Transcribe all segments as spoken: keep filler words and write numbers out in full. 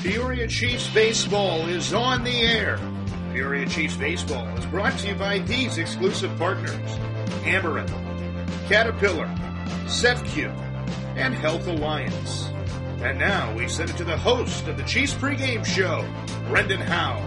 Peoria Chiefs Baseball is on the air. Peoria Chiefs Baseball is brought to you by these exclusive partners: Amaranth, Caterpillar, Cefq, and Health Alliance. And now we send it to the host of the Chiefs pregame show, Brendan Howe.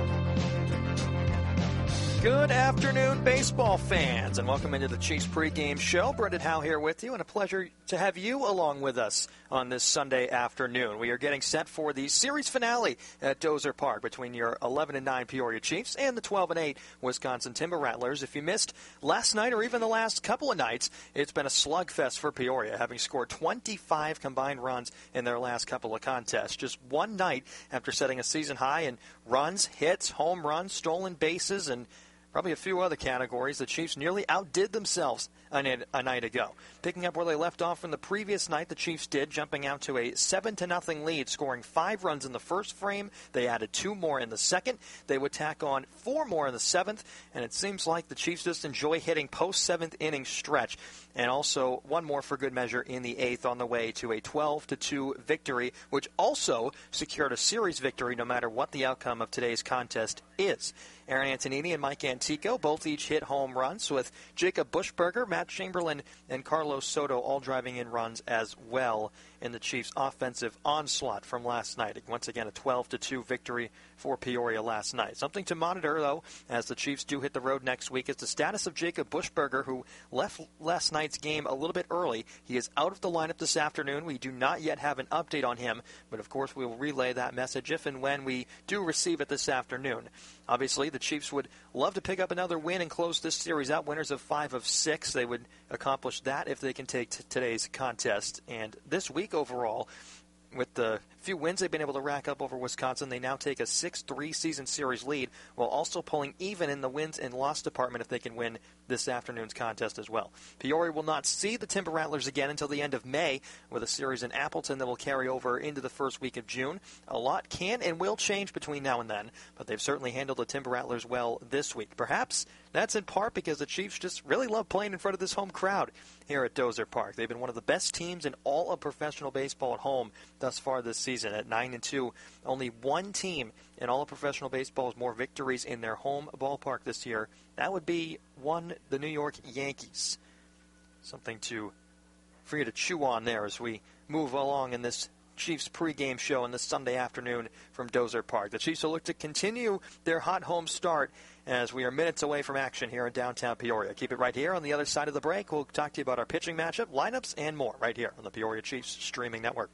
Good afternoon, baseball fans, and welcome into the Chiefs pregame show. Brendan Howe here with you, and a pleasure to have you along with us on this Sunday afternoon. We are getting set for the series finale at Dozer Park between your eleven and nine Peoria Chiefs and the twelve and eight Wisconsin Timber Rattlers. If you missed last night or even the last couple of nights, it's been a slugfest for Peoria, having scored twenty-five combined runs in their last couple of contests. Just one night after setting a season high in runs, hits, home runs, stolen bases, and probably a few other categories, the Chiefs nearly outdid themselves a night ago. Picking up where they left off from the previous night, the Chiefs did, jumping out to a seven to nothing lead, scoring five runs in the first frame. They added two more in the second. They would tack on four more in the seventh, and it seems like the Chiefs just enjoy hitting post-seventh inning stretch. And also one more for good measure in the eighth on the way to a twelve to two victory, which also secured a series victory no matter what the outcome of today's contest is. Aaron Antonini and Mike Antico both each hit home runs, with Jacob Bushberger, Matt Chamberlain, and Carlos Soto all driving in runs as well in the Chiefs' offensive onslaught from last night. Once again, a twelve to two victory for Peoria last night. Something to monitor, though, as the Chiefs do hit the road next week, is the status of Jacob Bushberger, who left last night's game a little bit early. He is out of the lineup this afternoon. We do not yet have an update on him, but of course we will relay that message if and when we do receive it this afternoon. Obviously, the Chiefs would love to pick up another win and close this series out. Winners of five of six. They would accomplish that if they can take t- today's contest. And this week overall, with the few wins they've been able to rack up over Wisconsin, they now take a six three season series lead, while also pulling even in the wins and loss department if they can win this afternoon's contest as well. Peoria will not see the Timber Rattlers again until the end of May, with a series in Appleton that will carry over into the first week of June. A lot can and will change between now and then, but they've certainly handled the Timber Rattlers well this week. Perhaps that's in part because the Chiefs just really love playing in front of this home crowd here at Dozer Park. They've been one of the best teams in all of professional baseball at home thus far this season. At nine and two, only one team in all of professional baseball has more victories in their home ballpark this year. That would be one, the New York Yankees. Something to for you to chew on there as we move along in this Chiefs pregame show on this Sunday afternoon from Dozer Park. The Chiefs will look to continue their hot home start as we are minutes away from action here in downtown Peoria. Keep it right here on the other side of the break. We'll talk to you about our pitching matchup, lineups, and more right here on the Peoria Chiefs streaming network.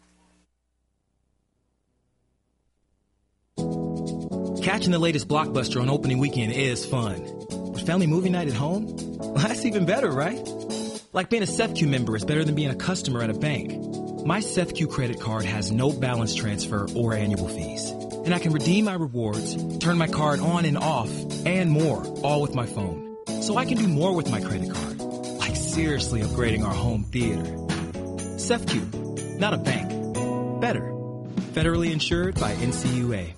Catching the latest blockbuster on opening weekend is fun. But family movie night at home? Well, that's even better, right? Like being a Cefq member is better than being a customer at a bank. My Cefq credit card has no balance transfer or annual fees. And I can redeem my rewards, turn my card on and off, and more, all with my phone. So I can do more with my credit card. Like seriously upgrading our home theater. Cefq, not a bank. Better. Federally insured by N C U A.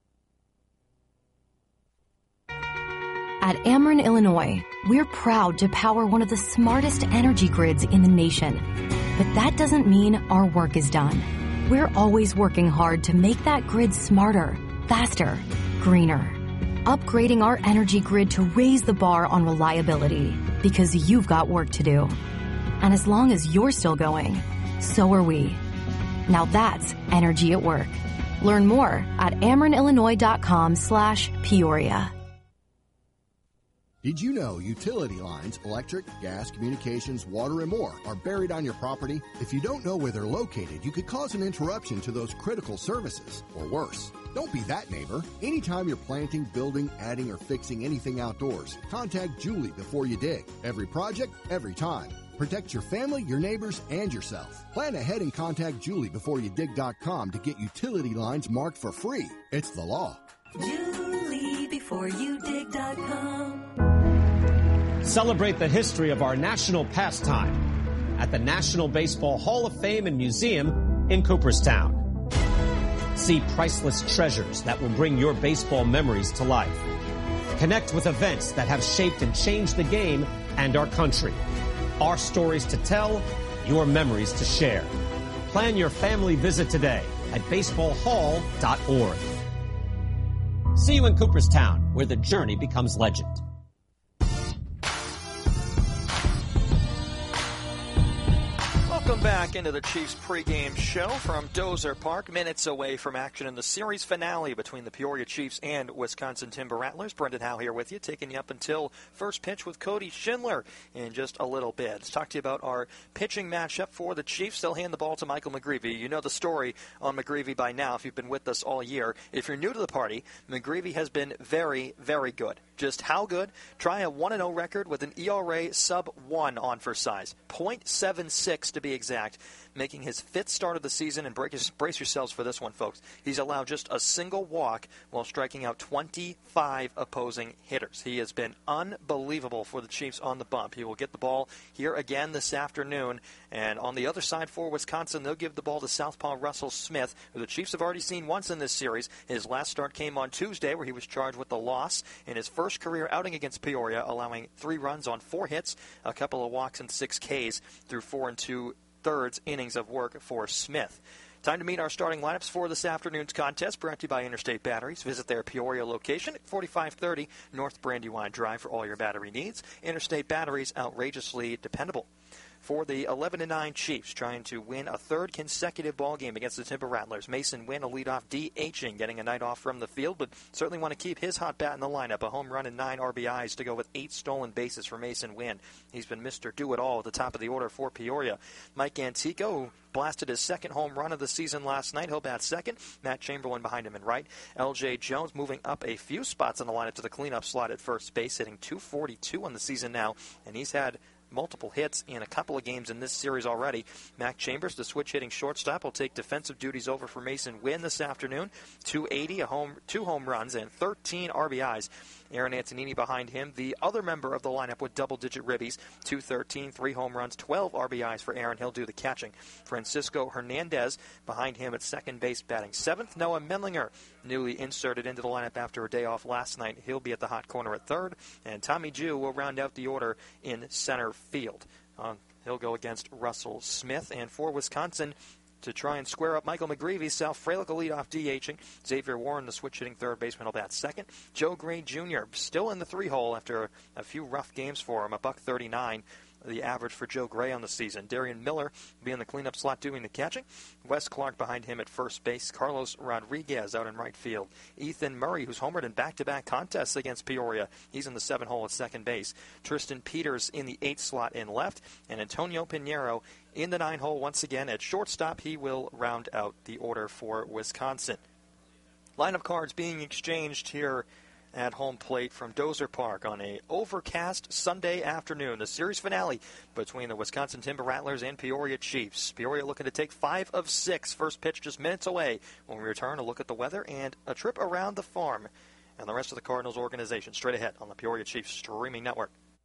At Ameren, Illinois, we're proud to power one of the smartest energy grids in the nation. But that doesn't mean our work is done. We're always working hard to make that grid smarter, faster, greener. Upgrading our energy grid to raise the bar on reliability, because you've got work to do. And as long as you're still going, so are we. Now that's energy at work. Learn more at amerenillinois.com slash Peoria. Did you know utility lines, electric, gas, communications, water, and more are buried on your property? If you don't know where they're located, you could cause an interruption to those critical services, or worse. Don't be that neighbor. Anytime you're planting, building, adding, or fixing anything outdoors, contact Julie before you dig. Every project, every time. Protect your family, your neighbors, and yourself. Plan ahead and contact Julie before you dig dot com to get utility lines marked for free. It's the law. Julie before you dig dot com. Celebrate the history of our national pastime at the National Baseball Hall of Fame and Museum in Cooperstown. See priceless treasures that will bring your baseball memories to life. Connect with events that have shaped and changed the game and our country. Our stories to tell, your memories to share. Plan your family visit today at baseball hall dot org. See you in Cooperstown, where the journey becomes legend. Welcome back into the Chiefs pregame show from Dozer Park, minutes away from action in the series finale between the Peoria Chiefs and Wisconsin Timber Rattlers. Brendan Howe here with you, taking you up until first pitch with Cody Schindler in just a little bit. Let's talk to you about our pitching matchup for the Chiefs. They'll hand the ball to Michael McGreevy. You know the story on McGreevy by now if you've been with us all year. If you're new to the party, McGreevy has been very, very good. Just how good? Try a one and oh record with an E R A sub one on for size. point seven six to be exact, making his fifth start of the season, and brace, brace yourselves for this one, folks. He's allowed just a single walk while striking out twenty-five opposing hitters. He has been unbelievable for the Chiefs on the bump. He will get the ball here again this afternoon, and on the other side for Wisconsin, they'll give the ball to southpaw Russell Smith, who the Chiefs have already seen once in this series. His last start came on Tuesday, where he was charged with the loss in his first career outing against Peoria, allowing three runs on four hits, a couple of walks, and six Ks through four and two thirds innings of work for Smith. Time to meet our starting lineups for this afternoon's contest, brought to you by Interstate Batteries. Visit their Peoria location at forty-five thirty North Brandywine Drive for all your battery needs. Interstate Batteries, outrageously dependable. For the eleven to nine Chiefs, trying to win a third consecutive ball game against the Timber Rattlers. Mason Wynn, a leadoff DHing, getting a night off from the field, but certainly want to keep his hot bat in the lineup. A home run and nine R B Is to go with eight stolen bases for Mason Wynn. He's been Mister Do-It-All at the top of the order for Peoria. Mike Antico, who blasted his second home run of the season last night. He'll bat second. Matt Chamberlain behind him in right. L J Jones moving up a few spots in the lineup to the cleanup slot at first base, hitting two forty-two on the season now, and he's had multiple hits in a couple of games in this series already. Mac Chambers, the switch-hitting shortstop, will take defensive duties over for Mason Wynn this afternoon. two eighty, a home, two home runs, and thirteen R B Is. Aaron Antonini behind him, the other member of the lineup with double-digit ribbies. two thirteen, three home runs, twelve R B Is for Aaron. He'll do the catching. Francisco Hernandez behind him at second base, batting seventh. Noah Menlinger, newly inserted into the lineup after a day off last night. He'll be at the hot corner at third. And Tommy Jew will round out the order in center field. Uh, he'll go against Russell Smith. And for Wisconsin, to try and square up Michael McGreevy, Sal Frelick will lead off DHing. Xavier Warren, the switch-hitting third baseman, will bat second. Joe Gray Junior still in the three-hole after a few rough games for him, a buck thirty-nine. The average for Joe Gray on the season. Darian Miller will be in the cleanup slot doing the catching. Wes Clark behind him at first base. Carlos Rodriguez out in right field. Ethan Murray, who's homered in back-to-back contests against Peoria. He's in the seven hole at second base. Tristan Peters in the eight slot in left. And Antonio Pinheiro in the nine hole once again at shortstop. He will round out the order for Wisconsin. Lineup cards being exchanged here at home plate from Dozer Park on a overcast Sunday afternoon. The series finale between the Wisconsin Timber Rattlers and Peoria Chiefs. Peoria looking to take five of six. First pitch just minutes away. When we return, a look at the weather and a trip around the farm and the rest of the Cardinals organization straight ahead on the Peoria Chiefs streaming network.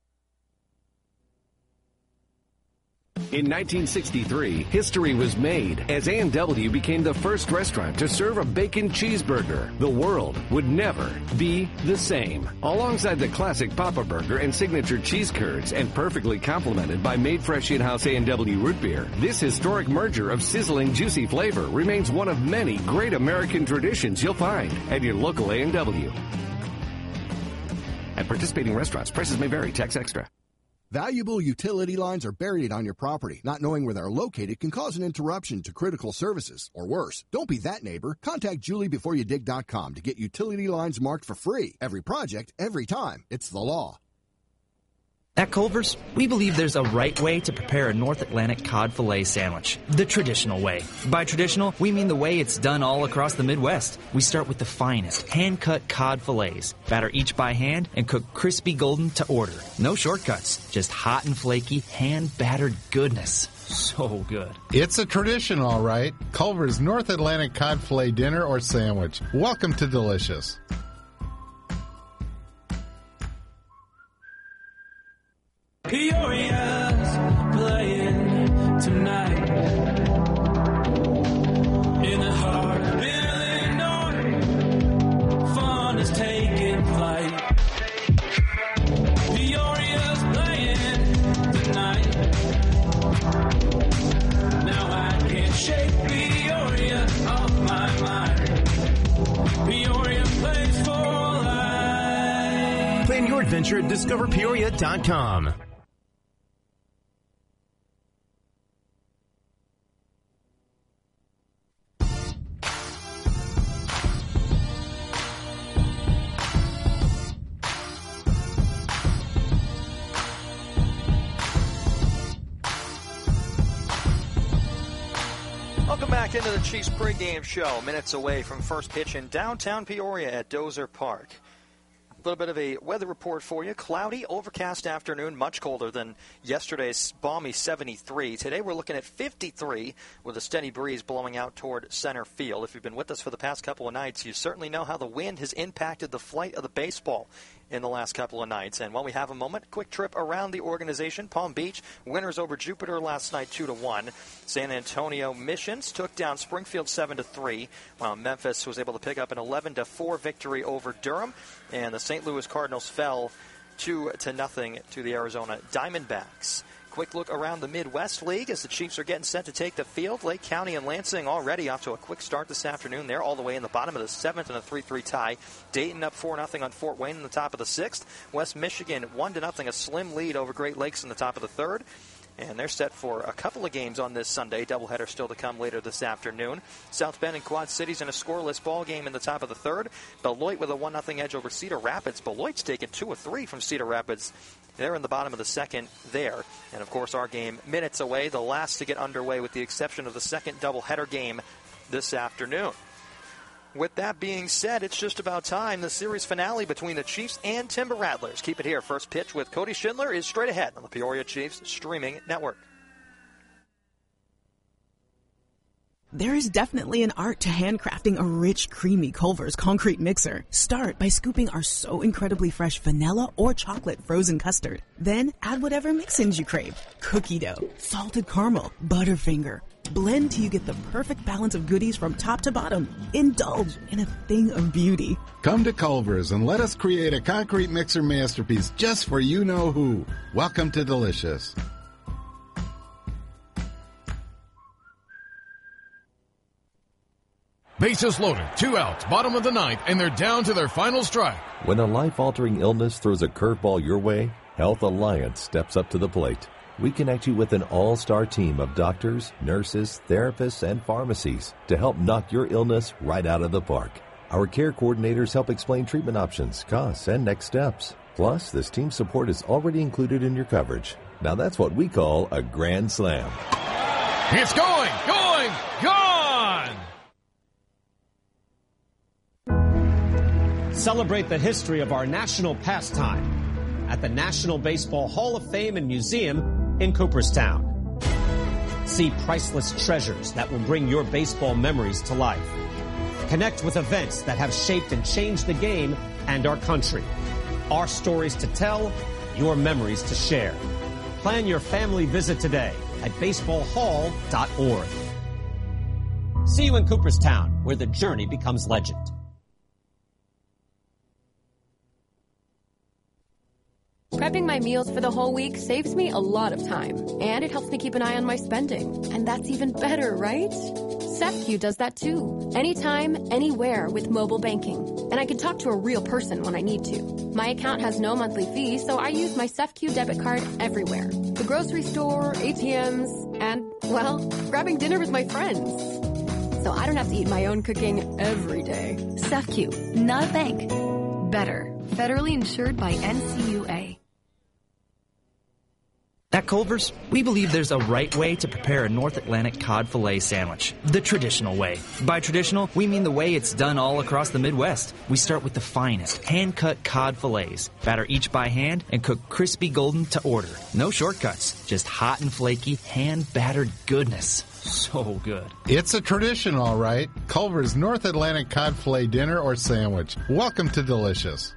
In nineteen sixty-three, history was made as A and W became the first restaurant to serve a bacon cheeseburger. The world would never be the same. Alongside the classic Papa Burger and signature cheese curds, and perfectly complemented by made fresh in-house A and W root beer, this historic merger of sizzling, juicy flavor remains one of many great American traditions you'll find at your local A and W. At participating restaurants, prices may vary. Tax extra. Valuable utility lines are buried on your property. Not knowing where they're located can cause an interruption to critical services, or worse. Don't be that neighbor. Contact Julie Before You Dig dot com to get utility lines marked for free. Every project, every time. It's the law. At Culver's, we believe there's a right way to prepare a North Atlantic cod fillet sandwich, the traditional way. By traditional, we mean the way it's done all across the Midwest. We start with the finest, hand-cut cod fillets, batter each by hand, and cook crispy golden to order. No shortcuts, just hot and flaky, hand-battered goodness. So good. It's a tradition, all right. Culver's North Atlantic cod fillet dinner or sandwich. Welcome to Delicious. Peoria's playing tonight in the heart of Illinois. Fun is taking flight. Peoria's playing tonight. Now I can't shake Peoria off adventure at discover peoria dot com. Welcome back into the Chiefs pregame show. Minutes away from first pitch in downtown Peoria at Dozer Park. A little bit of a weather report for you. Cloudy, overcast afternoon, much colder than yesterday's balmy seventy-three. Today we're looking at fifty-three with a steady breeze blowing out toward center field. If you've been with us for the past couple of nights, you certainly know how the wind has impacted the flight of the baseball in the last couple of nights. And while we have a moment, quick trip around the organization. Palm Beach, winners over Jupiter last night two to one. San Antonio Missions took down Springfield seven to three, while Memphis was able to pick up an eleven to four victory over Durham. And the Saint Louis Cardinals fell two to nothing to the Arizona Diamondbacks. Quick look around the Midwest League as the Chiefs are getting set to take the field. Lake County and Lansing already off to a quick start this afternoon. They're all the way in the bottom of the seventh in a three three tie. Dayton up four nothing on Fort Wayne in the top of the sixth. West Michigan one to nothing, a slim lead over Great Lakes in the top of the third. And they're set for a couple of games on this Sunday. Doubleheader still to come later this afternoon. South Bend and Quad Cities in a scoreless ball game in the top of the third. Beloit with a one nothing edge over Cedar Rapids. Beloit's taken two or three from Cedar Rapids. They're in the bottom of the second there. And, of course, our game minutes away, the last to get underway with the exception of the second doubleheader game this afternoon. With that being said, it's just about time. The series finale between the Chiefs and Timber Rattlers. Keep it here. First pitch with Cody Schindler is straight ahead on the Peoria Chiefs streaming network. There is definitely an art to handcrafting a rich, creamy Culver's concrete mixer. Start by scooping our so incredibly fresh vanilla or chocolate frozen custard. Then add whatever mix-ins you crave. Cookie dough, salted caramel, Butterfinger. Blend till you get the perfect balance of goodies from top to bottom. Indulge in a thing of beauty. Come to Culver's and let us create a concrete mixer masterpiece just for you-know-who. Welcome to Delicious. Bases loaded, two outs, bottom of the ninth, and they're down to their final strike. When a life-altering illness throws a curveball your way, Health Alliance steps up to the plate. We connect you with an all-star team of doctors, nurses, therapists, and pharmacies to help knock your illness right out of the park. Our care coordinators help explain treatment options, costs, and next steps. Plus, this team support is already included in your coverage. Now that's what we call a grand slam. It's going, going, gone! Celebrate the history of our national pastime at the National Baseball Hall of Fame and Museum in Cooperstown. See priceless treasures that will bring your baseball memories to life. Connect with events that have shaped and changed the game and our country. Our stories to tell, your memories to share. Plan your family visit today at baseball hall dot org. See you in Cooperstown, where the journey becomes legend. Prepping my meals for the whole week saves me a lot of time, and it helps me keep an eye on my spending. And that's even better, right? SafeQ does that too. Anytime, anywhere with mobile banking. And I can talk to a real person when I need to. My account has no monthly fee, so I use my SafeQ debit card everywhere. The grocery store, A T Ms, and, well, grabbing dinner with my friends. So I don't have to eat my own cooking every day. SafeQ, not a bank. Better. Federally insured by N C U A. At Culver's, we believe there's a right way to prepare a North Atlantic cod fillet sandwich, the traditional way. By traditional, we mean the way it's done all across the Midwest. We start with the finest, hand-cut cod fillets, batter each by hand, and cook crispy golden to order. No shortcuts, just hot and flaky, hand-battered goodness. So good. It's a tradition, all right. Culver's North Atlantic cod fillet dinner or sandwich. Welcome to Delicious.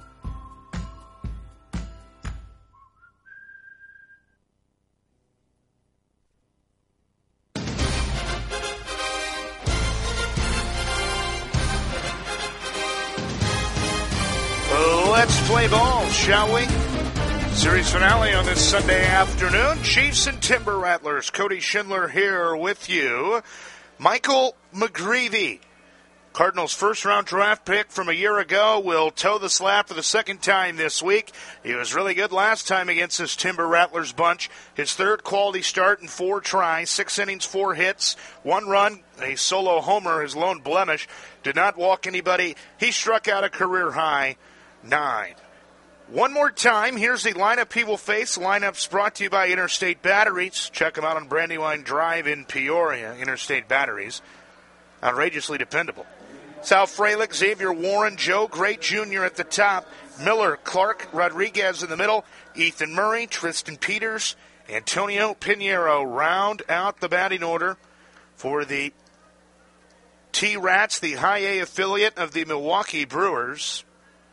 Let's play ball, shall we? Series finale on this Sunday afternoon. Chiefs and Timber Rattlers. Cody Schindler here with you. Michael McGreevy Cardinals' first-round draft pick from a year ago will toe the slab for the second time this week. He was really good last time against this Timber Rattlers bunch. His third quality start in four tries, six innings, four hits, one run, a solo homer, his lone blemish. Did not walk anybody. He struck out a career-high nine. One more time, here's the lineup he will face. Lineups brought to you by Interstate Batteries. Check them out on Brandywine Drive in Peoria. Interstate Batteries. Outrageously dependable. Sal Frelick, Xavier Warren, Joe Gray Junior at the top, Miller, Clark, Rodriguez in the middle, Ethan Murray, Tristan Peters, Antonio Pinheiro round out the batting order for the T-Rats, the High A affiliate of the Milwaukee Brewers.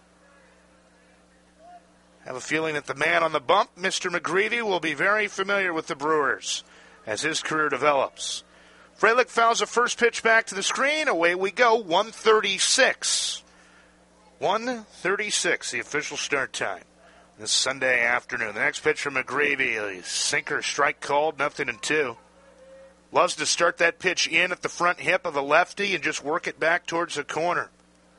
I have a feeling that the man on the bump, Mister McGreevy, will be very familiar with the Brewers as his career develops. Frelick fouls the first pitch back to the screen. Away we go, one thirty-six. one thirty-six, the official start time this Sunday afternoon. The next pitch from McGreevy, a sinker strike called, nothing in two. Loves to start that pitch in at the front hip of the lefty and just work it back towards the corner.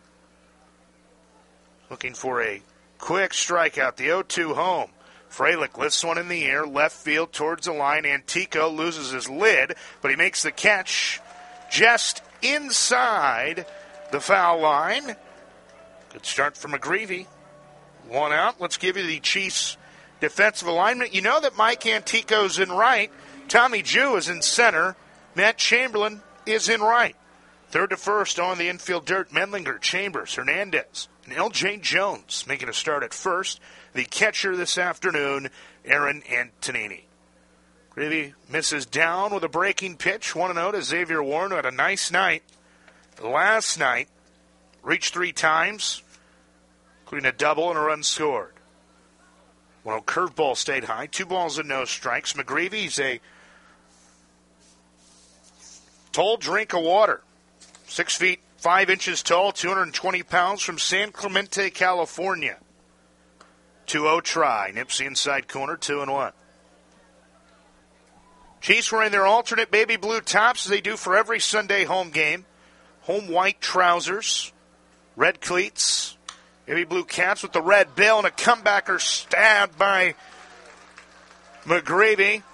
Looking for a quick strikeout, the oh two home. Frelick lifts one in the air, left field towards the line. Antico loses his lid, but he makes the catch just inside the foul line. Good start for McGreevy. One out. Let's give you the Chiefs' defensive alignment. You know that Mike Antico's in right. Tommy Jew is in center. Matt Chamberlain is in right. Third to first on the infield dirt, Mendlinger, Chambers, Hernandez, and L J Jones making a start at first. The catcher this afternoon, Aaron Antonini. Greavy misses down with a breaking pitch. one oh to Xavier Warren, who had a nice night last night. Reached three times, including a double and a run scored. one oh curveball stayed high. Two balls and no strikes. McGreevy's a tall drink of water. Six feet, five inches tall, two hundred twenty pounds, from San Clemente, California. two oh try. Nipsey inside corner, two and one. Chiefs wearing their alternate baby blue tops as they do for every Sunday home game. Home white trousers, red cleats, baby blue caps with the red bill, and a comebacker stabbed by McGreevy.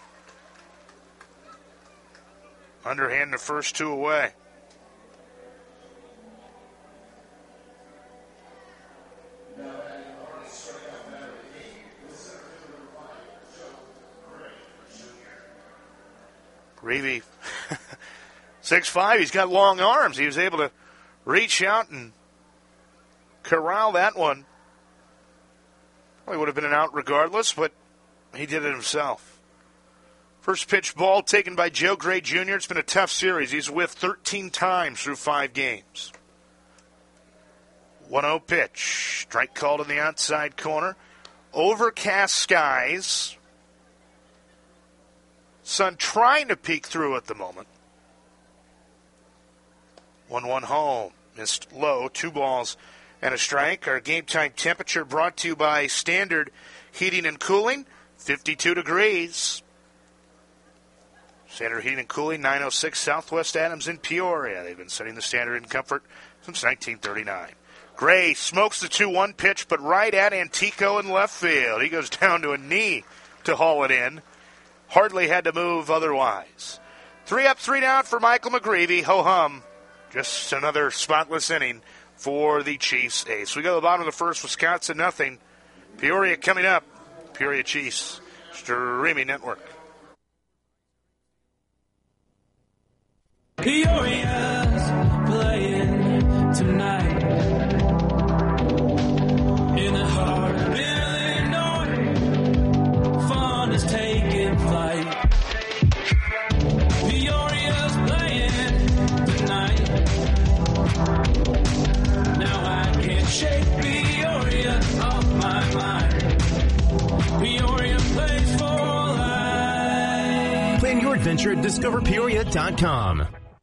Underhand the first two away. Greavy, six five, he's got long arms. He was able to reach out and corral that one. Probably would have been an out regardless, but he did it himself. First pitch ball taken by Joe Gray Junior It's been a tough series. He's whiffed thirteen times through five games. one oh pitch. Strike called in the outside corner. Overcast skies. Sun trying to peek through at the moment. one one home. Missed low. Two balls and a strike. Our game time temperature brought to you by Standard Heating and Cooling. fifty-two degrees. Standard Heating and Cooling, nine oh six Southwest Adams in Peoria. They've been setting the standard in comfort since nineteen thirty-nine. Gray smokes the two one pitch, but right at Antico in left field. He goes down to a knee to haul it in. Hardly had to move otherwise. Three up, three down for Michael McGreevy. Ho-hum. Just another spotless inning for the Chiefs ace. We go to the bottom of the first, Wisconsin nothing. Peoria coming up. Peoria Chiefs streaming network. Peoria's playing tonight in the heart of Illinois. Fun is taking flight. Peoria's playing tonight. Now I can't shake Peoria off my mind. Peoria plays for life. Plan your adventure at discover peoria dot com.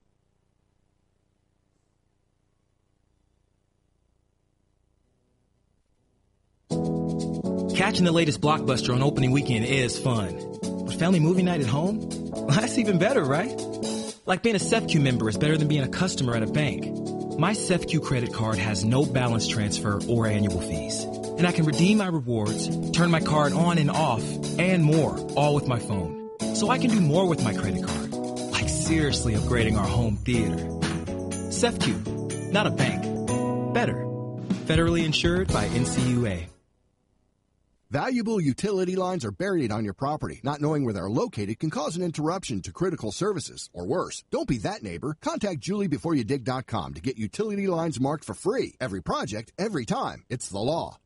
Catching the latest blockbuster on opening weekend is fun. But family movie night at home? Well, that's even better, right? Like being a SEFCU member is better than being a customer at a bank. My SEFCU credit card has no balance transfer or annual fees. And I can redeem my rewards, turn my card on and off, and more, all with my phone. So I can do more with my credit card, like seriously upgrading our home theater. SEFCU, not a bank. Better. Federally insured by N C U A. Valuable utility lines are buried on your property. Not knowing where they're located can cause an interruption to critical services, or worse. Don't be that neighbor. Contact Julie Before You Dig dot com to get utility lines marked for free. Every project, every time. It's the law.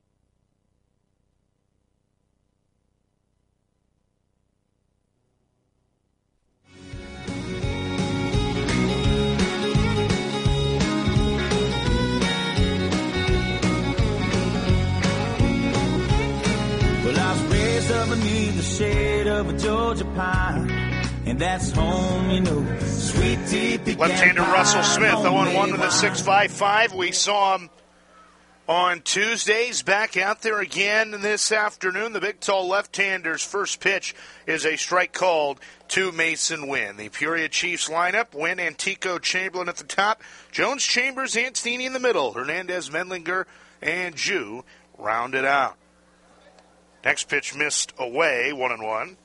Up beneath the shade of a Georgia pine, and that's home, you know. Sweet tea, pecan left-hander pie, Russell Smith, oh one one with a wine. six five five. We saw him on Tuesdays, back out there again this afternoon. The big, tall left-hander's first pitch is a strike called to Mason Wynn. The Peoria Chiefs lineup: Wynn, Antico, Chamberlain at the top, Jones, Chambers, Anstini in the middle, Hernandez, Mendlinger, and Jew round it out. Next pitch missed away, one and one.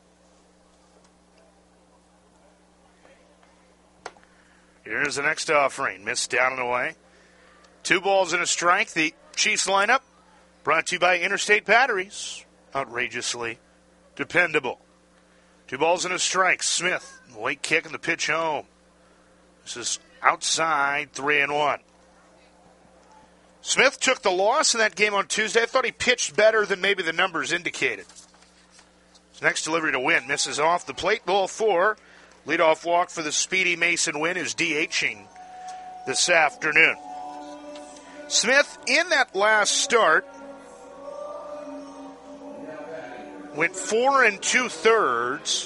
Here's the next offering, missed down and away. Two balls and a strike. The Chiefs lineup brought to you by Interstate Batteries. Outrageously dependable. Two balls and a strike. Smith, late kick and the pitch home. This is outside, three and one. Smith took the loss in that game on Tuesday. I thought he pitched better than maybe the numbers indicated. His next delivery to Wynn misses off the plate. Ball four. Leadoff walk for the speedy Mason Wynn, who's DHing this afternoon. Smith, in that last start, went four and two-thirds.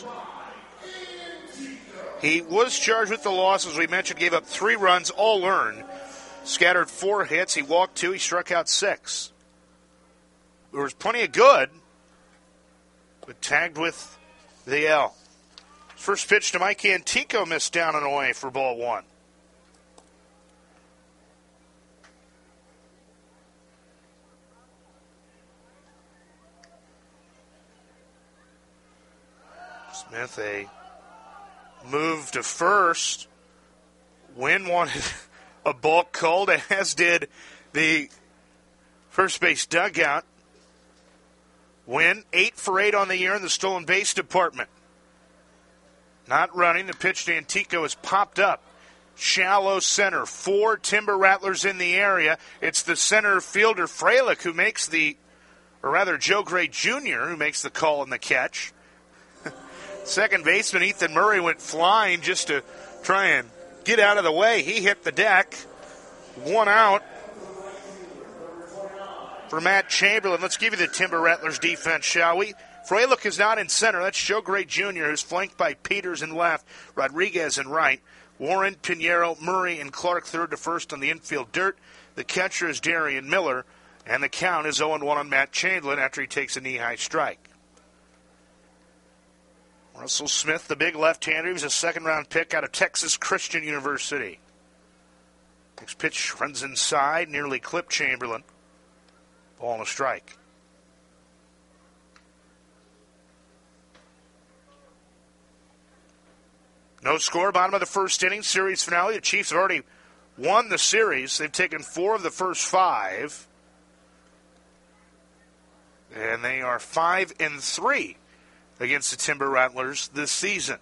He was charged with the loss, as we mentioned, gave up three runs, all earned. Scattered four hits. He walked two. He struck out six. There was plenty of good, but tagged with the L. First pitch to Mike Antico, missed down and away for ball one. Smith, a move to first. Wynn wanted a balk called, as did the first base dugout. Wynn, eight for eight on the year in the stolen base department. Not running. The pitch to Antico is popped up. Shallow center. Four Timber Rattlers in the area. It's the center fielder, Freilich, who makes the, or rather Joe Gray Junior, who makes the call and the catch. Second baseman Ethan Murray went flying just to try and get out of the way. He hit the deck. One out for Matt Chamberlain. Let's give you the Timber Rattlers defense, shall we? Freilich is not in center. That's Joe Gray Junior, who's flanked by Peters in left, Rodriguez in right, Warren, Pinheiro, Murray, and Clark third to first on the infield dirt. The catcher is Darian Miller, and the count is oh and one on Matt Chamberlain after he takes a knee-high strike. Russell Smith, the big left-hander, he was a second-round pick out of Texas Christian University. Next pitch runs inside, nearly clipped Chamberlain. Ball and a strike. No score, bottom of the first inning, series finale. The Chiefs have already won the series. They've taken four of the first five. And they are five and three against the Timber Rattlers this season.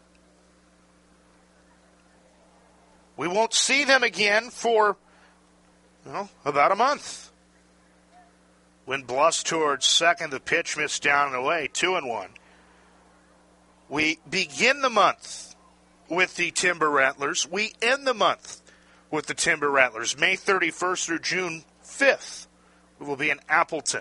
We won't see them again for, well, about a month. When Bluss towards second, the pitch missed down and away, two and one. We begin the month with the Timber Rattlers. We end the month with the Timber Rattlers. May thirty-first through June fifth, we will be in Appleton.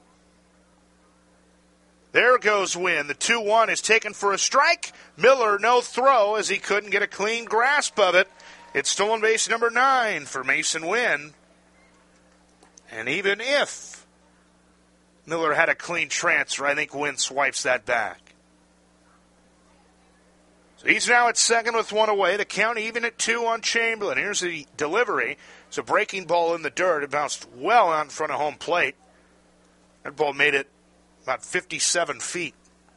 There goes Wynn. The two one is taken for a strike. Miller, no throw, as he couldn't get a clean grasp of it. It's stolen base number nine for Mason Wynn. And even if Miller had a clean transfer, I think Wynn swipes that back. So he's now at second with one away. The count even at two on Chamberlain. Here's the delivery. It's a breaking ball in the dirt. It bounced well out in front of home plate. That ball made it about fifty-seven feet.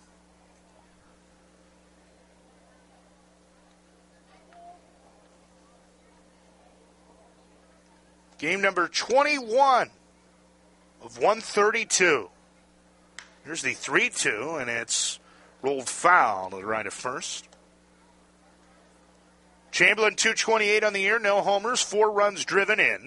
Game number twenty-one of one thirty-two. Here's the three two, and it's rolled foul to the right of first. Chamberlain, two twenty-eight on the year, no homers, four runs driven in.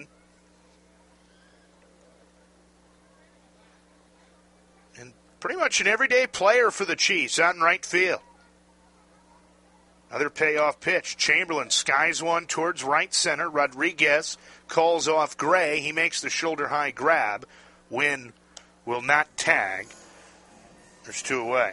And pretty much an everyday player for the Chiefs out in right field. Another payoff pitch. Chamberlain skies one towards right center. Rodriguez calls off Gray. He makes the shoulder-high grab. Wynn will not tag. There's two away.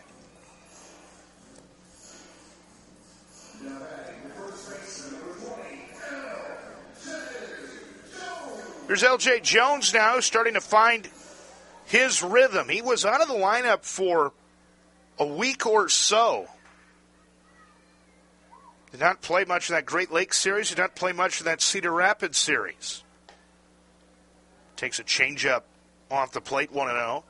Here's L J Jones now starting to find his rhythm. He was out of the lineup for a week or so. Did not play much of that Great Lakes series. Did not play much of that Cedar Rapids series. Takes a changeup off the plate, one and oh.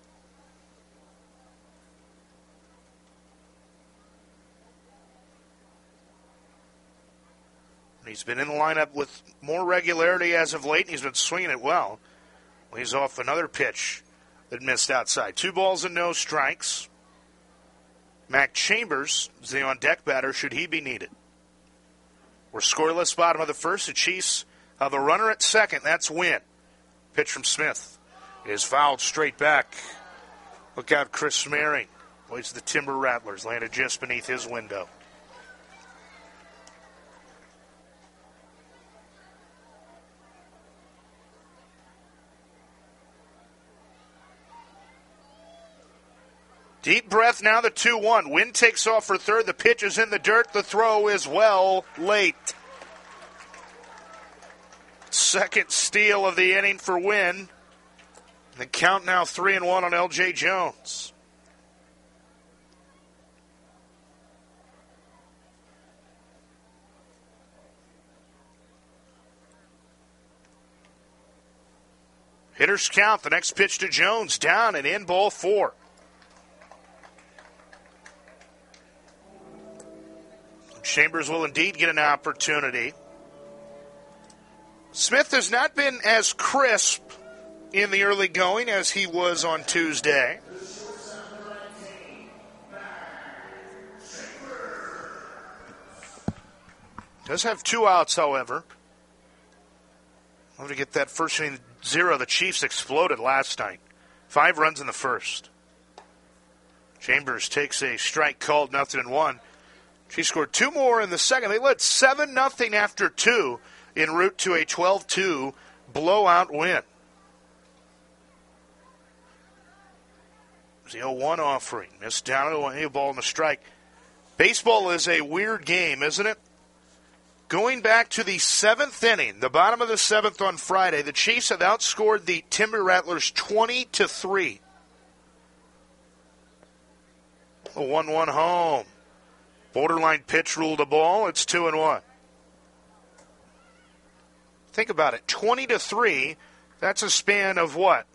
He's been in the lineup with more regularity as of late, and he's been swinging it well. well. He's off another pitch that missed outside. Two balls and no strikes. Mac Chambers is the on-deck batter should he be needed. We're scoreless bottom of the first. The Chiefs have a runner at second. That's Wynn. Pitch from Smith is fouled straight back. Look out, Chris Smearing. Boys, the Timber Rattlers landed just beneath his window. Deep breath now, the two one. Wynn takes off for third. The pitch is in the dirt. The throw is well late. Second steal of the inning for Wynn. The count now three and one on L J Jones. Hitters count. The next pitch to Jones. Down and in, ball four. Chambers will indeed get an opportunity. Smith has not been as crisp in the early going as he was on Tuesday. Does have two outs, however. Love to get that first inning zero. The Chiefs exploded last night. Five runs in the first. Chambers takes a strike called, nothing and one. She scored two more in the second. They led seven nothing after two en route to a twelve two blowout win. The oh one offering. Missed down away, a ball and a strike. Baseball is a weird game, isn't it? Going back to the seventh inning, the bottom of the seventh on Friday, the Chiefs have outscored the Timber Rattlers twenty to three. A one one home. Borderline pitch ruled a ball. It's two and one. Think about it. Twenty to three. That's a span of what?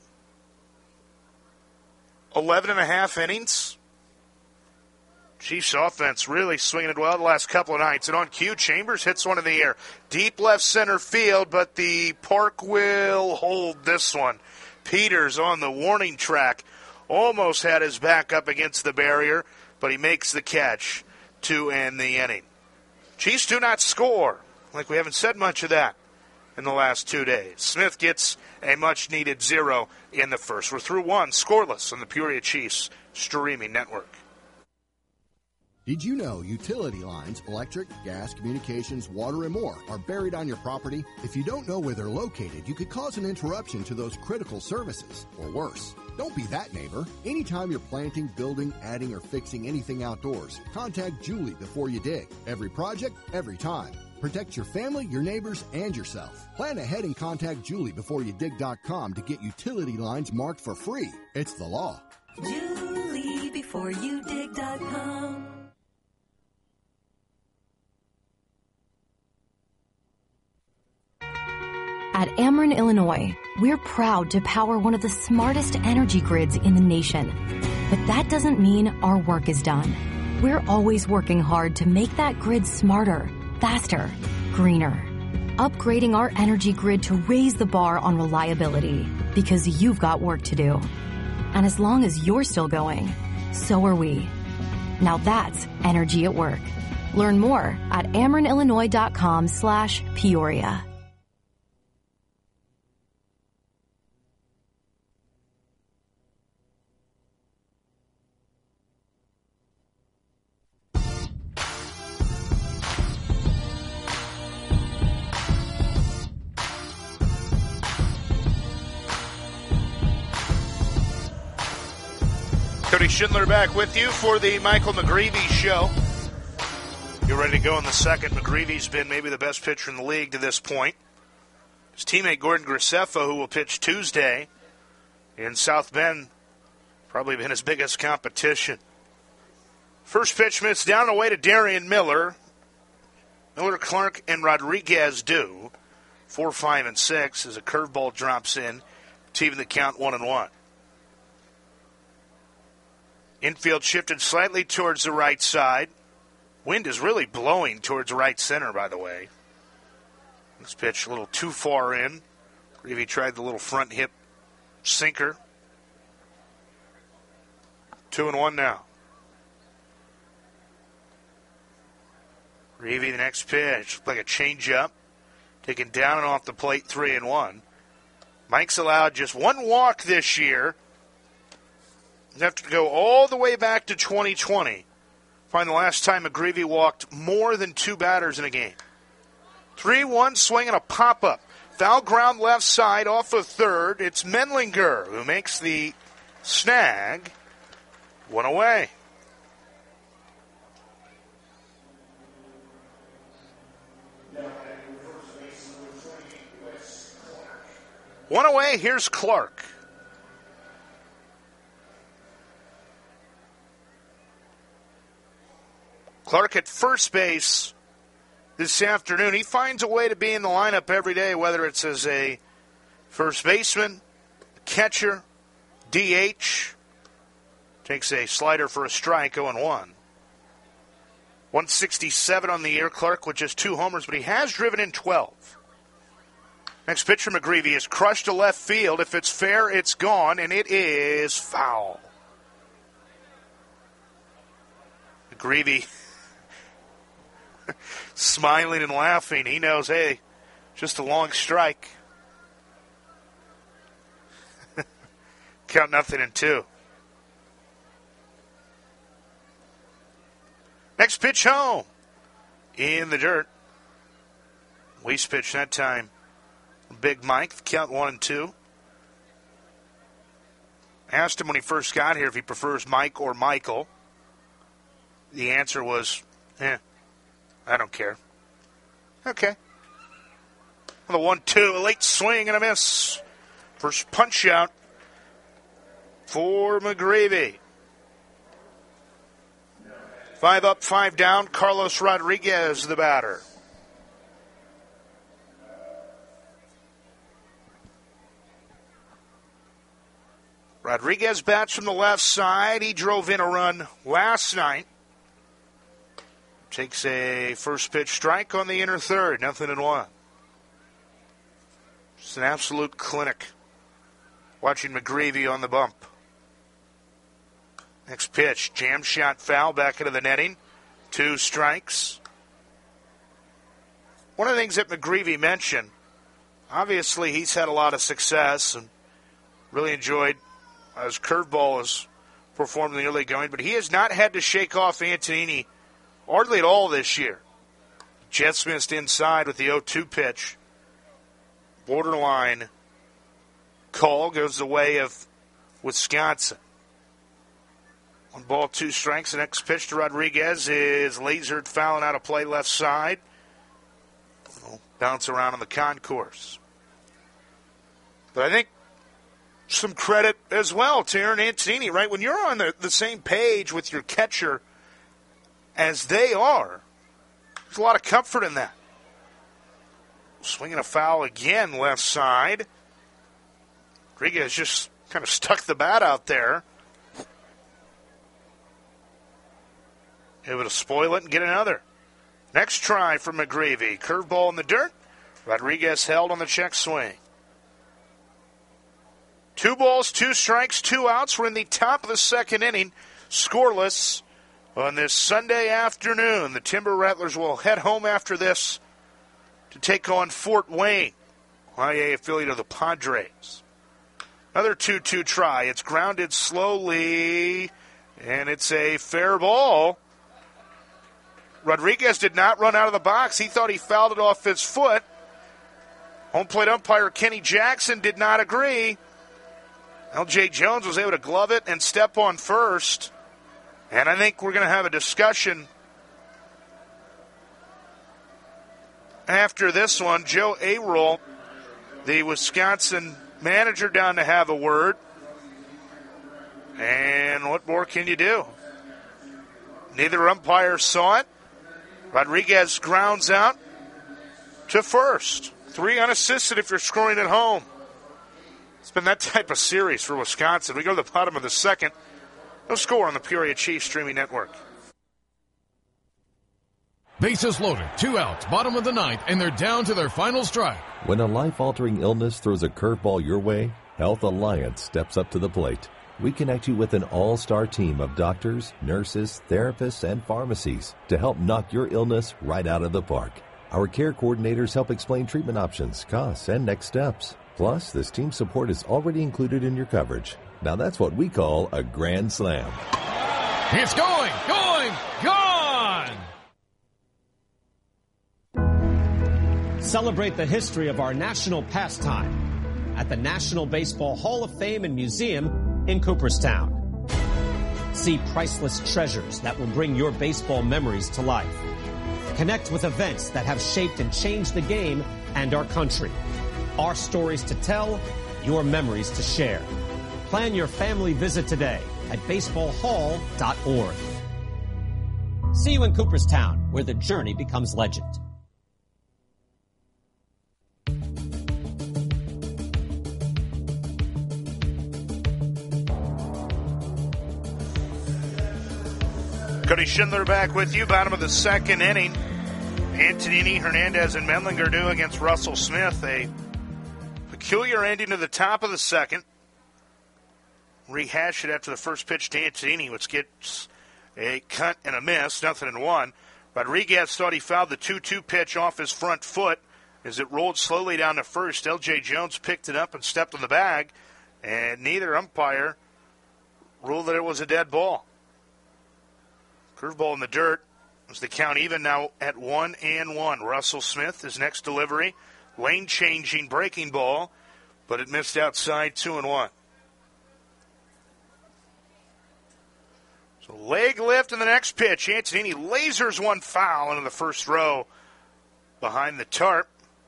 Eleven and a half innings. Chiefs offense really swinging it well the last couple of nights. And on cue, Chambers hits one in the air. Deep left center field, but the park will hold this one. Peters on the warning track. Almost had his back up against the barrier, but he makes the catch to end the inning. Chiefs do not score. Like we haven't said much of that in the last two days. Smith gets a much-needed zero in the first. We're through one, scoreless on the Peoria Chiefs streaming network. Did you know utility lines, electric, gas, communications, water, and more are buried on your property? If you don't know where they're located, you could cause an interruption to those critical services, or worse. Don't be that neighbor. Anytime you're planting, building, adding, or fixing anything outdoors, contact Julie before you dig. Every project, every time. Protect your family, your neighbors, and yourself. Plan ahead and contact Julie before you dig dot com to get utility lines marked for free. It's the law. Julie before you dig dot com. At Ameren, Illinois, we're proud to power one of the smartest energy grids in the nation. But that doesn't mean our work is done. We're always working hard to make that grid smarter, faster, greener. Upgrading our energy grid to raise the bar on reliability, because you've got work to do. And as long as you're still going, so are we. Now that's energy at work. Learn more at amerenillinois.com slash Peoria. Cody Schindler back with you for the Michael McGreevy Show. You're ready to go in the second. McGreevy's been maybe the best pitcher in the league to this point. His teammate Gordon Graceffa, who will pitch Tuesday in South Bend, probably been his biggest competition. First pitch missed down and away to Darian Miller. Miller, Clark, and Rodriguez do. Four, five, and six as a curveball drops in to even the count one and one. Infield shifted slightly towards the right side. Wind is really blowing towards right center, by the way. This pitch a little too far in. Reevy tried the little front hip sinker. Two and one now. Reevy, the next pitch, looked like a changeup. Taken down and off the plate, three and one. Mike's allowed just one walk this year. You have to go all the way back to twenty twenty. Find the last time McGreevy walked more than two batters in a game. three one swing and a pop-up. Foul ground left side off of third. It's Menlinger who makes the snag. One away. One away, here's Clark. Clark at first base this afternoon. He finds a way to be in the lineup every day, whether it's as a first baseman, catcher, D H. Takes a slider for a strike, oh and one. one sixty-seven on the year. Clark with just two homers, but he has driven in twelve. Next pitcher, McGreevy, is crushed to left field. If it's fair, it's gone, and it is foul. McGreevy smiling and laughing. He knows, hey, just a long strike. Count nothing in two. Next pitch home. In the dirt. Waste pitch that time. Big Mike, count one and two. Asked him when he first got here if he prefers Mike or Michael. The answer was, eh, I don't care. Okay. The one two, a late swing and a miss. First punch out for McGreevy. Five up, five down. Carlos Rodriguez, the batter. Rodriguez bats from the left side. He drove in a run last night. Takes a first pitch strike on the inner third. Nothing in one. It's an absolute clinic. Watching McGreevy on the bump. Next pitch. Jam shot foul back into the netting. Two strikes. One of the things that McGreevy mentioned, obviously he's had a lot of success and really enjoyed his curveball has performed in the early going, but he has not had to shake off Antonini hardly at all this year. Jets missed inside with the oh two pitch. Borderline call goes the way of Wisconsin. One ball, two strikes. The next pitch to Rodriguez is lasered, fouling out of play left side. It'll bounce around on the concourse. But I think some credit as well to Aaron Antonini, right? When you're on the, the same page with your catcher as they are, there's a lot of comfort in that. swinging a foul again left side. Rodriguez just kind of stuck the bat out there. Able to spoil it and get another. Next try from McGreevy. Curveball in the dirt. Rodriguez held on the check swing. Two balls, two strikes, two outs. We're in the top of the second inning. Scoreless on this Sunday afternoon. The Timber Rattlers will head home after this to take on Fort Wayne, high A affiliate of the Padres. Another two two try. It's grounded slowly, and it's a fair ball. Rodriguez did not run out of the box. He thought he fouled it off his foot. Home plate umpire Kenny Jackson did not agree. L J Jones was able to glove it and step on first. And I think we're going to have a discussion after this one. Joe Arol, the Wisconsin manager, down to have a word. And what more can you do? Neither umpire saw it. Rodriguez grounds out to first. Three unassisted if you're scoring at home. It's been that type of series for Wisconsin. We go to the bottom of the second. No score on the Peoria Chiefs streaming network. Bases loaded, two outs, bottom of the ninth, and they're down to their final strike. When a life-altering illness throws a curveball your way, Health Alliance steps up to the plate. We connect you with an all-star team of doctors, nurses, therapists, and pharmacies to help knock your illness right out of the park. Our care coordinators help explain treatment options, costs, and next steps. Plus, this team support is already included in your coverage. Now that's what we call a grand slam. It's going, going, gone! Celebrate the history of our national pastime at the National Baseball Hall of Fame and Museum in Cooperstown. See priceless treasures that will bring your baseball memories to life. Connect with events that have shaped and changed the game and our country. Our stories to tell, your memories to share. Plan your family visit today at baseball hall dot org. See you in Cooperstown, where the journey becomes legend. Cody Schindler back with you, bottom of the second inning. Antonini, Hernandez, and Mendlinger do against Russell Smith. A peculiar ending to the top of the second. Rehash it after the first pitch to Antonini, which gets a cut and a miss, nothing in one. Rodriguez thought he fouled the two two pitch off his front foot as it rolled slowly down to first. L J Jones picked it up and stepped on the bag, and neither umpire ruled that it was a dead ball. Curveball in the dirt. Is the count even now at one and one. Russell Smith, his next delivery, lane-changing breaking ball, but it missed outside two and one. So leg lift in the next pitch. Antonini lasers one foul into the first row behind the tarp.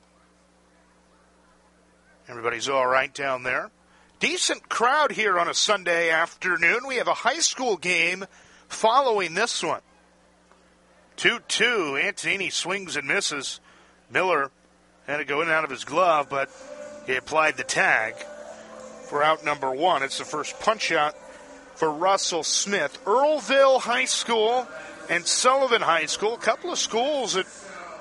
Everybody's all right down there. Decent crowd here on a Sunday afternoon. We have a high school game following this one. two two. Antonini swings and misses. Miller had to go in and out of his glove, but he applied the tag for out number one. It's the first punch out for Russell Smith. Earlville High School and Sullivan High School, a couple of schools that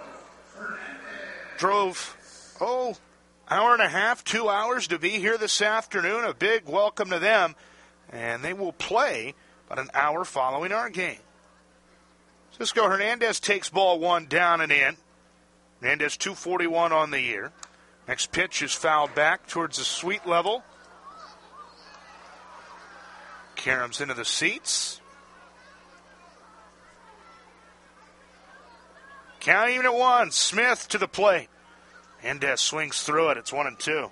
drove, oh, hour and a half, two hours to be here this afternoon. A big welcome to them, and they will play about an hour following our game. Cisco Hernandez takes ball one down and in. Hernandez two forty-one on the year. Next pitch is fouled back towards the sweet level. Karam's into the seats. Count even at one. Smith to the plate. Hernandez swings through it. It's one and two.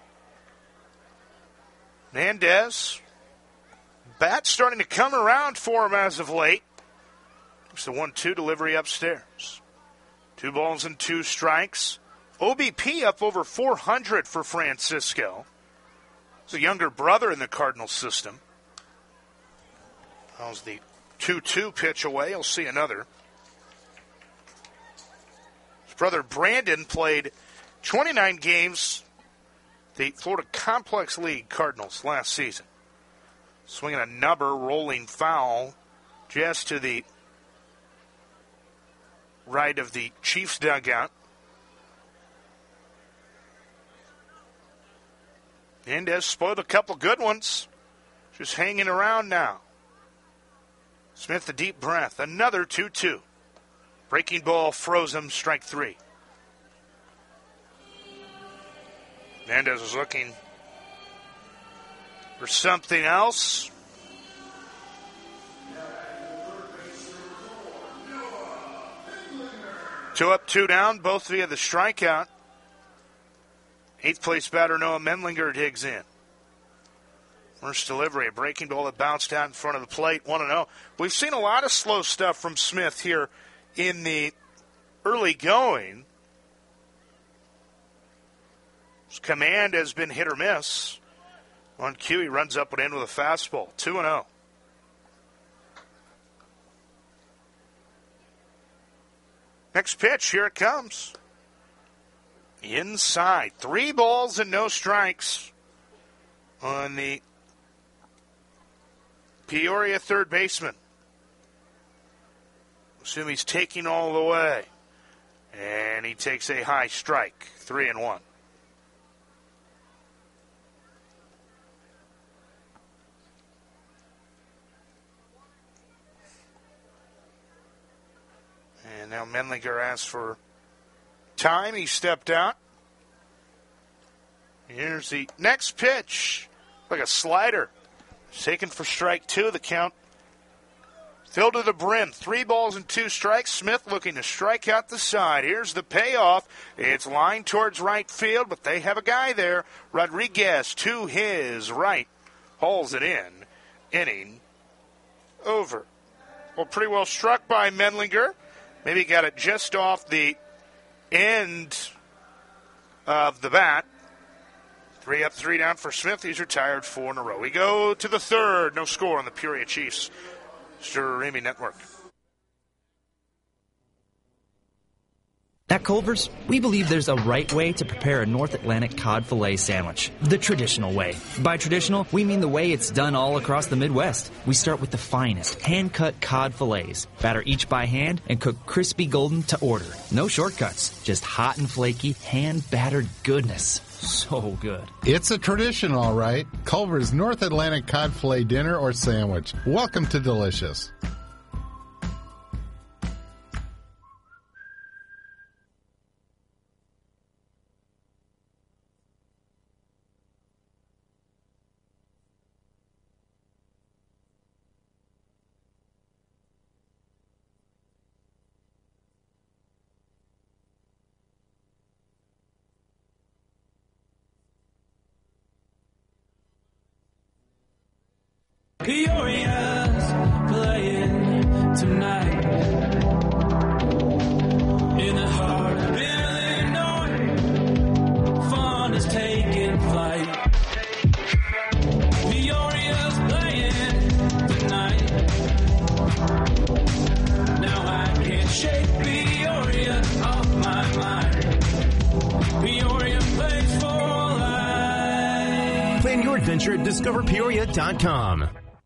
Hernandez, bat starting to come around for him as of late. It's the one two delivery upstairs. Two balls and two strikes. O B P up over four hundred for Francisco. He's a younger brother in the Cardinal system. That was the two two pitch away. He'll see another. His brother Brandon played twenty-nine games, the Florida Complex League Cardinals last season. Swinging a number, rolling foul just to the right of the Chiefs dugout. And has spoiled a couple good ones. Just hanging around now. Smith, a deep breath. Another two two. Breaking ball froze him, strike three. Mendez is looking for something else. Two up, two down, both via the strikeout. Eighth place batter Noah Mendlinger digs in. First delivery, a breaking ball that bounced out in front of the plate, one and oh. We've seen a lot of slow stuff from Smith here in the early going. His command has been hit or miss. On cue, he runs up and in with a fastball, two and oh. Next pitch, here it comes. Inside, three balls and no strikes on the Peoria third baseman. Assume he's taking all the way. And he takes a high strike, three and one. And now Mendlinger asks for time. He stepped out. Here's the next pitch. Like a slider. Taken for strike two. The count filled to the brim. Three balls and two strikes. Smith looking to strike out the side. Here's the payoff. It's lined towards right field, but they have a guy there. Rodriguez to his right. Hauls it in. Inning over. Well, pretty well struck by Mendlinger. Maybe got it just off the end of the bat. Three up, three down for Smith. He's retired four in a row. We go to the third. No score on the Peoria Chiefs. Streaming Network. At Culver's, we believe there's a right way to prepare a North Atlantic cod filet sandwich. The traditional way. By traditional, we mean the way it's done all across the Midwest. We start with the finest, hand-cut cod fillets. Batter each by hand and cook crispy golden to order. No shortcuts. Just hot and flaky, hand-battered goodness. So good. It's a tradition, all right. Culver's North Atlantic cod filet dinner or sandwich. Welcome to Delicious. Peoria's playing tonight in the heart of Illinois. Fun is taking flight. Peoria's playing tonight. Now I can't shake Peoria off my mind. Peoria plays for life. Plan your adventure at discover peoria dot com.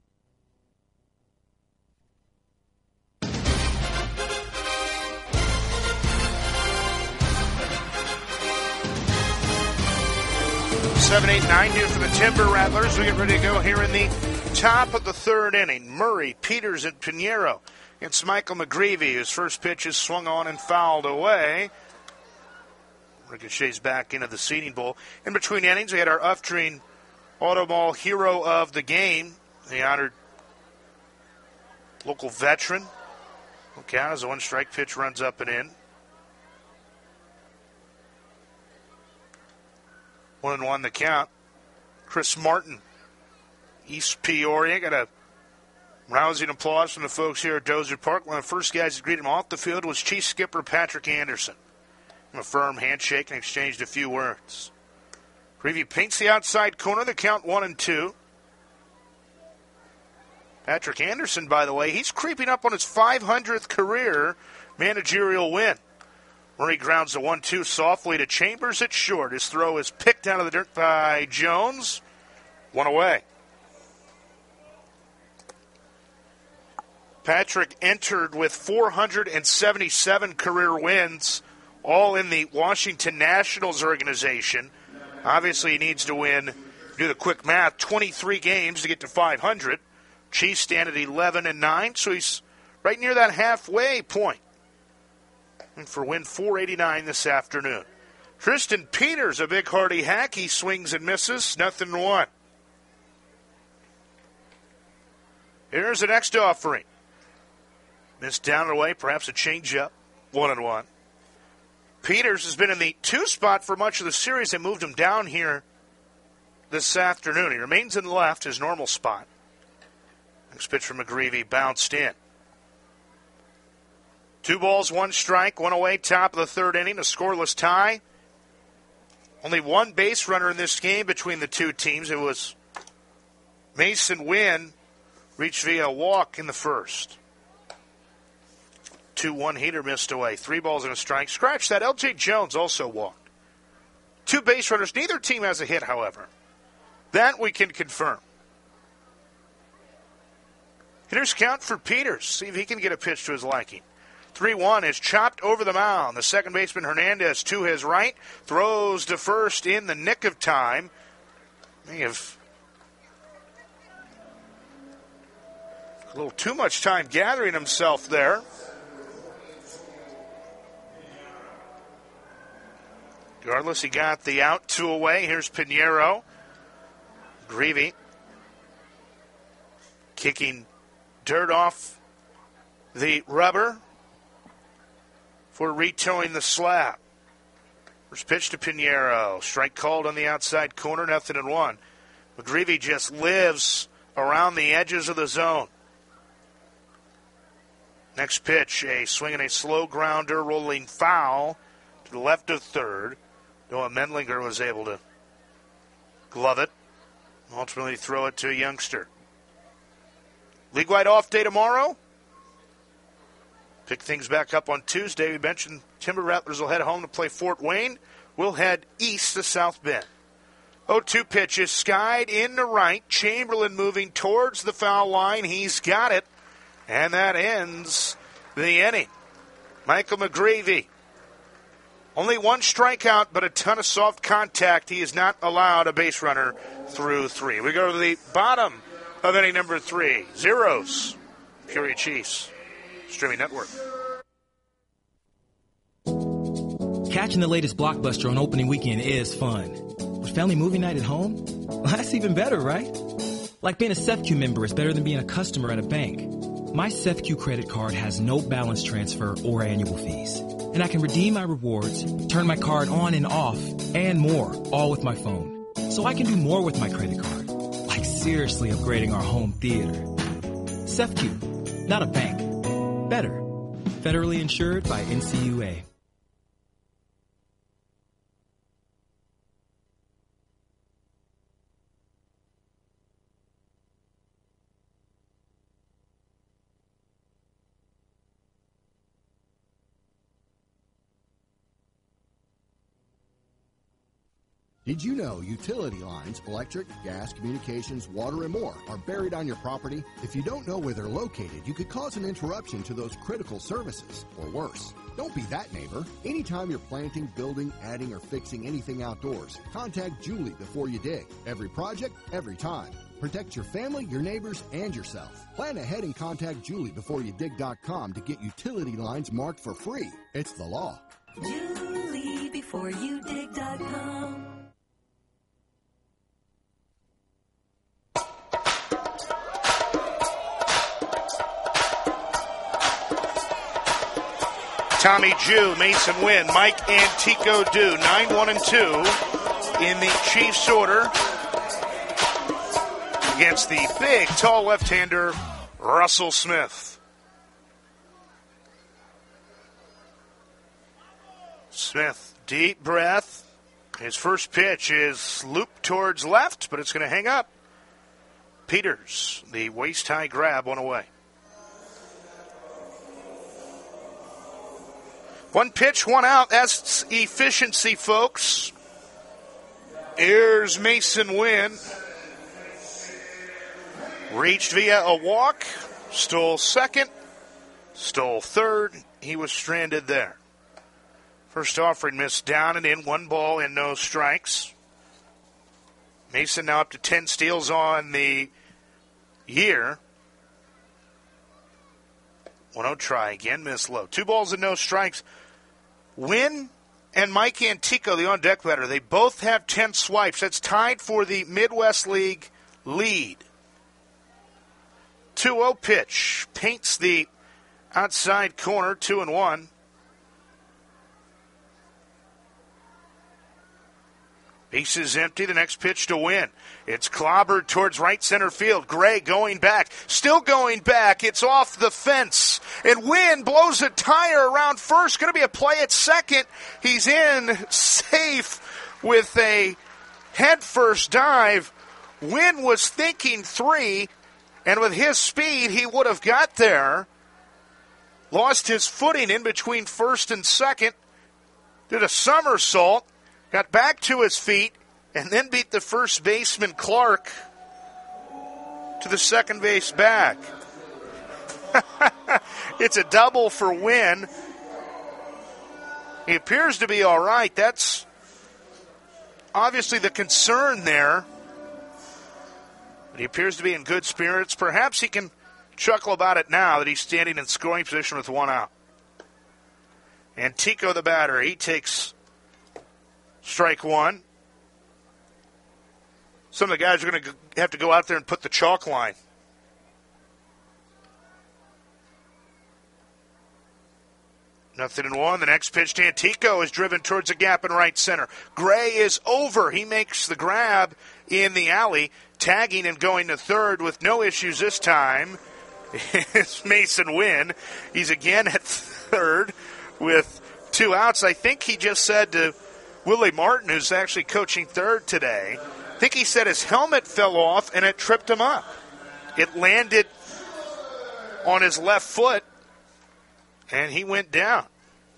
seven eight nine due for the Timber Rattlers. We get ready to go here in the top of the third inning. Murray, Peters, and Pinheiro against Michael McGreevy, whose first pitch is swung on and fouled away. Ricochets back into the seating bowl. In between innings, we had our Uftreen Auto Mall hero of the game, the honored local veteran. Okay, as the one strike pitch runs up and in. One and one the count. Chris Martin, East Peoria, got a rousing applause from the folks here at Dozer Park. One of the first guys to greet him off the field was Chief Skipper Patrick Anderson. A firm handshake and exchanged a few words. Preview paints the outside corner. The count one and two. Patrick Anderson, by the way, he's creeping up on his five hundredth career managerial win. Murray grounds the one two softly to Chambers at short. His throw is picked out of the dirt by Jones. One away. Patrick entered with four hundred seventy-seven career wins, all in the Washington Nationals organization. Obviously, he needs to win, do the quick math, twenty-three games to get to five hundred. Chiefs stand at eleven and nine, so he's right near that halfway point. And for win four eighty-nine this afternoon. Tristan Peters, a big hearty hack. He swings and misses. Nothing to one. Here's the next offering. Missed down and away, perhaps a changeup. One and one. Peters has been in the two spot for much of the series. They moved him down here this afternoon. He remains in the left, his normal spot. Next pitch from McGreevy bounced in. Two balls, one strike, one away, top of the third inning, a scoreless tie. Only one base runner in this game between the two teams. It was Mason Wynn, reached via a walk in the first. two one heater missed away. Three balls and a strike. Scratch that. L J Jones also walked. Two base runners. Neither team has a hit, however. That we can confirm. Hitters count for Peters. See if he can get a pitch to his liking. three one is chopped over the mound. The second baseman, Hernandez, to his right. Throws to first in the nick of time. May have a little too much time gathering himself there. Regardless, he got the out, two away. Here's Pinheiro. Greavy kicking dirt off the rubber for retowing the slab. First pitch to Pinheiro. Strike called on the outside corner, nothing in one. McGreevy just lives around the edges of the zone. Next pitch, a swing and a slow grounder rolling foul to the left of third. Noah Mendlinger was able to glove it, ultimately throw it to a youngster. League-wide off day tomorrow. Pick things back up on Tuesday. We mentioned Timber Rattlers will head home to play Fort Wayne. We'll head east to South Bend. oh two pitches, skied in to right. Chamberlain moving towards the foul line. He's got it. And that ends the inning. Michael McGreevy. Only one strikeout, but a ton of soft contact. He is not allowed a base runner through three. We go to the bottom of inning number three. Zeros. Peoria Chiefs. Streaming network. Catching the latest blockbuster on opening weekend is fun. But family movie night at home? Well, that's even better, right? Like being a SEFCU member is better than being a customer at a bank. My SEFCU credit card has no balance transfer or annual fees. And I can redeem my rewards, turn my card on and off, and more, all with my phone. So I can do more with my credit card. Like seriously upgrading our home theater. SEFCU, not a bank. Better. Federally insured by N C U A. Did you know utility lines, electric, gas, communications, water, and more are buried on your property? If you don't know where they're located, you could cause an interruption to those critical services, or worse. Don't be that neighbor. Anytime you're planting, building, adding, or fixing anything outdoors, contact Julie before you dig. Every project, every time. Protect your family, your neighbors, and yourself. Plan ahead and contact Julie before you dig dot com to get utility lines marked for free. It's the law. Julie before you dig dot com. Tommy Jew, Mason Wynn, Mike Antico Do, nine one and two in the Chiefs order against the big, tall left-hander, Russell Smith. Smith, deep breath. His first pitch is looped towards left, but it's going to hang up. Peters, the waist-high grab, one away. One pitch, one out. That's efficiency, folks. Here's Mason Wynn. Reached via a walk. Stole second. Stole third. He was stranded there. First offering missed down and in. One ball and no strikes. Mason now up to ten steals on the year. one oh try again. Missed low. Two balls and no strikes. Wynn and Mike Antico, the on-deck batter, they both have ten swipes. That's tied for the Midwest League lead. two oh pitch. Paints the outside corner, two and one. Base is empty. The next pitch to Wynn. It's clobbered towards right center field. Gray going back. Still going back. It's off the fence. And Wynn blows a tire around first. Going to be a play at second. He's in safe with a head-first dive. Wynn was thinking three, and with his speed, he would have got there. Lost his footing in between first and second. Did a somersault. Got back to his feet, and then beat the first baseman, Clark, to the second base bag. It's a double for Wynn. He appears to be all right. That's obviously the concern there. But he appears to be in good spirits. Perhaps he can chuckle about it now that he's standing in scoring position with one out. Antico, the batter, he takes strike one. Some of the guys are going to have to go out there and put the chalk line. Nothing in one. The next pitch to Antico is driven towards a gap in right center. Gray is over. He makes the grab in the alley, tagging and going to third with no issues this time. It's Mason Wynn. He's again at third with two outs. I think he just said to Willie Martin, who's actually coaching third today, I think he said his helmet fell off and it tripped him up. It landed on his left foot, and he went down.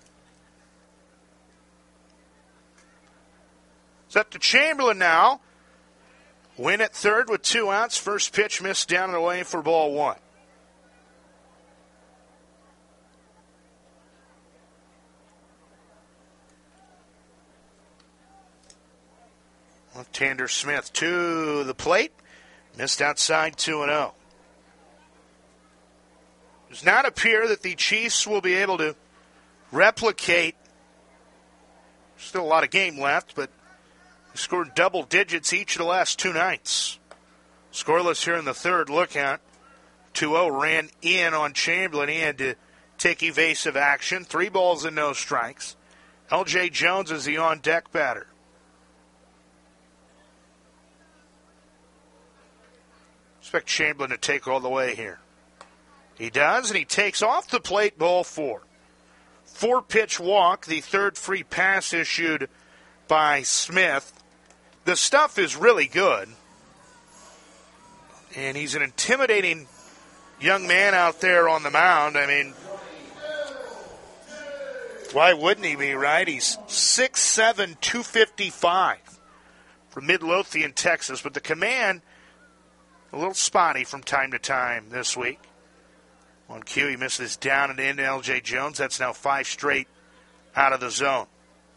It's up to Chamberlain now. Win at third with two outs. First pitch missed down and away for ball one. Left-hander Smith to the plate. Missed outside two and oh. Does not appear that the Chiefs will be able to replicate. Still a lot of game left, but they scored double digits each of the last two nights. Scoreless here in the third. Look at two oh ran in on Chamberlain. He had to take evasive action. Three balls and no strikes. L J Jones is the on-deck batter. Expect Chamberlain to take all the way here. He does, and he takes off the plate, ball four. Four-pitch walk, the third free pass issued by Smith. The stuff is really good. And he's an intimidating young man out there on the mound. I mean, why wouldn't he be, right? He's six seven, two fifty-five from Midlothian, Texas. But the command, a little spotty from time to time this week. On cue, he misses down and in to L J Jones. That's now five straight out of the zone.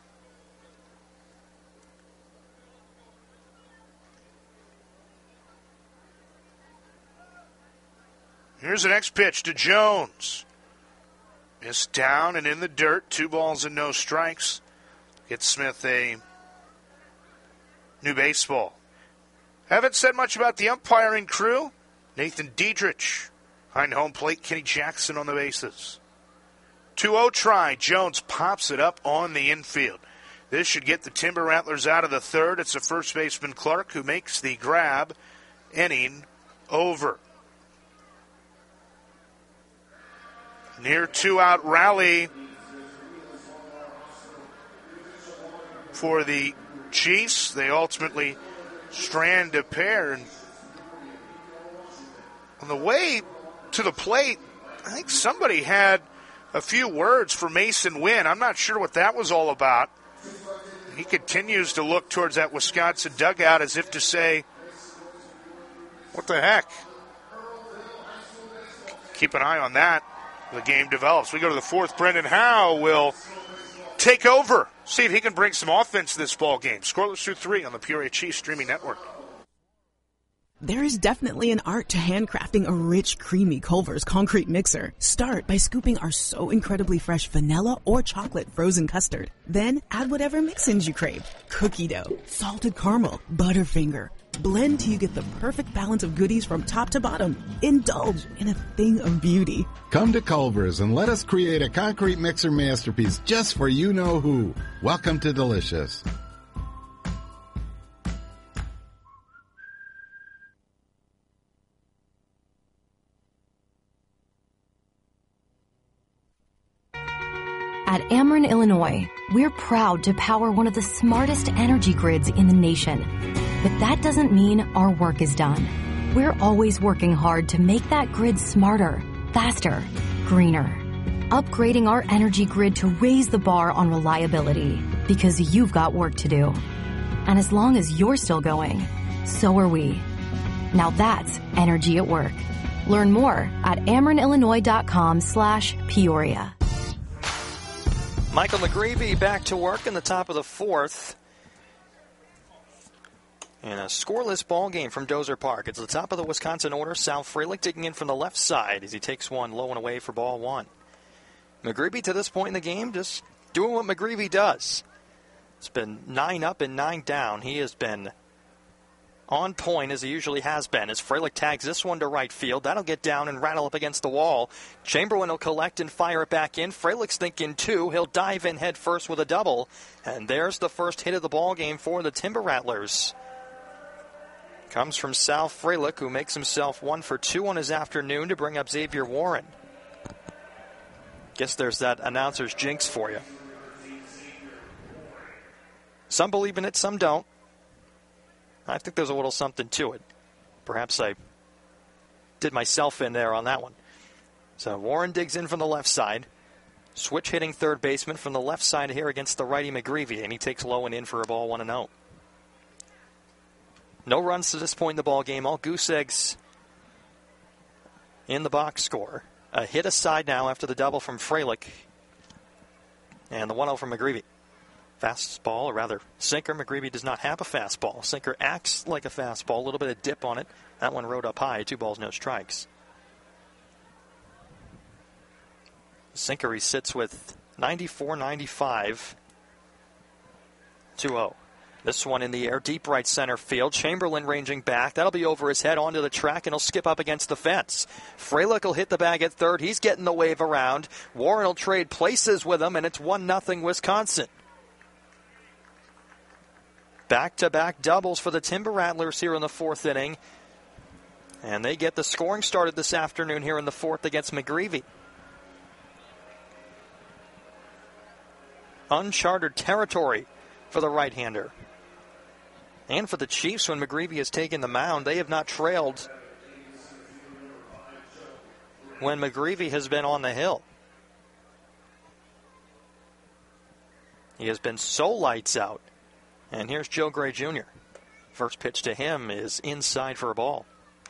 Here's the next pitch to Jones. Missed down and in the dirt. Two balls and no strikes. Gets Smith a new baseball. Haven't said much about the umpiring crew. Nathan Diedrich behind home plate. Kenny Jackson on the bases. two oh try. Jones pops it up on the infield. This should get the Timber Rattlers out of the third. It's the first baseman Clark who makes the grab. Inning over. Near two-out rally for the Chiefs. They ultimately strand a pair. And on the way to the plate, I think somebody had a few words for Mason Wynn. I'm not sure what that was all about. He continues to look towards that Wisconsin dugout as if to say, what the heck? Keep an eye on that. The game develops. We go to the fourth. Brendan Howe will take over. See if he can bring some offense to this ball game. Scoreless through three on the Peoria Chiefs streaming network. There is definitely an art to handcrafting a rich, creamy Culver's concrete mixer. Start by scooping our so incredibly fresh vanilla or chocolate frozen custard. Then add whatever mix-ins you crave. Cookie dough, salted caramel, Butterfinger. Blend till you get the perfect balance of goodies from top to bottom. Indulge in a thing of beauty. Come to Culver's and let us create a concrete mixer masterpiece just for you-know-who. Welcome to Delicious. At Ameren, Illinois, we're proud to power one of the smartest energy grids in the nation. But that doesn't mean our work is done. We're always working hard to make that grid smarter, faster, greener. Upgrading our energy grid to raise the bar on reliability, because you've got work to do. And as long as you're still going, so are we. Now that's energy at work. Learn more at amerenillinois.com slash Peoria. Michael McGreevy back to work in the top of the fourth. In a scoreless ball game from Dozer Park. It's the top of the Wisconsin order. Sal Frelick digging in from the left side as he takes one low and away for ball one. McGreevy to this point in the game just doing what McGreevy does. It's been nine up and nine down. He has been on point as he usually has been. As Frelick tags this one to right field, that'll get down and rattle up against the wall. Chamberlain will collect and fire it back in. Frelick's thinking two. He'll dive in head first with a double. And there's the first hit of the ball game for the Timber Rattlers. Comes from Sal Frelick, who makes himself one for two on his afternoon to bring up Xavier Warren. Guess there's that announcer's jinx for you. Some believe in it, some don't. I think there's a little something to it. Perhaps I did myself in there on that one. So Warren digs in from the left side. Switch hitting third baseman from the left side here against the righty McGreevy, and he takes low and in for a ball one and oh. No runs to this point in the ball game. All goose eggs in the box score. A hit aside now after the double from Frelick. And the one oh from McGreevy. Fastball, or rather sinker. McGreevy does not have a fastball. Sinker acts like a fastball. A little bit of dip on it. That one rode up high. Two balls, no strikes. Sinker, he sits with ninety-four ninety-five. two oh. This one in the air, deep right center field. Chamberlain ranging back. That'll be over his head onto the track, and he'll skip up against the fence. Frelick will hit the bag at third. He's getting the wave around. Warren will trade places with him, and it's one nothing Wisconsin. Back-to-back doubles for the Timber Rattlers here in the fourth inning. And they get the scoring started this afternoon here in the fourth against McGreevy. Uncharted territory for the right-hander. And for the Chiefs, when McGreevy has taken the mound, they have not trailed when McGreevy has been on the hill. He has been so lights out. And here's Joe Gray Junior First pitch to him is inside for a ball.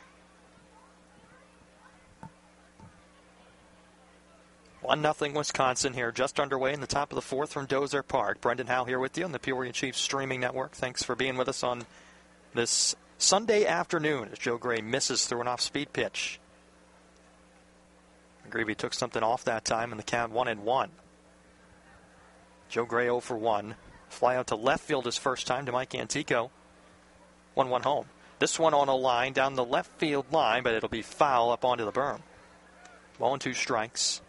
one nothing Wisconsin here, just underway in the top of the fourth from Dozer Park. Brendan Howe here with you on the Peoria Chiefs streaming network. Thanks for being with us on this Sunday afternoon as Joe Gray misses through an off-speed pitch. McGreevy took something off that time in the count one and one. Joe Gray oh for one. Fly out to left field his first time to Mike Antico. one one home. This one on a line down the left field line, but it'll be foul up onto the berm. One and two strikes.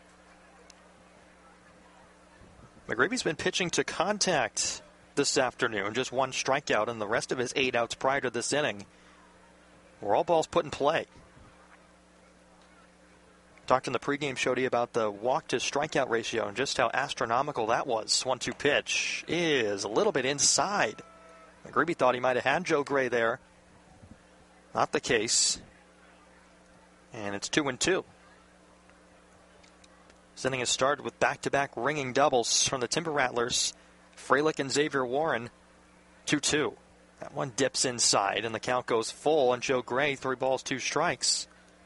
McGreevy's been pitching to contact this afternoon. Just one strikeout, and the rest of his eight outs prior to this inning were all balls put in play. Talked in the pregame show to you about the walk-to-strikeout ratio and just how astronomical that was. one two pitch is a little bit inside. McGreevy thought he might have had Joe Gray there. Not the case. And it's two and two. This inning has started with back-to-back ringing doubles from the Timber Rattlers. Frelick and Xavier Warren, two two. That one dips inside, and the count goes full on Joe Gray, three balls, two strikes.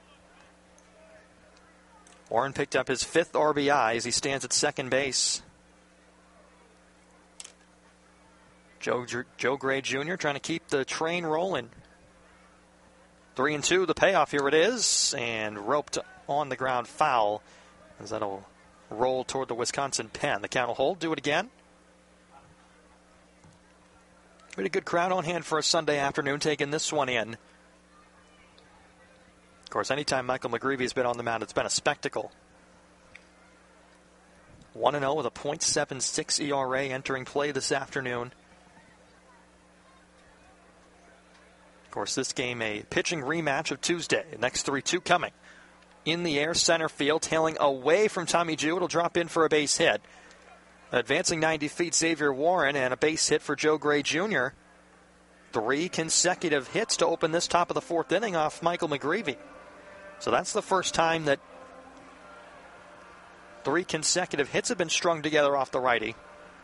Warren picked up his fifth R B I as he stands at second base. Joe, Joe Gray Junior trying to keep the train rolling. Three and two, the payoff, here it is, and roped on the ground foul as that'll roll toward the Wisconsin pen. The count will hold, do it again. We had a good crowd on hand for a Sunday afternoon taking this one in. Of course, anytime Michael McGreevy has been on the mound, it's been a spectacle. one and oh with a point seven six E R A entering play this afternoon. Of course, this game a pitching rematch of Tuesday. Next three two coming. In the air, center field, tailing away from Tommy Jew. It'll drop in for a base hit. Advancing ninety feet, Xavier Warren, and a base hit for Joe Gray Junior Three consecutive hits to open this top of the fourth inning off Michael McGreevy. So that's the first time that three consecutive hits have been strung together off the righty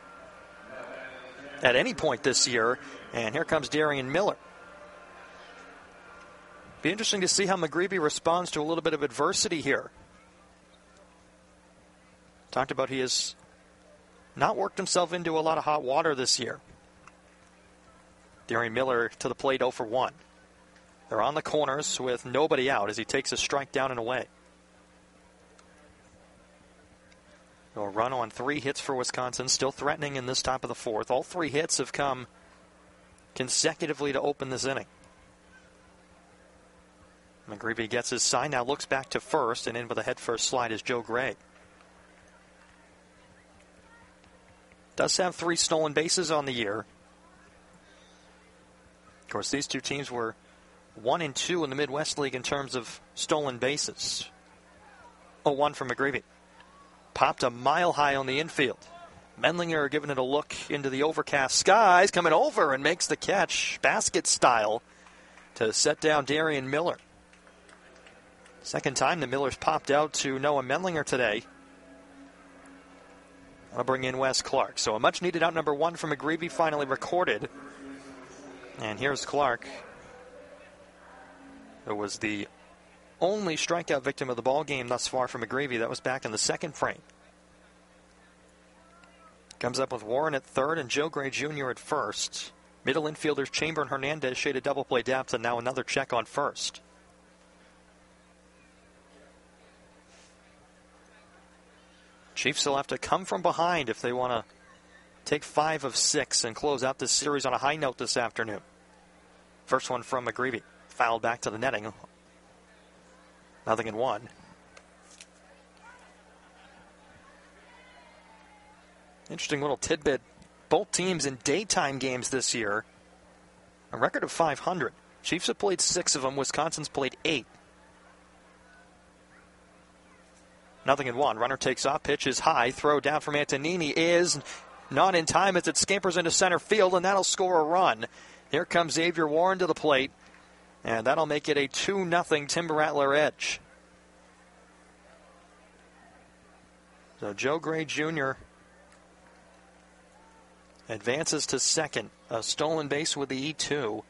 at any point this year. And here comes Darian Miller. Be interesting to see how McGreevy responds to a little bit of adversity here. Talked about he has not worked himself into a lot of hot water this year. Darian Miller to the plate, oh for one. They're on the corners with nobody out as he takes a strike down and away. A run on three hits for Wisconsin, still threatening in this top of the fourth. All three hits have come consecutively to open this inning. McGreevy gets his sign, now looks back to first, and in with a head-first slide is Joe Gray. Does have three stolen bases on the year. Of course, these two teams were one and two in the Midwest League in terms of stolen bases. oh one for McGreevy. Popped a mile high on the infield. Mendlinger giving it a look into the overcast skies, coming over and makes the catch, basket style, to set down Darian Miller. Second time the Millers popped out to Noah Mendlinger today. I'll bring in Wes Clark. So a much-needed out number one from McGreevy finally recorded. And here's Clark. It was the only strikeout victim of the ball game thus far for McGreevy. That was back in the second frame. Comes up with Warren at third and Joe Gray Junior at first. Middle infielders Chamber and Hernandez shaded double play depth, and now another check on first. Chiefs will have to come from behind if they want to take five of six and close out this series on a high note this afternoon. First one from McGreevy. Fouled back to the netting. Nothing in one. Interesting little tidbit. Both teams in daytime games this year, a record of five hundred. Chiefs have played six of them. Wisconsin's played eight. Nothing in one. Runner takes off. Pitch is high. Throw down from Antonini is not in time as it scampers into center field, and that'll score a run. Here comes Xavier Warren to the plate, and that'll make it a two nothing Timber Rattler edge. So Joe Gray Junior advances to second. A stolen base with the E two.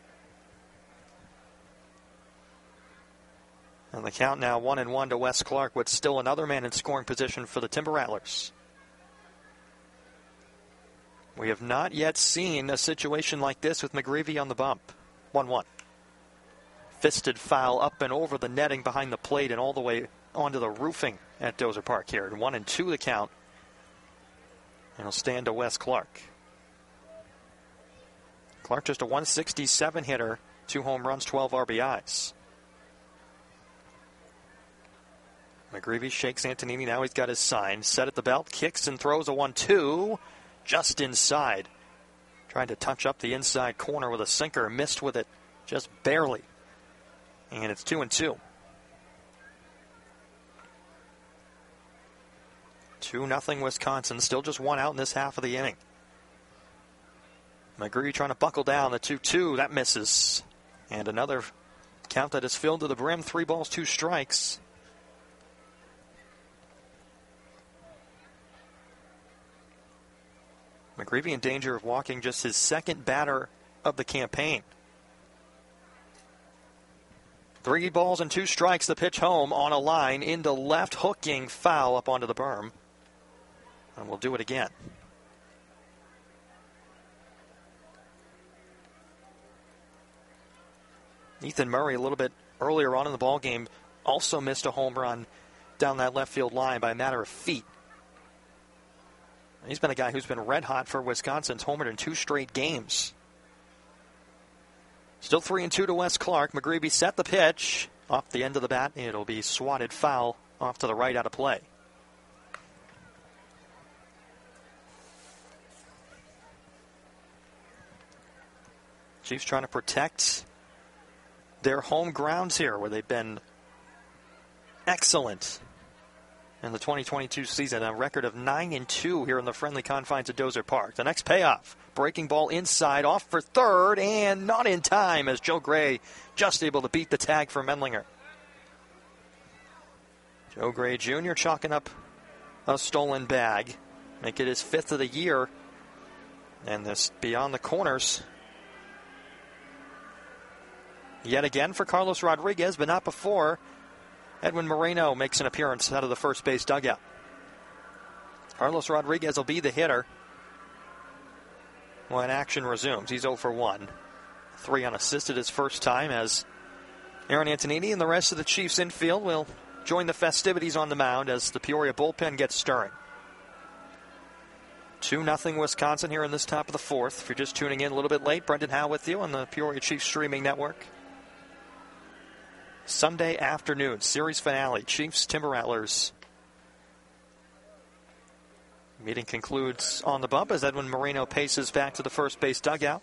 And the count now one and one to Wes Clark, with still another man in scoring position for the Timber Rattlers. We have not yet seen a situation like this with McGreevy on the bump. one one. Fisted foul up and over the netting behind the plate and all the way onto the roofing at Dozer Park here. And one and two the count. And it'll stand to Wes Clark. Clark just a one sixty-seven hitter, two home runs, twelve R B Is. McGreevy shakes Antonini. Now he's got his sign. Set at the belt. Kicks and throws a one two. Just inside. Trying to touch up the inside corner with a sinker. Missed with it just barely. And it's two and two. two nothing Wisconsin. Still just one out in this half of the inning. McGreevy trying to buckle down. The two two. That misses. And another count that is filled to the brim. Three balls, two strikes. McGreevy in danger of walking just his second batter of the campaign. Three balls and two strikes. The pitch home on a line into left, hooking foul up onto the berm. And we'll do it again. Ethan Murray, a little bit earlier on in the ballgame, also missed a home run down that left field line by a matter of feet. He's been a guy who's been red hot for Wisconsin. He's homered in two straight games. Still three and two to Wes Clark. McGreevy set the pitch off the end of the bat. It'll be swatted foul off to the right, out of play. Chiefs trying to protect their home grounds here, where they've been excellent in the twenty twenty-two season. A record of nine and two here in the friendly confines of Dozer Park. The next payoff, breaking ball inside, off for third, and not in time as Joe Gray just able to beat the tag for Mendlinger. Joe Gray Junior chalking up a stolen bag, make it his fifth of the year, and this beyond the corners yet again for Carlos Rodriguez, but not before Edwin Moreno makes an appearance out of the first base dugout. Carlos Rodriguez will be the hitter when action resumes. He's oh for one. Three unassisted his first time, as Aaron Antonini and the rest of the Chiefs infield will join the festivities on the mound as the Peoria bullpen gets stirring. two nothing Wisconsin here in this top of the fourth. If you're just tuning in a little bit late, Brendan Howe with you on the Peoria Chiefs streaming network. Sunday afternoon, series finale, Chiefs Timber Rattlers. Meeting concludes on the bump as Edwin Moreno paces back to the first base dugout.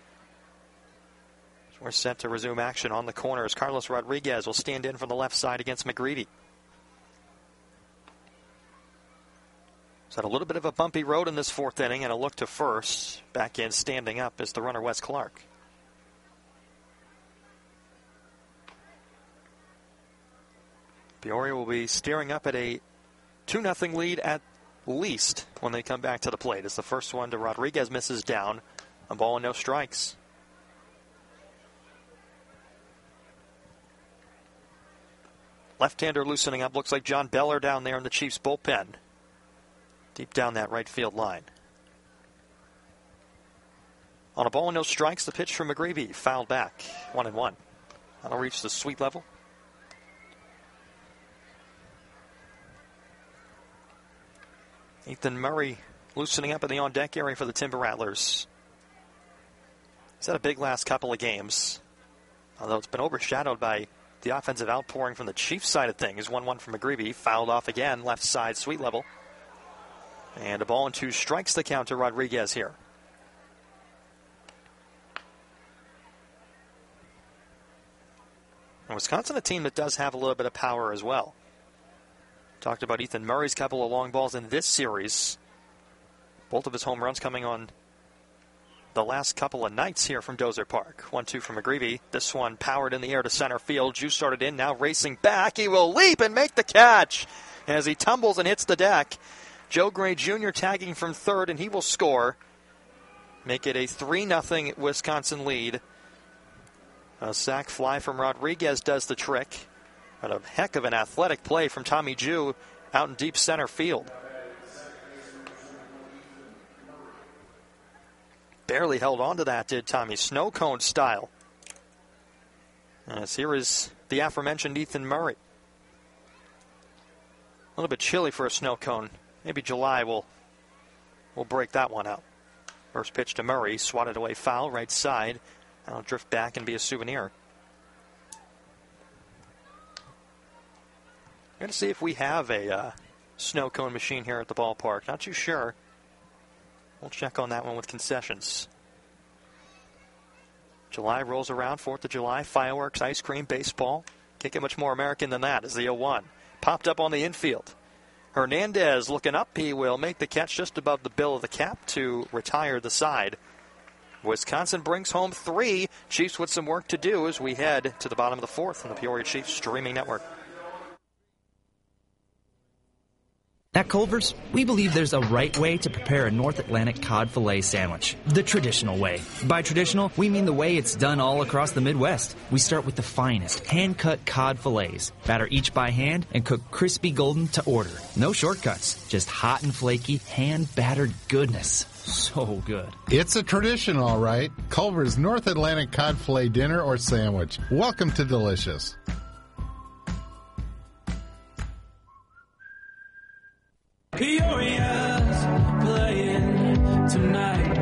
We're set to resume action on the corners. Carlos Rodriguez will stand in from the left side against McGreevy. He's had a little bit of a bumpy road in this fourth inning, and a look to first. Back in, standing up, is the runner Wes Clark. Peoria will be steering up at a two nothing lead at least when they come back to the plate. It's the first one to Rodriguez, misses down. A ball and no strikes. Left-hander loosening up. Looks like John Beller down there in the Chiefs bullpen. Deep down that right field line. On a ball and no strikes, the pitch from McGreevy. Fouled back. One and one. That'll reach the sweet level. Ethan Murray loosening up in the on-deck area for the Timber Rattlers. He's had a big last couple of games, although it's been overshadowed by the offensive outpouring from the Chiefs side of things. one one from McGreevy, fouled off again, left side, sweet level. And a ball and two strikes the count to Rodriguez here. And Wisconsin, a team that does have a little bit of power as well. Talked about Ethan Murray's couple of long balls in this series. Both of his home runs coming on the last couple of nights here from Dozer Park. one two from McGreevy. This one powered in the air to center field. Juice started in, now racing back. He will leap and make the catch as he tumbles and hits the deck. Joe Gray Junior tagging from third, and he will score. Make it a three nothing Wisconsin lead. A sac fly from Rodriguez does the trick. But a heck of an athletic play from Tommy Jew out in deep center field. Barely held on to that, did Tommy, snow cone style. As here is the aforementioned Ethan Murray. A little bit chilly for a snow cone. Maybe July will will break that one out. First pitch to Murray, swatted away foul, right side. That'll drift back and be a souvenir. Going to see if we have a uh, snow cone machine here at the ballpark. Not too sure. We'll check on that one with concessions. July rolls around, fourth of July, fireworks, ice cream, baseball. Can't get much more American than that as the oh one. Popped up on the infield. Hernandez looking up. He will make the catch just above the bill of the cap to retire the side. Wisconsin brings home three. Chiefs with some work to do as we head to the bottom of the fourth on the Peoria Chiefs streaming network. At Culver's, we believe there's a right way to prepare a North Atlantic cod fillet sandwich. The traditional way. By traditional, we mean the way it's done all across the Midwest. We start with the finest, hand-cut cod fillets. Batter each by hand and cook crispy golden to order. No shortcuts, just hot and flaky, hand-battered goodness. So good. It's a tradition, all right. Culver's North Atlantic cod fillet dinner or sandwich. Welcome to Delicious. Peoria's playing tonight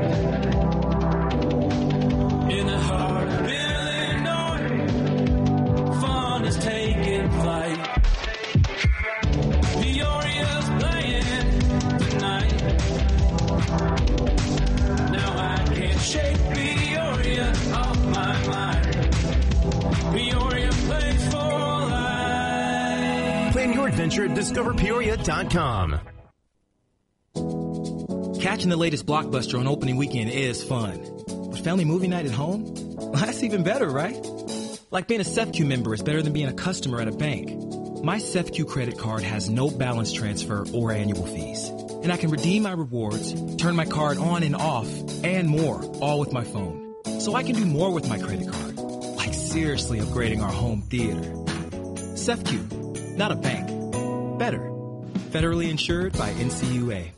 in the heart of Illinois. Fun is taking flight. Peoria's playing tonight. Now I can't shake Peoria off my mind. Peoria plays for life. Plan your adventure at discover peoria dot com. Catching the latest blockbuster on opening weekend is fun. But family movie night at home? Well, that's even better, right? Like being a SEFCU member is better than being a customer at a bank. My SEFCU credit card has no balance transfer or annual fees. And I can redeem my rewards, turn my card on and off, and more, all with my phone. So I can do more with my credit card. Like seriously upgrading our home theater. SEFCU, not a bank. Better. Federally insured by N C U A.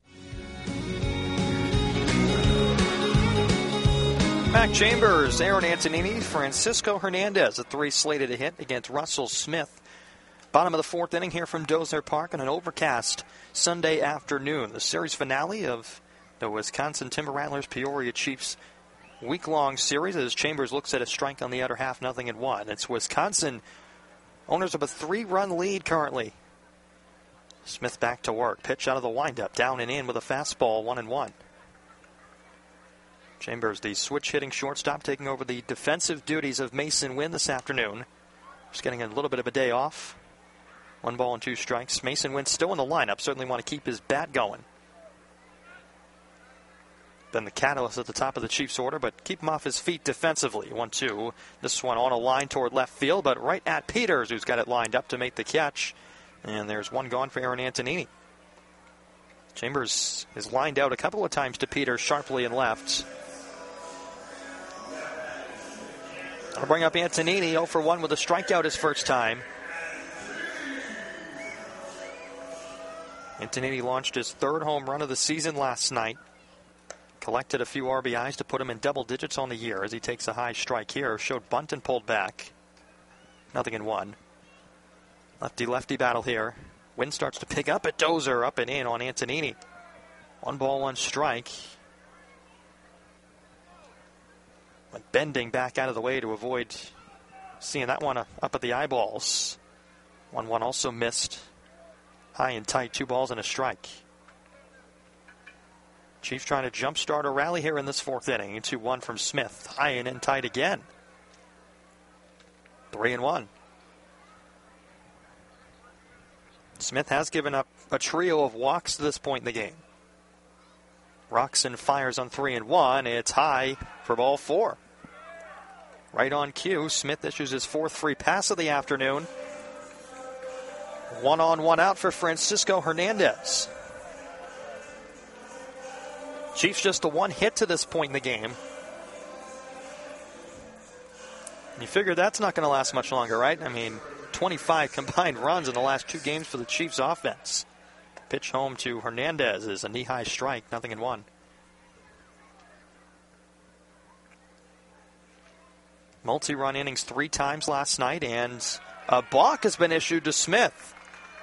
Mac Chambers, Aaron Antonini, Francisco Hernandez, the three slated to hit against Russell Smith. Bottom of the fourth inning here from Dozier Park on an overcast Sunday afternoon. The series finale of the Wisconsin Timber Rattlers Peoria Chiefs week-long series as Chambers looks at a strike on the outer half, nothing and one. It's Wisconsin, owners of a three-run lead currently. Smith back to work. Pitch out of the windup, down and in with a fastball, one and one. Chambers, the switch-hitting shortstop, taking over the defensive duties of Mason Wynn this afternoon. Just getting a little bit of a day off. One ball and two strikes. Mason Wynn still in the lineup. Certainly want to keep his bat going. Been the catalyst at the top of the Chiefs' order, but keep him off his feet defensively. one two. This one on a line toward left field, but right at Peters, who's got it lined up to make the catch. And there's one gone for Aaron Antonini. Chambers is lined out a couple of times to Peters, sharply and left. I'll bring up Antonini, oh for one with a strikeout his first time. Antonini launched his third home run of the season last night. Collected a few R B Is to put him in double digits on the year as he takes a high strike here. Showed bunt and pulled back. Nothing in one. Lefty-lefty battle here. Wynn starts to pick up at Dozier, up and in on Antonini. One ball, one strike. But bending back out of the way to avoid seeing that one up at the eyeballs. one one also missed. High and tight, two balls and a strike. Chiefs trying to jumpstart a rally here in this fourth inning. two one from Smith. High and in tight again. three and one. Smith has given up a trio of walks to this point in the game. Roxon fires on three and one. It's high for ball four. Right on cue, Smith issues his fourth free pass of the afternoon. One on, one out for Francisco Hernandez. Chiefs just a one hit to this point in the game. You figure that's not going to last much longer, right? I mean, twenty-five combined runs in the last two games for the Chiefs offense. Pitch home to Hernandez is a knee-high strike, nothing in one. Multi-run innings three times last night, and a balk has been issued to Smith.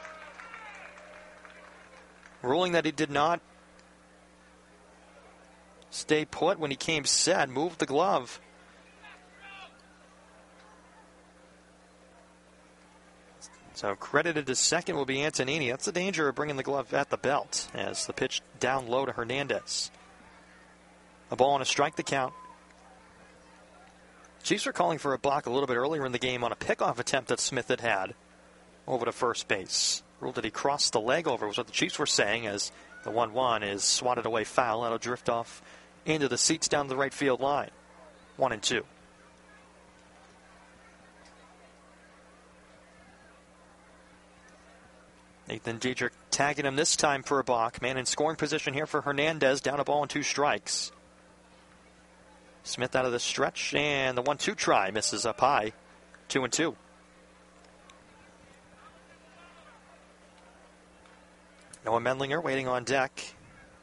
Ruling that he did not stay put when he came set, moved the glove. So credited to second will be Antonini. That's the danger of bringing the glove at the belt as the pitch down low to Hernandez. A ball and a strike the count. Chiefs are calling for a block a little bit earlier in the game on a pickoff attempt that Smith had had over to first base. Ruled that he crossed the leg over was what the Chiefs were saying as the one one is swatted away foul. That'll drift off into the seats down the right field line. One and two. Nathan Diedrich tagging him this time for a balk. Man in scoring position here for Hernandez. Down a ball and two strikes. Smith out of the stretch, and the one two try misses up high. Two and two. Noah Mendlinger waiting on deck.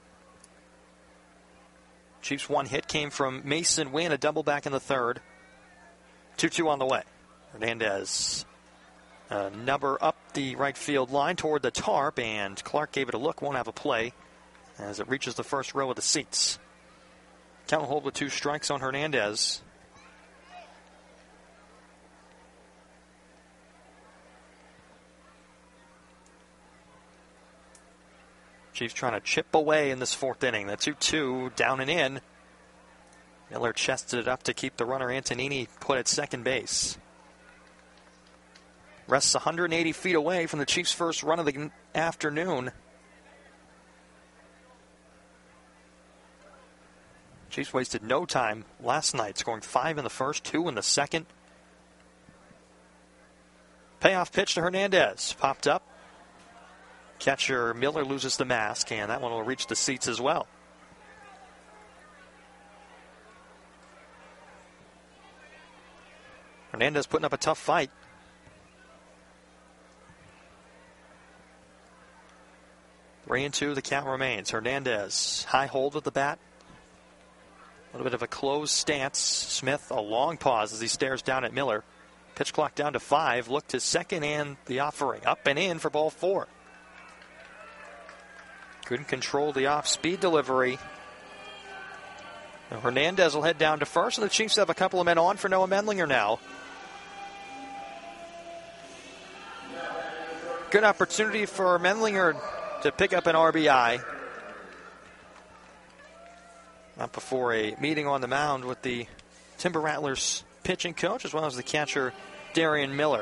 Chiefs' one hit came from Mason Wynn, a double back in the third. two two on the way. Hernandez, a number up the right field line toward the tarp, and Clark gave it a look, won't have a play as it reaches the first row of the seats. Count hold with two strikes on Hernandez. Chiefs trying to chip away in this fourth inning. The two two down and in. Miller chested it up to keep the runner Antonini put at second base. Rests one hundred eighty feet away from the Chiefs' first run of the afternoon. Chiefs wasted no time last night, scoring five in the first, two in the second. Payoff pitch to Hernandez. Popped up. Catcher Miller loses the mask, and that one will reach the seats as well. Hernandez putting up a tough fight. Three and two, the count remains. Hernandez, high hold with the bat. A little bit of a closed stance. Smith, a long pause as he stares down at Miller. Pitch clock down to five. Look to second and the offering. Up and in for ball four. Couldn't control the off-speed delivery. Now Hernandez will head down to first, and the Chiefs have a couple of men on for Noah Mendlinger now. Good opportunity for Mendlinger to pick up an R B I. Not before a meeting on the mound with the Timber Rattlers pitching coach as well as the catcher Darian Miller.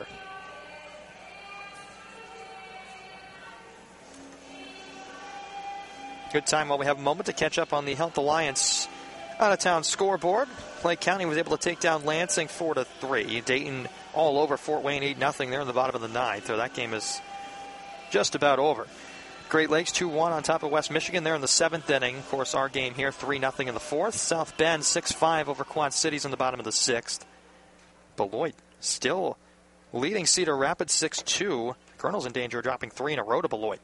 Good time while we have a moment to catch up on the Health Alliance out-of-town scoreboard. Clay County was able to take down Lansing four to three. Dayton all over Fort Wayne eight nothing. They're in the bottom of the ninth. So that game is just about over. Great Lakes two one on top of West Michigan. They're in the seventh inning. Of course, our game here three nothing in the fourth. South Bend six five over Quad Cities in the bottom of the sixth. Beloit still leading Cedar Rapids six two. Colonels in danger of dropping three in a row to Beloit.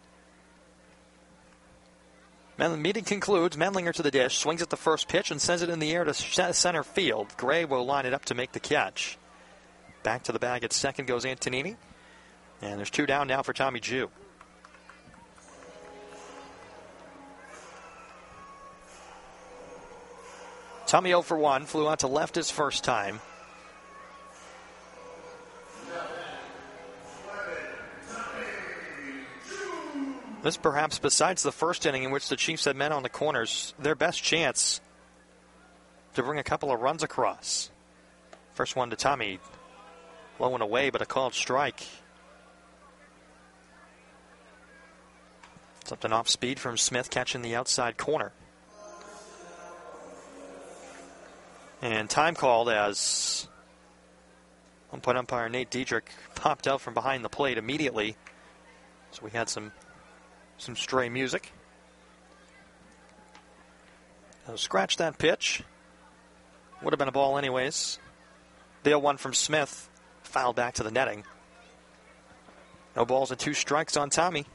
The meeting concludes. Mendlinger to the dish, swings at the first pitch and sends it in the air to center field. Gray will line it up to make the catch. Back to the bag at second goes Antonini. And there's two down now for Tommy Jew. Tommy oh for one, flew out to left his first time. This perhaps, besides the first inning in which the Chiefs had men on the corners, their best chance to bring a couple of runs across. First one to Tommy, low and away, but a called strike. Something off speed from Smith, catching the outside corner. And time called as umpired umpire Nate Diedrich popped out from behind the plate immediately. So we had some some stray music. Now scratch that pitch. Would have been a ball anyways. The oh one from Smith, fouled back to the netting. No balls and two strikes on Tommy.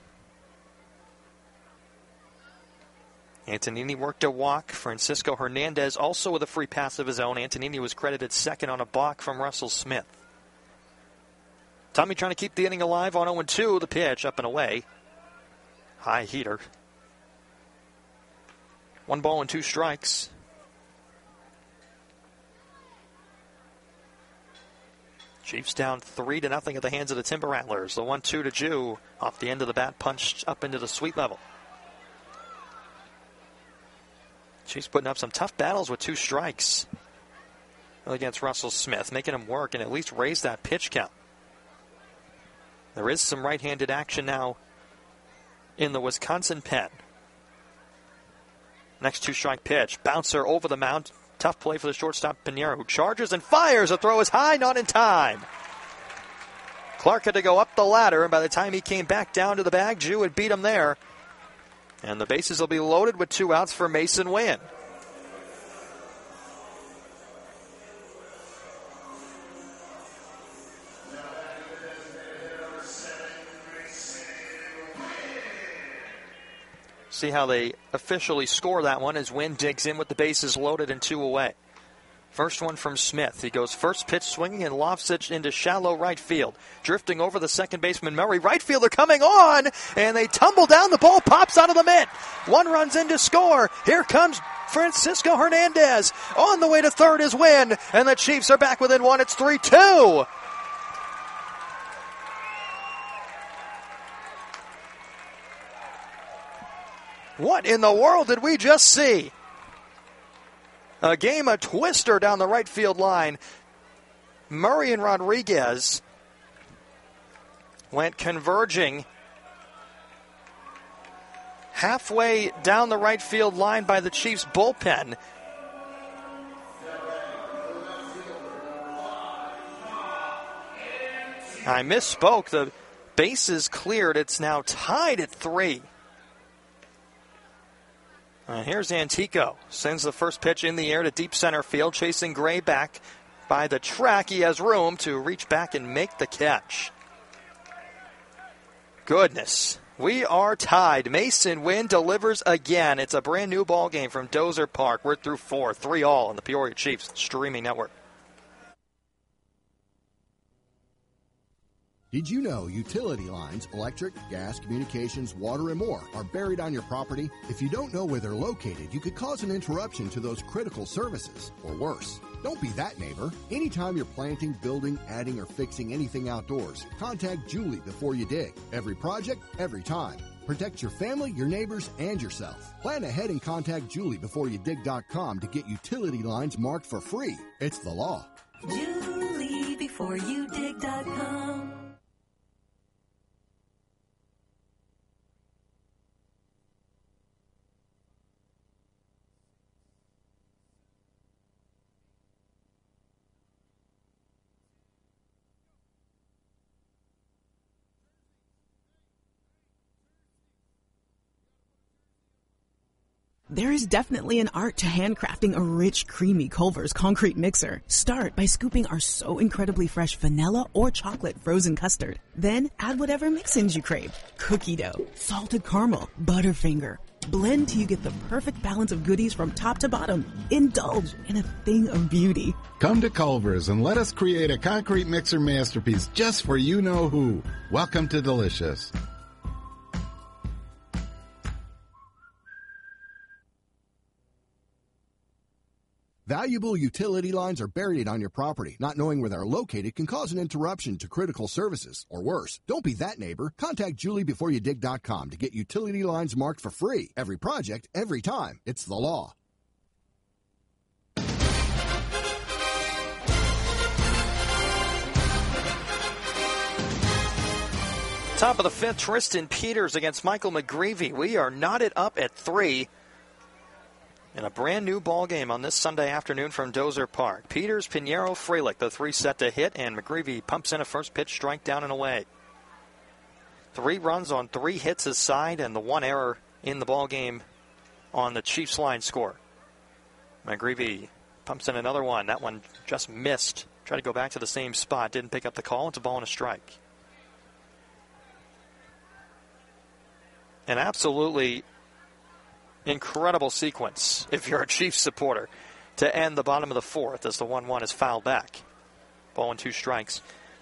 Antonini worked a walk. Francisco Hernandez also with a free pass of his own. Antonini was credited second on a balk from Russell Smith. Tommy trying to keep the inning alive on oh and two. The pitch up and away. High heater. One ball and two strikes. Chiefs down three to nothing at the hands of the Timber Rattlers. The one two to Jew off the end of the bat, punched up into the sweet level. Chiefs putting up some tough battles with two strikes against Russell Smith, making him work and at least raise that pitch count. There is some right-handed action now in the Wisconsin pen. Next two-strike pitch. Bouncer over the mound. Tough play for the shortstop, Pinheiro, who charges and fires. A throw is high, not in time. Clark had to go up the ladder, and by the time he came back down to the bag, Jew had beat him there. And the bases will be loaded with two outs for Mason Wynn. See how they officially score that one as Wynn digs in with the bases loaded and two away. First one from Smith. He goes first pitch swinging and lofts it into shallow right field. Drifting over the second baseman Murray. Right fielder coming on, and they tumble down. The ball pops out of the mitt. One runs in to score. Here comes Francisco Hernandez. On the way to third is Wynn, and the Chiefs are back within one. It's three two. What in the world did we just see? A game, a twister down the right field line. Murray and Rodriguez went converging halfway down the right field line by the Chiefs bullpen. I misspoke. The base is cleared. It's now tied at three. And here's Antico. Sends the first pitch in the air to deep center field, chasing Gray back by the track. He has room to reach back and make the catch. Goodness. We are tied. Mason Wynn delivers again. It's a brand new ball game from Dozer Park. We're through four, three all on the Peoria Chiefs streaming network. Did you know utility lines, electric, gas, communications, water, and more are buried on your property? If you don't know where they're located, you could cause an interruption to those critical services, or worse. Don't be that neighbor. Anytime you're planting, building, adding, or fixing anything outdoors, contact Julie before you dig. Every project, every time. Protect your family, your neighbors, and yourself. Plan ahead and contact Julie before you dig dot com to get utility lines marked for free. It's the law. Julie before you dig dot com. There is definitely an art to handcrafting a rich, creamy Culver's concrete mixer. Start by scooping our so incredibly fresh vanilla or chocolate frozen custard. Then add whatever mix-ins you crave. Cookie dough, salted caramel, Butterfinger. Blend till you get the perfect balance of goodies from top to bottom. Indulge in a thing of beauty. Come to Culver's and let us create a concrete mixer masterpiece just for you-know-who. Welcome to Delicious. Valuable utility lines are buried on your property. Not knowing where they're located can cause an interruption to critical services, or worse. Don't be that neighbor. Contact Julie before you dig dot com to get utility lines marked for free. Every project, every time. It's the law. Top of the fifth, Tristan Peters against Michael McGreevy. We are knotted up at three. In a brand new ball game on this Sunday afternoon from Dozer Park. Peters, Pinheiro, Frelick, the three set to hit, and McGreevy pumps in a first pitch strike down and away. Three runs on three hits his side, and the one error in the ball game on the Chiefs line score. McGreevy pumps in another one. That one just missed. Tried to go back to the same spot. Didn't pick up the call. It's a ball and a strike. An absolutely incredible sequence, if you're a Chiefs supporter, to end the bottom of the fourth as the one one is fouled back. Ball and two strikes.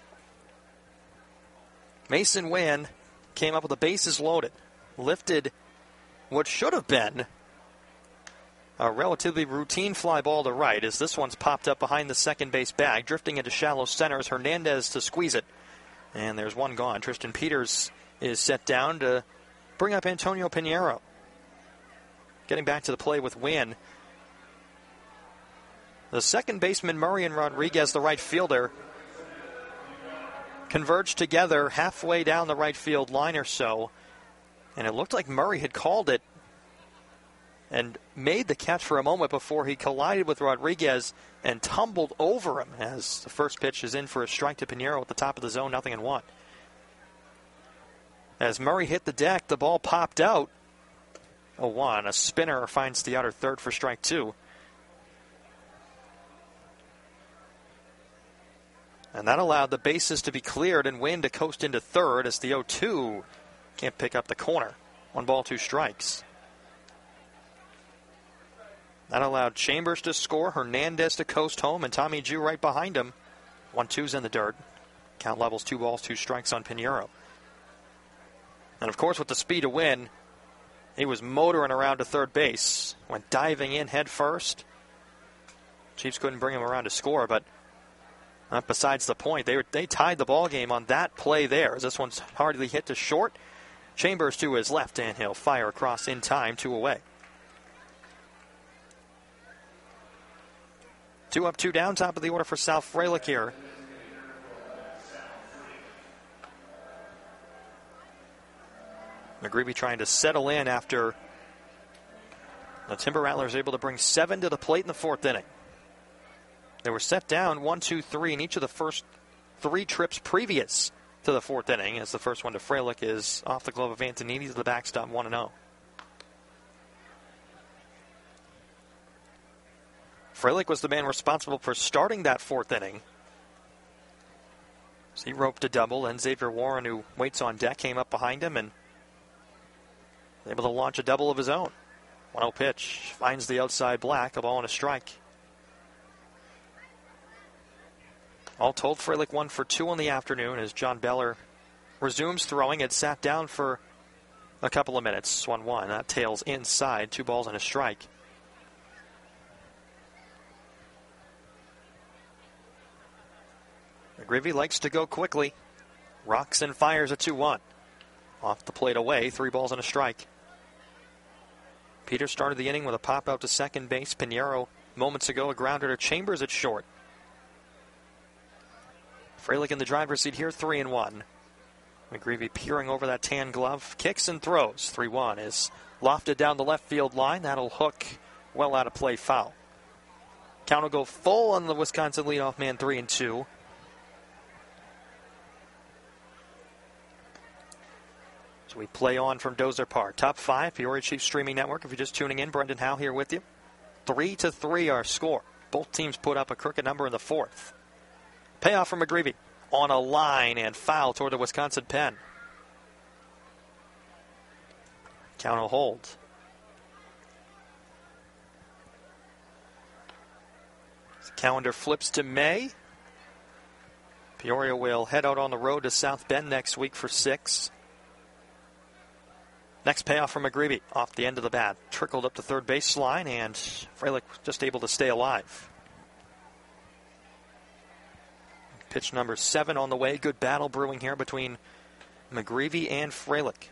Mason Wynn came up with the bases loaded. Lifted what should have been a relatively routine fly ball to right as this one's popped up behind the second base bag. Drifting into shallow center is Hernandez to squeeze it. And there's one gone. Tristan Peters is set down to bring up Antonio Pinheiro. Getting back to the play with Wynn. The second baseman, Murray, and Rodriguez, the right fielder, converged together halfway down the right field line or so. And it looked like Murray had called it and made the catch for a moment before he collided with Rodriguez and tumbled over him as the first pitch is in for a strike to Pinheiro at the top of the zone, nothing in one. As Murray hit the deck, the ball popped out. oh one, a spinner finds the outer third for strike two. And that allowed the bases to be cleared and Wynn to coast into third as the oh two can't pick up the corner. One ball, two strikes. That allowed Chambers to score, Hernandez to coast home, and Tommy Jew right behind him. One two's in the dirt. Count levels two balls, two strikes on Pinheiro. And of course, with the speed to Wynn, he was motoring around to third base, went diving in head first. Chiefs couldn't bring him around to score, but not besides the point. They were, they tied the ball game on that play there. As this one's hardly hit to short. Chambers to his left, and he'll fire across in time, two away. Two up, two down, top of the order for Sal Frelick here. McGreevy trying to settle in after the Timber Rattlers able to bring seven to the plate in the fourth inning. They were set down one, two, three in each of the first three trips previous to the fourth inning, as the first one to Frelick is off the glove of Antonini to the backstop, one and oh. Frelick was the man responsible for starting that fourth inning. So he roped a double, and Xavier Warren, who waits on deck, came up behind him and able to launch a double of his own. one oh pitch, finds the outside black, a ball and a strike. All told, Frelick one for two on the afternoon as John Beller resumes throwing. It sat down for a couple of minutes. one one. That tails inside. Two balls and a strike. McGreevy likes to go quickly. Rocks and fires a two one. Off the plate away. Three balls and a strike. Peter started the inning with a pop out to second base. Pinheiro moments ago a grounder to Chambers at short. Frelick in the driver's seat here, three and one. McGreevy peering over that tan glove, kicks and throws. three one is lofted down the left field line. That'll hook well out of play, foul. Count will go full on the Wisconsin leadoff man, three and two. So we play on from Dozer Park. Top five, Peoria Chiefs Streaming Network. If you're just tuning in, Brendan Howe here with you. Three to three our score. Both teams put up a crooked number in the fourth. Payoff from McGreevy on a line and foul toward the Wisconsin pen. Count will hold. The calendar flips to May. Peoria will head out on the road to South Bend next week for six. Next payoff from McGreevy off the end of the bat. Trickled up the third baseline, and Frelick just able to stay alive. Pitch number seven on the way. Good battle brewing here between McGreevy and Frelick.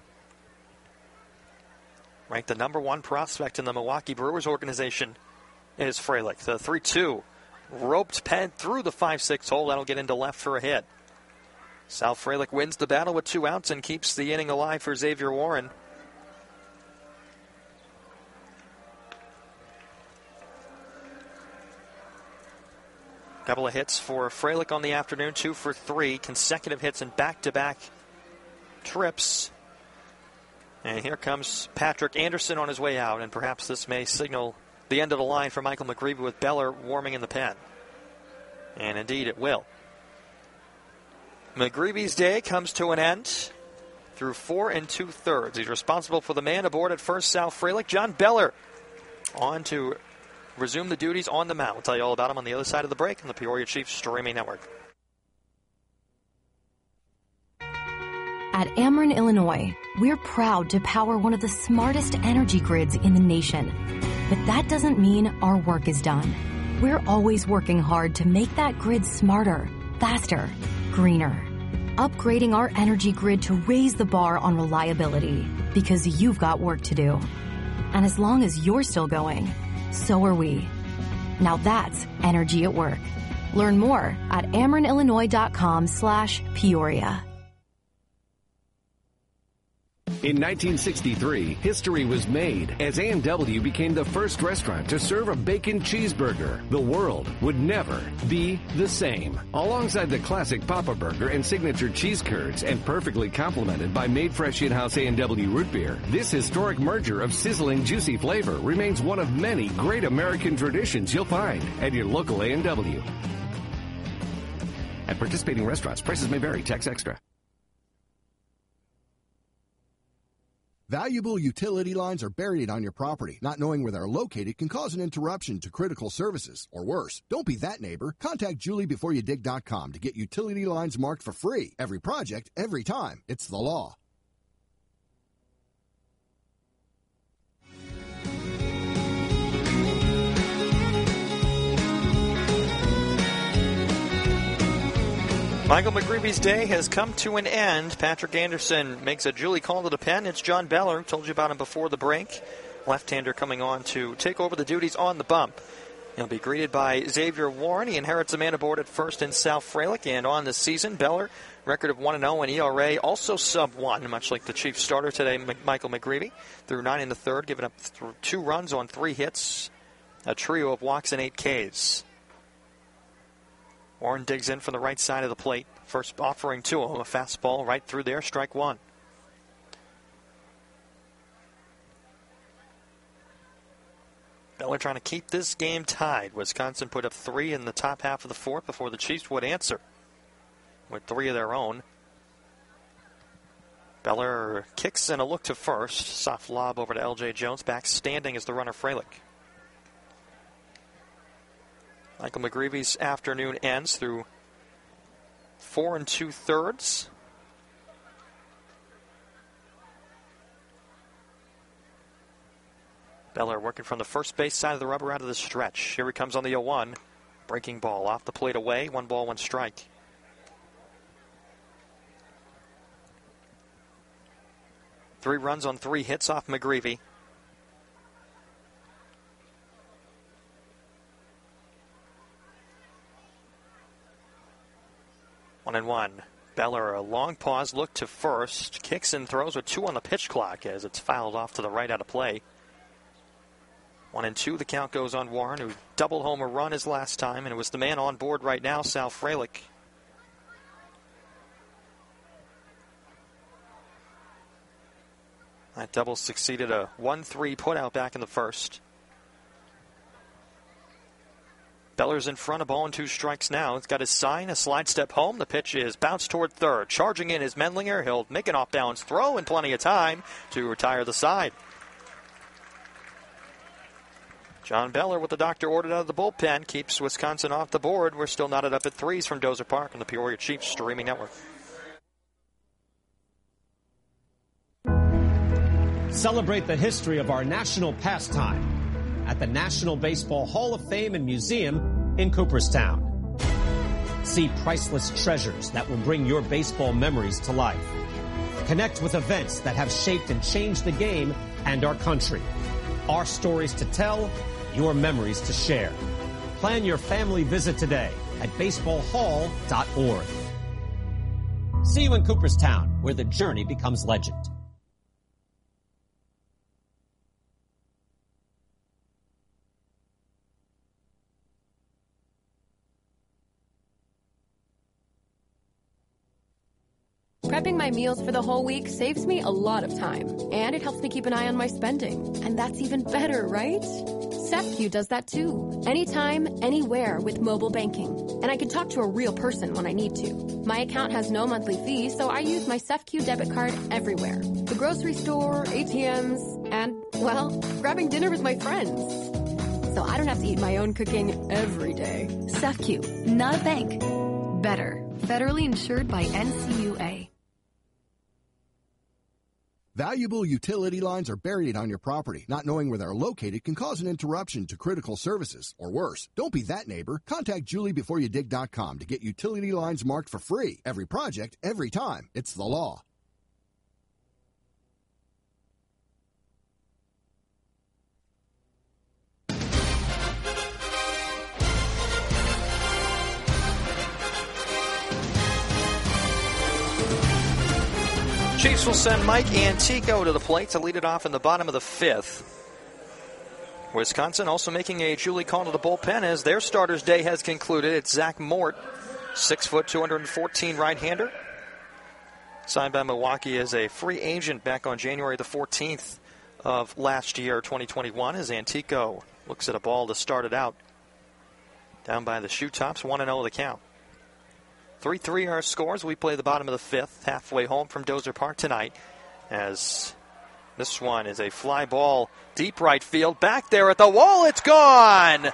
Ranked the number one prospect in the Milwaukee Brewers organization is Frelick. The three two roped pen through the five six hole. That'll get into left for a hit. Sal Frelick wins the battle with two outs and keeps the inning alive for Xavier Warren. Couple of hits for Frelick on the afternoon, two for three. Consecutive hits in back-to-back trips. And here comes Patrick Anderson on his way out, and perhaps this may signal the end of the line for Michael McGreevy with Beller warming in the pen. And indeed it will. McGreevy's day comes to an end through four and two-thirds. He's responsible for the man aboard at first, Sal Frelick. John Beller on to resume the duties on the mound. We'll tell you all about him on the other side of the break on the Peoria Chiefs Streaming Network. At Ameren, Illinois, we're proud to power one of the smartest energy grids in the nation. But that doesn't mean our work is done. We're always working hard to make that grid smarter, faster, greener. Upgrading our energy grid to raise the bar on reliability, because you've got work to do. And as long as you're still going, so are we. Now that's energy at work. Learn more at amerenillinois.com slash Peoria. In nineteen sixty-three, history was made as A and W became the first restaurant to serve a bacon cheeseburger. The world would never be the same. Alongside the classic Papa Burger and signature cheese curds, and perfectly complemented by made fresh in-house A and W root beer, this historic merger of sizzling, juicy flavor remains one of many great American traditions you'll find at your local A and W. At participating restaurants, prices may vary. Tax extra. Valuable utility lines are buried on your property. Not knowing where they're located can cause an interruption to critical services, or worse. Don't be that neighbor. Contact Julie Before You Dig dot com to get utility lines marked for free. Every project, every time. It's the law. Michael McGreevy's day has come to an end. Patrick Anderson makes a Julie call to the pen. It's John Beller. Told you about him before the break. Left-hander coming on to take over the duties on the bump. He'll be greeted by Xavier Warren. He inherits a man aboard at first in South Fralick. And on the season, Beller, record of one and oh and E R A, also sub one, much like the chief starter today, Michael McGreevy. Through nine in the third, giving up two runs on three hits, a trio of walks and eight Ks. Warren digs in from the right side of the plate. First offering to him, a fastball right through there, strike one. Beller trying to keep this game tied. Wisconsin put up three in the top half of the fourth before the Chiefs would answer with three of their own. Beller kicks and a look to first. Soft lob over to L J Jones. Back standing is the runner Fralick. Michael McGreevy's afternoon ends through four and two thirds. Beller working from the first base side of the rubber out of the stretch. Here he comes on the oh one. Breaking ball off the plate away. One ball, one strike. Three runs on three hits off McGreevy. One and one. Beller, a long pause, look to first. Kicks and throws with two on the pitch clock as it's fouled off to the right out of play. One and two, the count goes on Warren, who doubled home a run his last time, and it was the man on board right now, Sal Fralick. That double succeeded a one three putout back in the first. Beller's in front, of ball and two strikes now. It's got his sign, a slide step home. The pitch is bounced toward third. Charging in is Mendlinger. He'll make an off-balance throw in plenty of time to retire the side. John Beller with the doctor ordered out of the bullpen keeps Wisconsin off the board. We're still knotted up at threes from Dozer Park on the Peoria Chiefs streaming network. Celebrate the history of our national pastime at the National Baseball Hall of Fame and Museum in Cooperstown. See priceless treasures that will bring your baseball memories to life. Connect with events that have shaped and changed the game and our country. Our stories to tell, your memories to share. Plan your family visit today at baseball hall dot org. See you in Cooperstown, where the journey becomes legend. Prepping my meals for the whole week saves me a lot of time, and it helps me keep an eye on my spending. And that's even better, right? SafeQ does that too. Anytime, anywhere with mobile banking. And I can talk to a real person when I need to. My account has no monthly fee, so I use my SafeQ debit card everywhere. The grocery store, A T Ms, and, well, grabbing dinner with my friends. So I don't have to eat my own cooking every day. SafeQ, not a bank. Better. Federally insured by N C U A. Valuable utility lines are buried on your property. Not knowing where they're located can cause an interruption to critical services, or worse. Don't be that neighbor. Contact Julie Before You Dig dot com to get utility lines marked for free. Every project, every time. It's the law. Chiefs will send Mike Antico to the plate to lead it off in the bottom of the fifth. Wisconsin also making a Julie call to the bullpen as their starter's day has concluded. It's Zach Mort, six foot, two hundred fourteen right-hander. Signed by Milwaukee as a free agent back on January the fourteenth of last year, twenty twenty-one, as Antico looks at a ball to start it out. Down by the shoe tops, one and oh the count. three three our scores. We play the bottom of the fifth, halfway home from Dozer Park tonight, as this one is a fly ball, deep right field, back there at the wall, it's gone!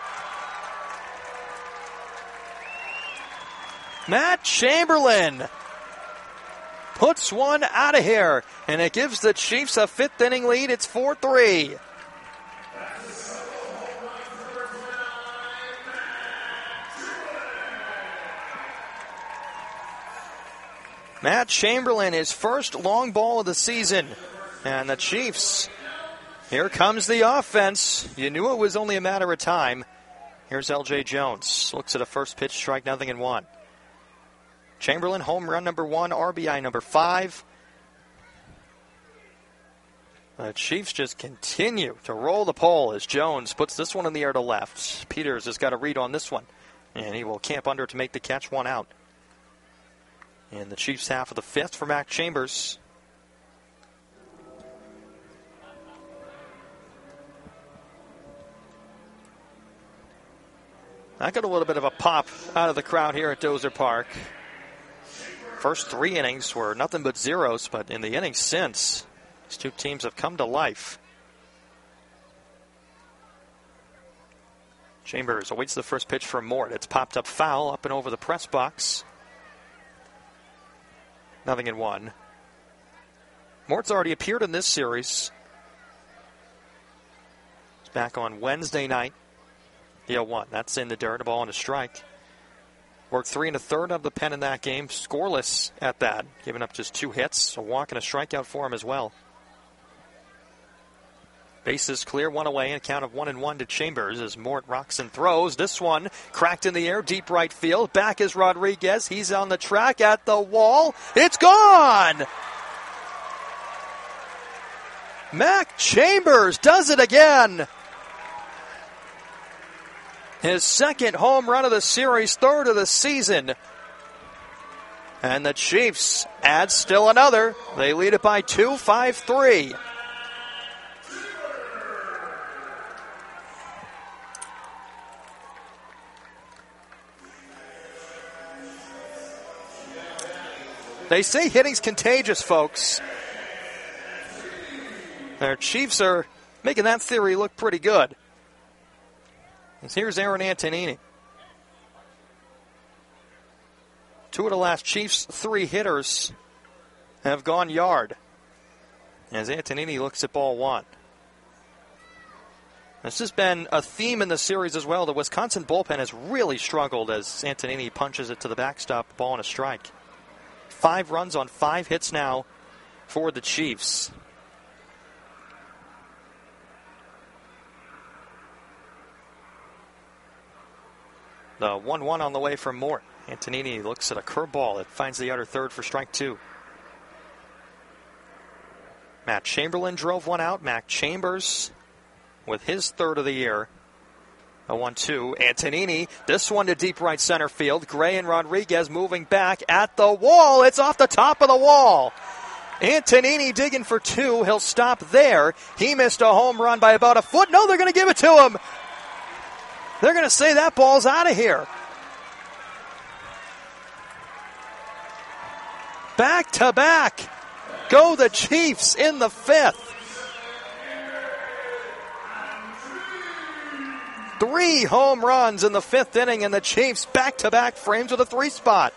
Matt Chamberlain puts one out of here, and it gives the Chiefs a fifth inning lead. It's four three. Matt Chamberlain, his first long ball of the season. And the Chiefs, here comes the offense. You knew it was only a matter of time. Here's L J Jones. Looks at a first pitch strike, nothing in one. Chamberlain, home run number one, R B I number five. The Chiefs just continue to roll the pole as Jones puts this one in the air to left. Peters has got a read on this one, and he will camp under to make the catch, one out. In the Chiefs' half of the fifth for Mac Chambers. I got a little bit of a pop out of the crowd here at Dozer Park. First three innings were nothing but zeros, but in the innings since, these two teams have come to life. Chambers awaits the first pitch from Mort. It's popped up foul up and over the press box. Nothing in one. Mort's already appeared in this series. It's back on Wednesday night. The oh one. That's in the dirt. A ball and a strike. Worked three and a third of the pen in that game. Scoreless at that. Giving up just two hits. A walk and a strikeout for him as well. Bases clear, one away, and a count of one and one to Chambers as Mort rocks and throws. This one cracked in the air, deep right field. Back is Rodriguez. He's on the track at the wall. It's gone! Mac Chambers does it again. His second home run of the series, third of the season. And the Chiefs add still another. They lead it by two, five three. They say hitting's contagious, folks. Their Chiefs are making that theory look pretty good. And here's Aaron Antonini. Two of the last Chiefs' three hitters have gone yard. As Antonini looks at ball one. This has been a theme in the series as well. The Wisconsin bullpen has really struggled as Antonini punches it to the backstop, ball and a strike. Five runs on five hits now for the Chiefs. The one one on the way from Mort. Antonini looks at a curveball that finds the outer third for strike two. Matt Chamberlain drove one out. Mac Chambers with his third of the year. A one two. Antonini, this one to deep right center field. Gray and Rodriguez moving back at the wall. It's off the top of the wall. Antonini digging for two. He'll stop there. He missed a home run by about a foot. No, they're going to give it to him. They're going to say that ball's out of here. Back to back. Go the Chiefs in the fifth. Three home runs in the fifth inning, and the Chiefs back-to-back frames with a three spot.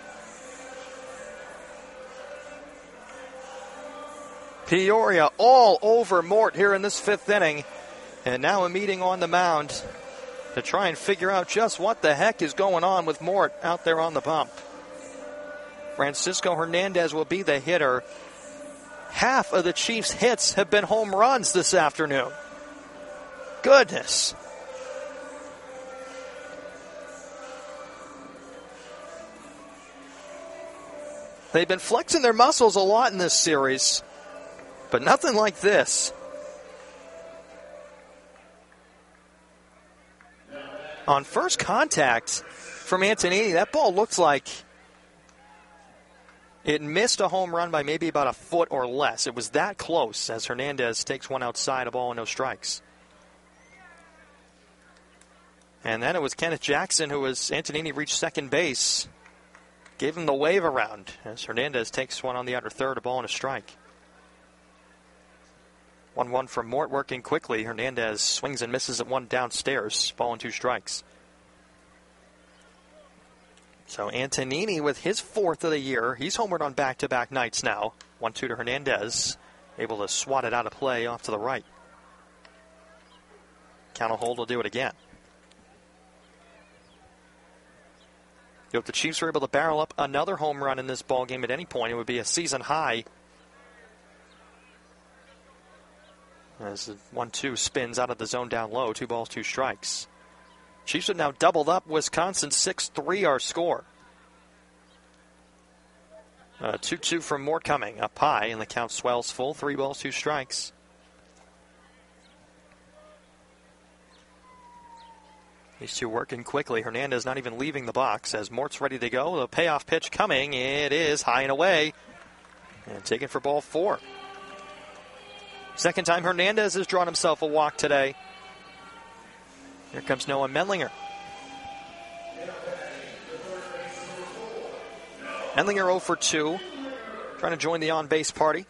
Peoria all over Mort here in this fifth inning, and now a meeting on the mound to try and figure out just what the heck is going on with Mort out there on the bump. Francisco Hernandez will be the hitter. Half of the Chiefs' hits have been home runs this afternoon. Goodness. They've been flexing their muscles a lot in this series, but nothing like this. On first contact from Antonini, that ball looked like it missed a home run by maybe about a foot or less. It was that close as Hernandez takes one outside, a ball and no strikes. And then it was Kenneth Jackson who was, Antonini reached second base. Gave him the wave around as Hernandez takes one on the outer third, a ball and a strike. one one from Mort working quickly. Hernandez swings and misses at one downstairs, ball and two strikes. So Antonini with his fourth of the year. He's homered on back-to-back nights now. one two to Hernandez, able to swat it out of play off to the right. Count hold will do it again. If the Chiefs were able to barrel up another home run in this ballgame at any point, it would be a season high. As the one two spins out of the zone down low, two balls, two strikes. Chiefs have now doubled up Wisconsin, six three our score. two two from Mort coming, up high, and the count swells full, three balls, two strikes. These two working quickly. Hernandez not even leaving the box as Mort's ready to go. The payoff pitch coming. It is high and away. And taken for ball four. Second time Hernandez has drawn himself a walk today. Here comes Noah Mendlinger. Mendlinger zero for two. Trying to join the on-base party.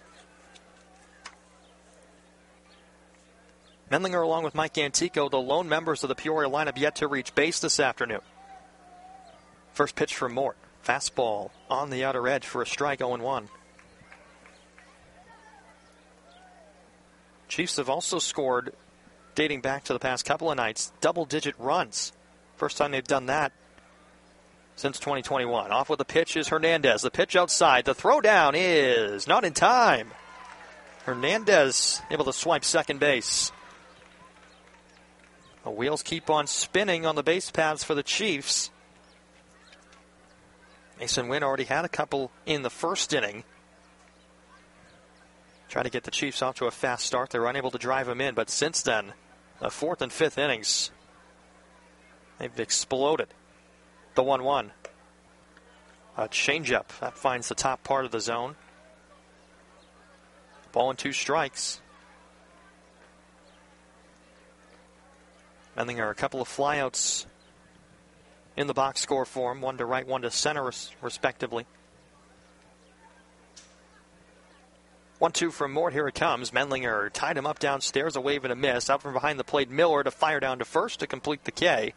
Mendlinger along with Mike Antico, the lone members of the Peoria lineup yet to reach base this afternoon. First pitch from Mort. Fastball on the outer edge for a strike, oh one. Chiefs have also scored, dating back to the past couple of nights, double-digit runs. First time they've done that since twenty twenty-one. Off with the pitch is Hernandez. The pitch outside. The throw down is not in time. Hernandez able to swipe second base. The wheels keep on spinning on the base paths for the Chiefs. Mason Wynn already had a couple in the first inning. Trying to get the Chiefs off to a fast start. They were unable to drive them in, but since then, the fourth and fifth innings, they've exploded. The one one. A changeup. That finds the top part of the zone. Ball and two strikes. Mendlinger, a couple of flyouts in the box score for him. One to right, one to center, respectively. one two from Mort. Here it comes. Mendlinger tied him up downstairs. A wave and a miss. Out from behind the plate, Miller to fire down to first to complete the K.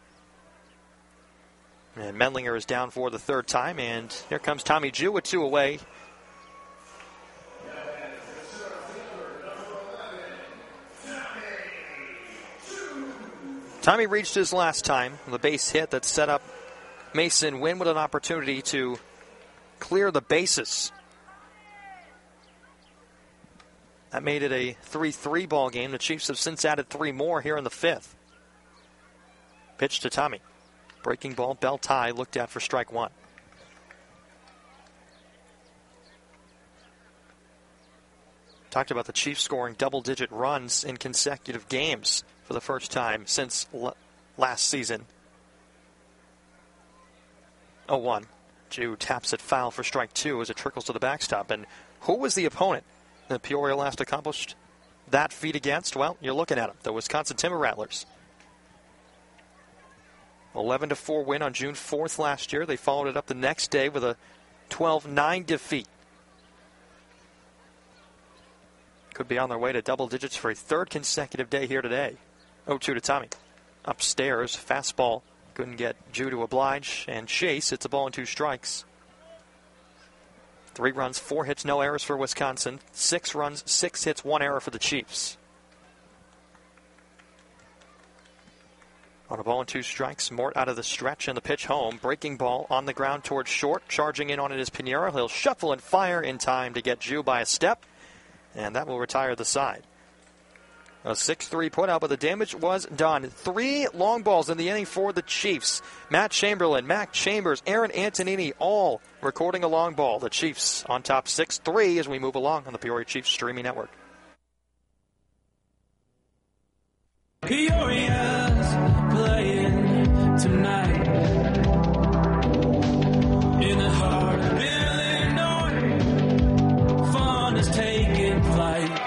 And Mendlinger is down for the third time. And here comes Tommy Jew with two away. Tommy reached his last time. The base hit that set up Mason Wynn with an opportunity to clear the bases. That made it a three three ball game. The Chiefs have since added three more here in the fifth. Pitch to Tommy. Breaking ball, belt high, looked at for strike one. Talked about the Chiefs scoring double-digit runs in consecutive games for the first time since l- last season. oh one. Jew taps it foul for strike two as it trickles to the backstop. And who was the opponent that Peoria last accomplished that feat against? Well, you're looking at them, the Wisconsin Timber Rattlers. eleven to four win on June fourth last year. They followed it up the next day with a twelve nine defeat. Could be on their way to double digits for a third consecutive day here today. oh two to Tommy. Upstairs, fastball. Couldn't get Jew to oblige. And Chase, it's a ball and two strikes. Three runs, four hits, no errors for Wisconsin. Six runs, six hits, one error for the Chiefs. On a ball and two strikes, Mort out of the stretch and the pitch home. Breaking ball on the ground towards short. Charging in on it is Pinheiro. He'll shuffle and fire in time to get Jew by a step. And that will retire the side. A six three putout, but the damage was done. Three long balls in the inning for the Chiefs. Matt Chamberlain, Mac Chambers, Aaron Antonini, all recording a long ball. The Chiefs on top six three as we move along on the Peoria Chiefs streaming network. Peoria's playing tonight in the heart of Illinois. Fun is taking flight.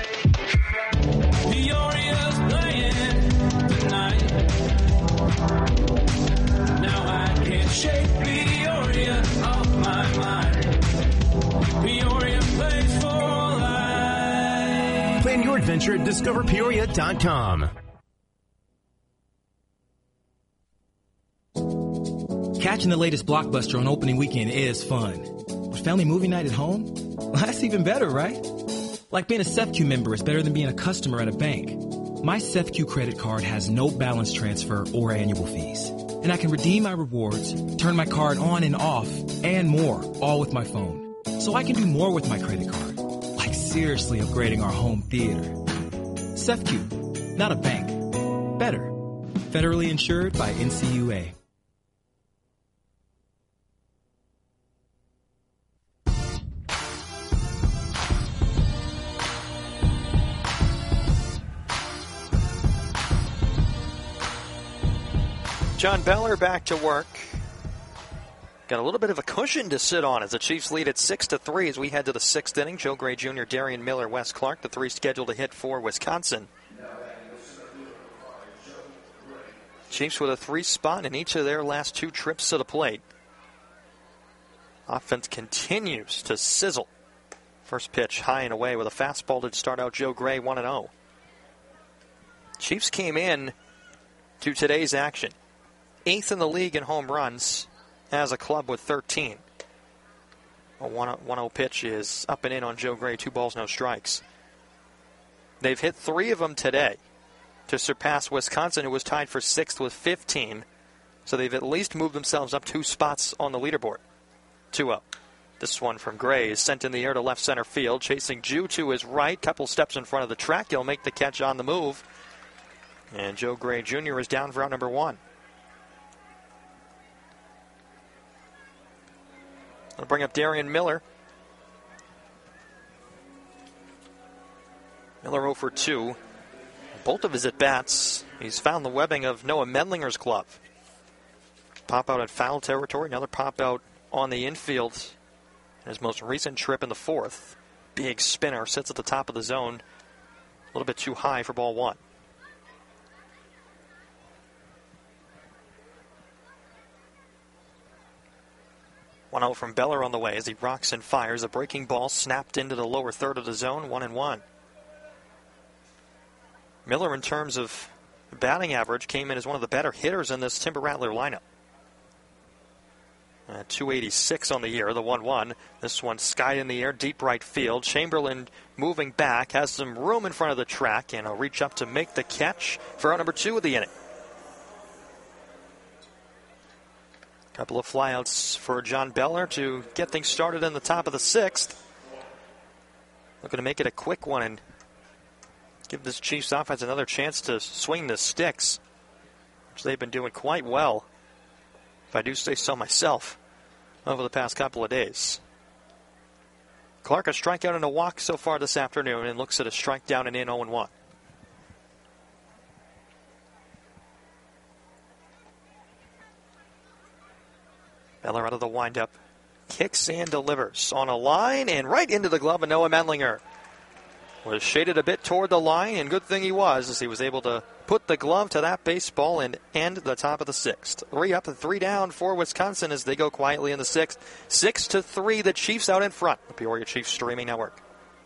Peoria's playing tonight. Now I can't shake Peoria off my mind. Peoria plays for life. Plan your adventure at discover peoria dot com. Catching the latest blockbuster on opening weekend is fun. But family movie night at home? Well, that's even better, right? Like being a SEFCU member is better than being a customer at a bank. My SEFCU credit card has no balance transfer or annual fees. And I can redeem my rewards, turn my card on and off, and more, all with my phone. So I can do more with my credit card. Like seriously upgrading our home theater. SEFCU, not a bank. Better. Federally insured by N C U A. John Beller back to work. Got a little bit of a cushion to sit on as the Chiefs lead at six to three as we head to the sixth inning. Joe Gray Junior, Darian Miller, Wes Clark, the three scheduled to hit for Wisconsin. Chiefs with a three spot in each of their last two trips to the plate. Offense continues to sizzle. First pitch high and away with a fastball to start out Joe Gray one and oh. Chiefs came in to today's action eighth in the league in home runs as a club with thirteen. A one oh pitch is up and in on Joe Gray, two balls, no strikes. They've hit three of them today to surpass Wisconsin, who was tied for sixth with fifteen. So they've at least moved themselves up two spots on the leaderboard. two oh. This one from Gray is sent in the air to left center field, chasing Jew to his right, couple steps in front of the track. He'll make the catch on the move. And Joe Gray Junior is down for out number one. I'll bring up Darian Miller. Miller oh for two. Both of his at-bats, he's found the webbing of Noah Mendlinger's glove. Pop out in foul territory, another pop out on the infield. In his most recent trip in the fourth. Big spinner, sits at the top of the zone. A little bit too high for ball one. one oh from Beller on the way as he rocks and fires. A breaking ball snapped into the lower third of the zone, one and one. Miller, in terms of batting average, came in as one of the better hitters in this Timber Rattler lineup. Uh, two eighty-six on the year, the one one. This one skied in the air, deep right field. Chamberlain moving back, has some room in front of the track, and he'll reach up to make the catch for out number two of the inning. Couple of flyouts for John Beller to get things started in the top of the sixth. Looking to make it a quick one and give this Chiefs offense another chance to swing the sticks, which they've been doing quite well, if I do say so myself, over the past couple of days. Clark a strikeout and a walk so far this afternoon and looks at a strike down and in oh and one. Beller out of the windup, kicks and delivers on a line and right into the glove of Noah Mendlinger. Was shaded a bit toward the line, and good thing he was, as he was able to put the glove to that baseball and end the top of the sixth. Three up and three down for Wisconsin as they go quietly in the sixth. Six to three, the Chiefs out in front. The Peoria Chiefs streaming network.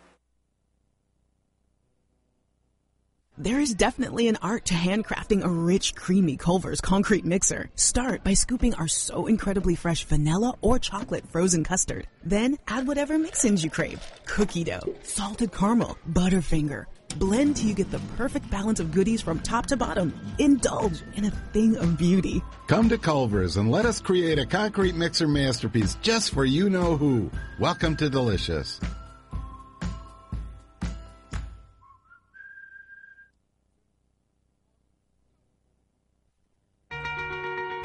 There is definitely an art to handcrafting a rich, creamy Culver's concrete mixer. Start by scooping our so incredibly fresh vanilla or chocolate frozen custard. Then add whatever mix-ins you crave. Cookie dough, salted caramel, Butterfinger. Blend till you get the perfect balance of goodies from top to bottom. Indulge in a thing of beauty. Come to Culver's and let us create a concrete mixer masterpiece just for you-know-who. Welcome to Delicious.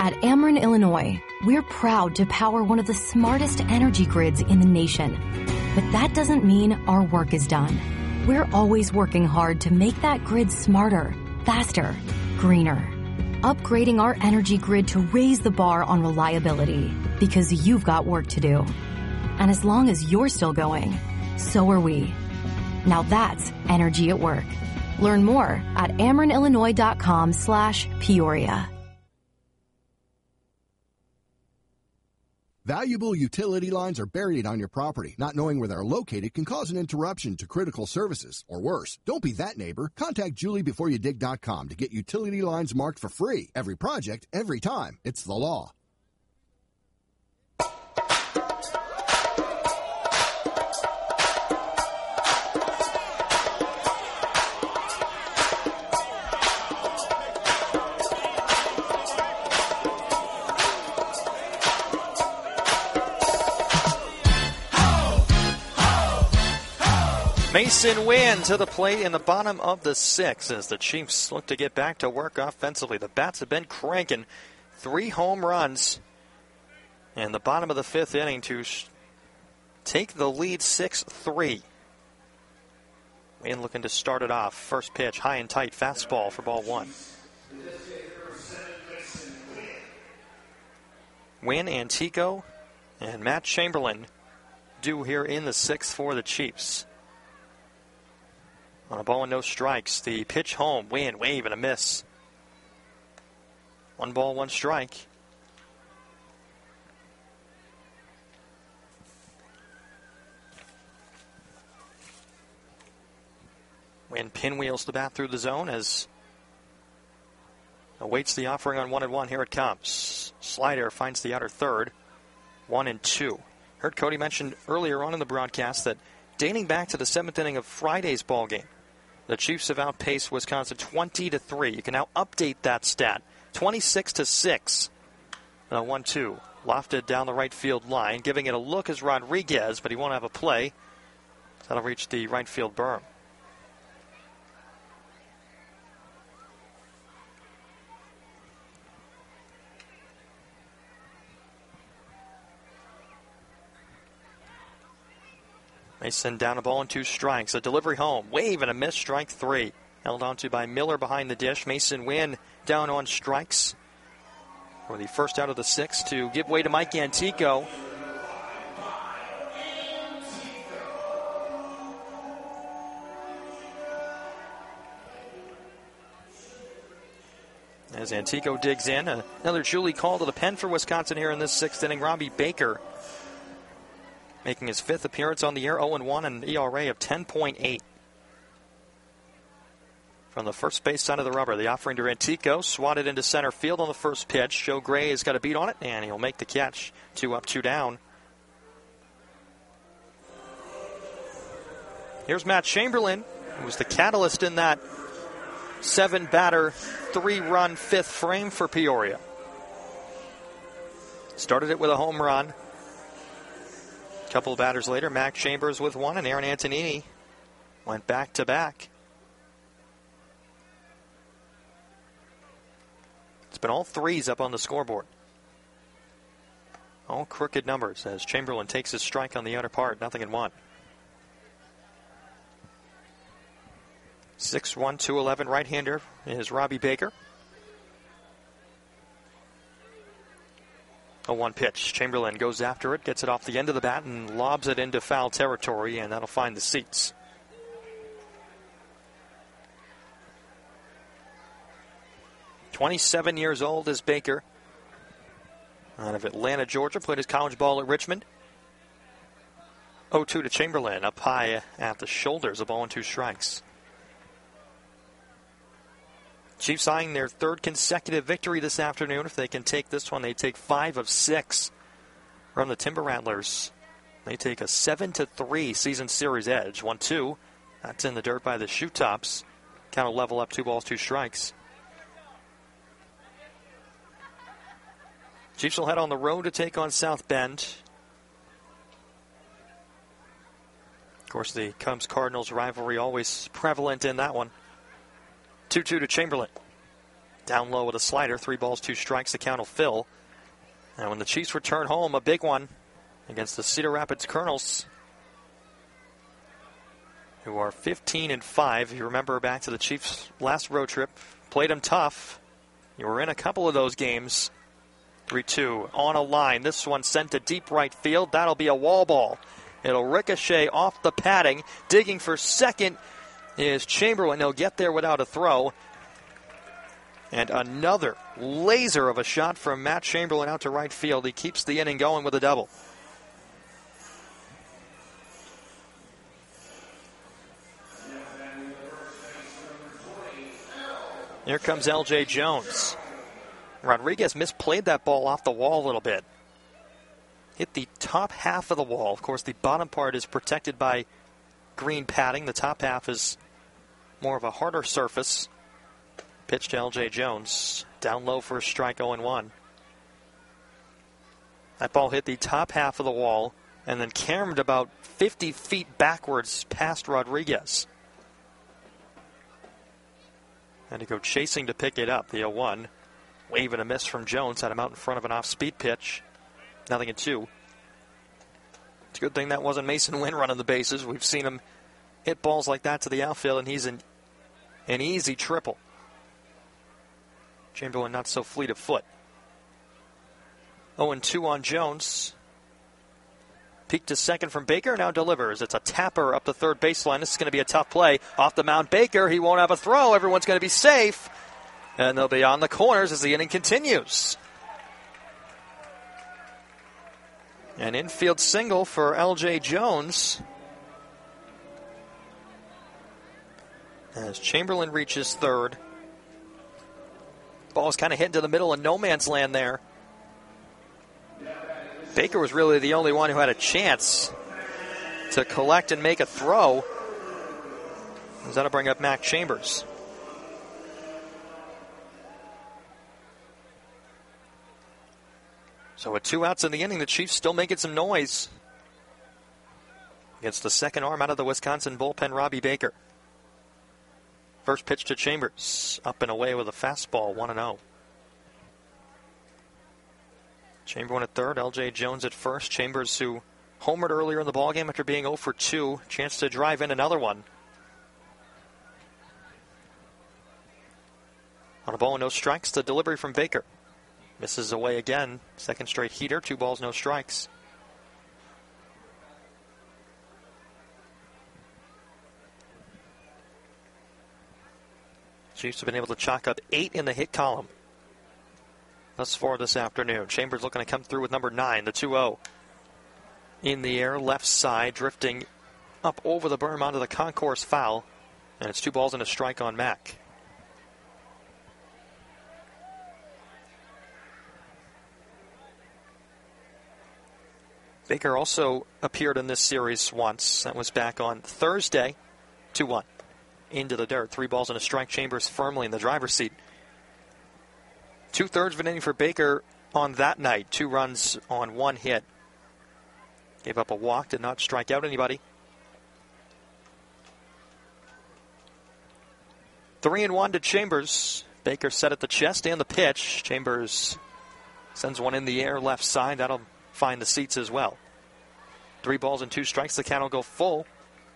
At Ameren, Illinois, we're proud to power one of the smartest energy grids in the nation. But that doesn't mean our work is done. We're always working hard to make that grid smarter, faster, greener. Upgrading our energy grid to raise the bar on reliability, because you've got work to do. And as long as you're still going, so are we. Now that's energy at work. Learn more at amerenillinois.com slash Peoria. Valuable utility lines are buried on your property. Not knowing where they're located can cause an interruption to critical services. Or worse, don't be that neighbor. Contact Julie Before You Dig dot com to get utility lines marked for free. Every project, every time. It's the law. Mason Wynn to the plate in the bottom of the sixth as the Chiefs look to get back to work offensively. The bats have been cranking. Three home runs in the bottom of the fifth inning to sh- take the lead six three. Wynn looking to start it off. First pitch, high and tight, fastball for ball one. Wynn, Antico, and Matt Chamberlain due here in the sixth for the Chiefs. On a ball and no strikes, the pitch home, Wynn, wave and a miss. One ball, one strike. Wynn pinwheels the bat through the zone as awaits the offering on one and one. Here it comes. Slider finds the outer third. One and two. Heard Cody mention earlier on in the broadcast that dating back to the seventh inning of Friday's ball game, the Chiefs have outpaced Wisconsin twenty to three. You can now update that stat. twenty-six to six. Uh, one two. Lofted down the right field line. Giving it a look is Rodriguez, but he won't have a play. That'll reach the right field berm. Mason down a ball and two strikes. A delivery home. Wave and a miss. Strike three. Held onto by Miller behind the dish. Mason Wynn down on strikes for the first out of the sixth to give way to Mike Antico. As Antico digs in, another Julie call to the pen for Wisconsin here in this sixth inning. Robbie Baker making his fifth appearance on the year, oh and one, and an E R A of ten point eight. From the first base side of the rubber, the offering to Antico, swatted into center field on the first pitch. Joe Gray has got a beat on it, and he'll make the catch. Two up, two down. Here's Matt Chamberlain, who was the catalyst in that seven-batter, three-run fifth frame for Peoria. Started it with a home run. A couple of batters later, Mac Chambers with one, and Aaron Antonini went back-to-back. It's been all threes up on the scoreboard. All crooked numbers as Chamberlain takes his strike on the outer part, nothing in one. six one, two eleven right-hander is Robbie Baker. A one pitch. Chamberlain goes after it, gets it off the end of the bat, and lobs it into foul territory, and that'll find the seats. twenty-seven years old is Baker. Out of Atlanta, Georgia. Played his college ball at Richmond. oh two to Chamberlain. Up high at the shoulders. A ball and two strikes. Chiefs eyeing their third consecutive victory this afternoon. If they can take this one, they take five of six from the Timber Rattlers. They take a seven to three season series edge. one two. That's in the dirt by the Shoe Tops. Count will level up, two balls, two strikes. Chiefs will head on the road to take on South Bend. Of course, the Cubs-Cardinals rivalry always prevalent in that one. two two to Chamberlain. Down low with a slider. Three balls, two strikes. The count will fill. And when the Chiefs return home, a big one against the Cedar Rapids Colonels, who are fifteen and five. You remember back to the Chiefs' last road trip. Played them tough. You were in a couple of those games. three two on a line. This one sent to deep right field. That'll be a wall ball. It'll ricochet off the padding. Digging for second is Chamberlain. He'll get there without a throw. And another laser of a shot from Matt Chamberlain out to right field. He keeps the inning going with a double. Here comes L J Jones. Rodriguez misplayed that ball off the wall a little bit. Hit the top half of the wall. Of course, the bottom part is protected by green padding. The top half is more of a harder surface. Pitch to L J Jones. Down low for a strike, oh and one. That ball hit the top half of the wall and then caromed about fifty feet backwards past Rodriguez. Had to go chasing to pick it up. The oh one. Wave and a miss from Jones. Had him out in front of an off-speed pitch. Nothing in two. It's a good thing that wasn't Mason Wynn running the bases. We've seen him hit balls like that to the outfield, and he's an, an easy triple. Chamberlain not so fleet of foot. oh and two on Jones. Peek to second from Baker, now delivers. It's a tapper up the third baseline. This is going to be a tough play. Off the mound, Baker. He won't have a throw. Everyone's going to be safe. And they'll be on the corners as the inning continues. An infield single for L J Jones. As Chamberlain reaches third. Ball's kind of hit into the middle of no man's land there. Baker was really the only one who had a chance to collect and make a throw. That'll bring up Mac Chambers. So with two outs in the inning, the Chiefs still making some noise against the second arm out of the Wisconsin bullpen, Robbie Baker. First pitch to Chambers, up and away with a fastball, one and oh. Chamberlain at third, L J Jones at first. Chambers, who homered earlier in the ballgame after being oh for two, chance to drive in another one. On a ball and no strikes, the delivery from Baker. Misses away again. Second straight heater, two balls, no strikes. Chiefs have been able to chalk up eight in the hit column thus far this afternoon. Chambers looking to come through with number nine, the two oh. In the air, left side, drifting up over the berm onto the concourse foul. And it's two balls and a strike on Mac. Baker also appeared in this series once. That was back on Thursday, two one. Into the dirt. Three balls and a strike. Chambers firmly in the driver's seat. Two-thirds of an inning for Baker on that night. Two runs on one hit. Gave up a walk, did not strike out anybody. Three and one to Chambers. Baker set at the chest and the pitch. Chambers sends one in the air left side. That'll find the seats as well. Three balls and two strikes. The count will go full.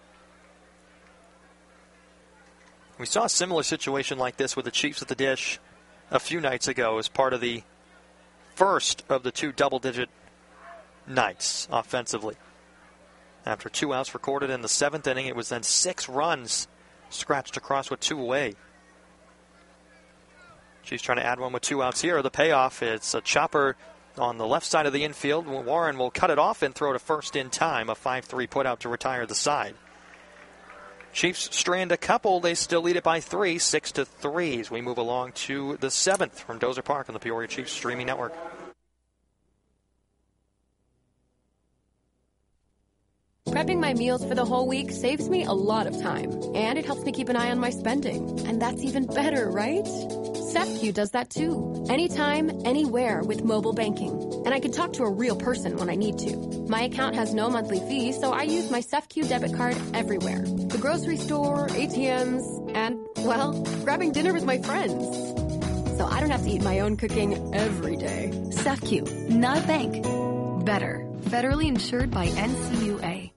We saw a similar situation like this with the Chiefs at the dish a few nights ago as part of the first of the two double-digit nights offensively. After two outs recorded in the seventh inning, it was then six runs scratched across with two away. Chiefs trying to add one with two outs here. The payoff, it's a chopper on the left side of the infield. Warren will cut it off and throw to first in time. A five three put out to retire the side. Chiefs strand a couple. They still lead it by three, six to three as we move along to the seventh from Dozer Park on the Peoria Chiefs streaming network. Prepping my meals for the whole week saves me a lot of time, and it helps me keep an eye on my spending. And that's even better, right? SafeQ does that too. Anytime, anywhere with mobile banking. And I can talk to a real person when I need to. My account has no monthly fee, so I use my SafeQ debit card everywhere. The grocery store, A T Ms, and, well, grabbing dinner with my friends. So I don't have to eat my own cooking every day. SafeQ, not a bank. Better. Federally insured by N C U A.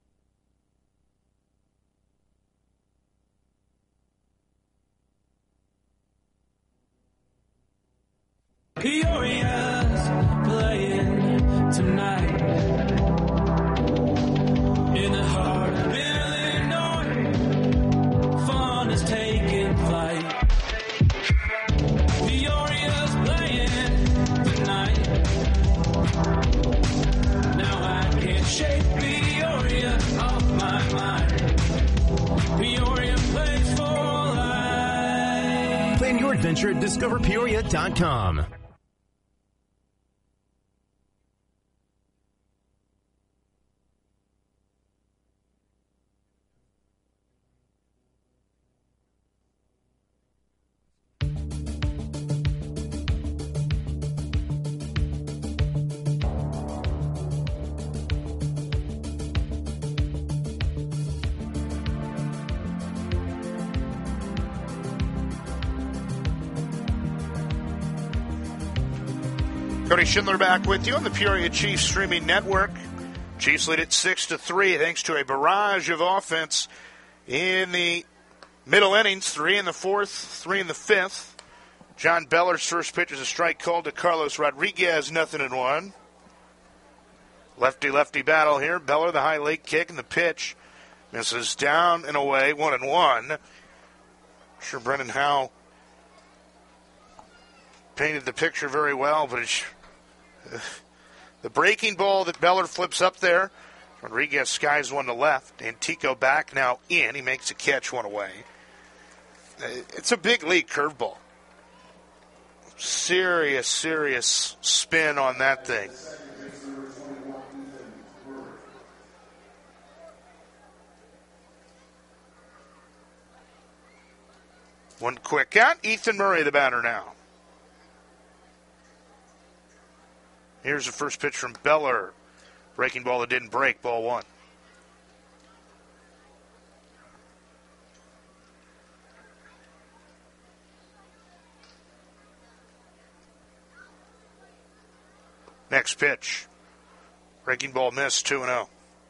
Peoria's playing tonight in the heart of Illinois. Fun is taking flight. Peoria's playing tonight. Now I can't shake Peoria off my mind. Peoria plays for life. Plan your adventure at discover peoria dot com. Cody Schindler back with you on the Peoria Chiefs streaming network. Chiefs lead at six to three thanks to a barrage of offense in the middle innings. Three in the fourth, three in the fifth. John Beller's first pitch is a strike called to Carlos Rodriguez, nothing in one. Lefty-lefty battle here. Beller, the high late kick, and the pitch misses down and away, one and one. I'm sure Brendan Howe painted the picture very well, but it's the breaking ball that Beller flips up there. Rodriguez skies one to left. Antico back now in. He makes a catch one away. It's a big league curveball. Serious, serious spin on that thing. One quick out. Ethan Murray, the batter now. Here's the first pitch from Beller. Breaking ball that didn't break, ball one. Next pitch. Breaking ball missed, two and oh.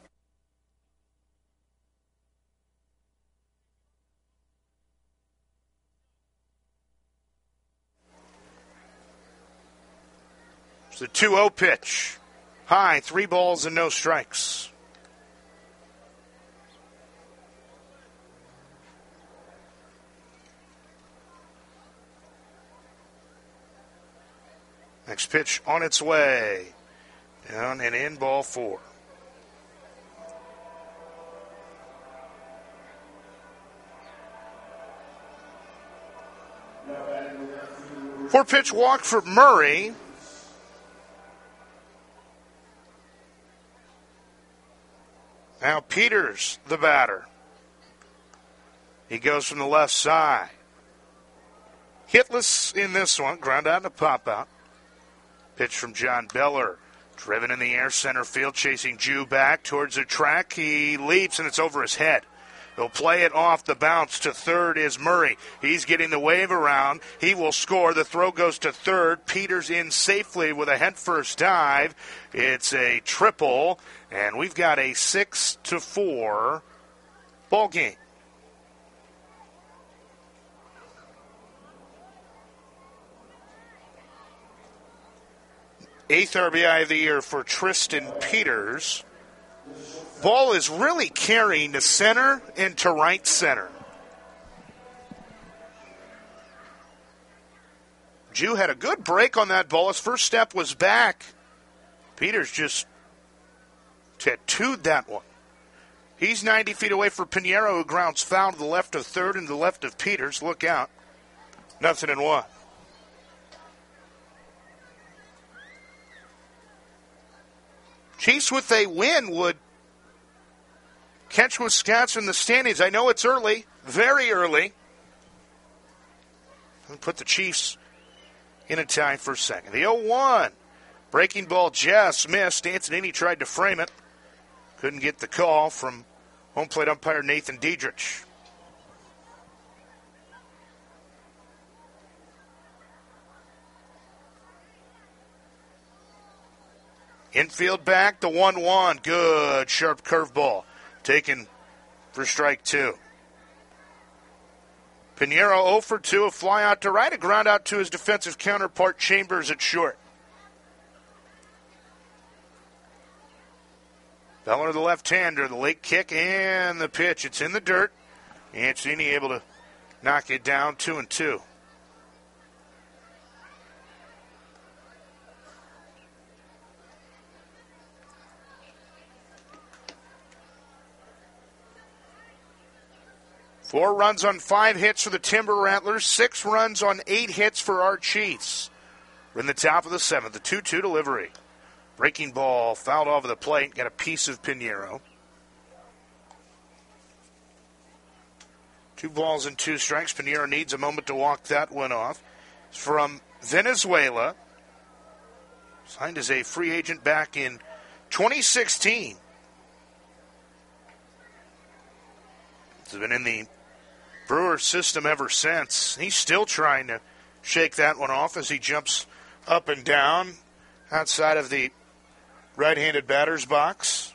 The two oh pitch. High, three balls and no strikes. Next pitch on its way. Down and in, ball four. Four pitch walk for Murray. Now Peters, the batter. He goes from the left side. Hitless in this one. Ground out and a pop out. Pitch from John Beller. Driven in the air, center field, chasing Jew back towards the track. He leaps and it's over his head. He'll play it off the bounce. To third is Murray. He's getting the wave around. He will score. The throw goes to third. Peters in safely with a head-first dive. It's a triple, and we've got a six to four ball game. Eighth R B I of the year for Tristan Peters. Ball is really carrying to center and to right center. Jew had a good break on that ball. His first step was back. Peters just tattooed that one. He's ninety feet away for Pinheiro, who grounds foul to the left of third and to the left of Peters. Look out. Nothing in one. Chiefs with a win would catch Wisconsin in the standings. I know it's early, very early. I'll put the Chiefs in a tie for second. The oh one. Breaking ball just missed. Antonini tried to frame it. Couldn't get the call from home plate umpire Nathan Diedrich. Infield back, the one one. Good, sharp curveball. Taken for strike two. Pinheiro oh for two, a fly out to right, a ground out to his defensive counterpart Chambers at short. Beller, the left-hander, the late kick and the pitch. It's in the dirt. Ancini able to knock it down, two and two. Four runs on five hits for the Timber Rattlers. Six runs on eight hits for our Chiefs. We're in the top of the seventh, the two two delivery. Breaking ball fouled over the plate. Got a piece of Pinheiro. Two balls and two strikes. Pinheiro needs a moment to walk that one off. It's from Venezuela. Signed as a free agent back in twenty sixteen. He's been in the Brewers system ever since. He's still trying to shake that one off as he jumps up and down outside of the right-handed batter's box.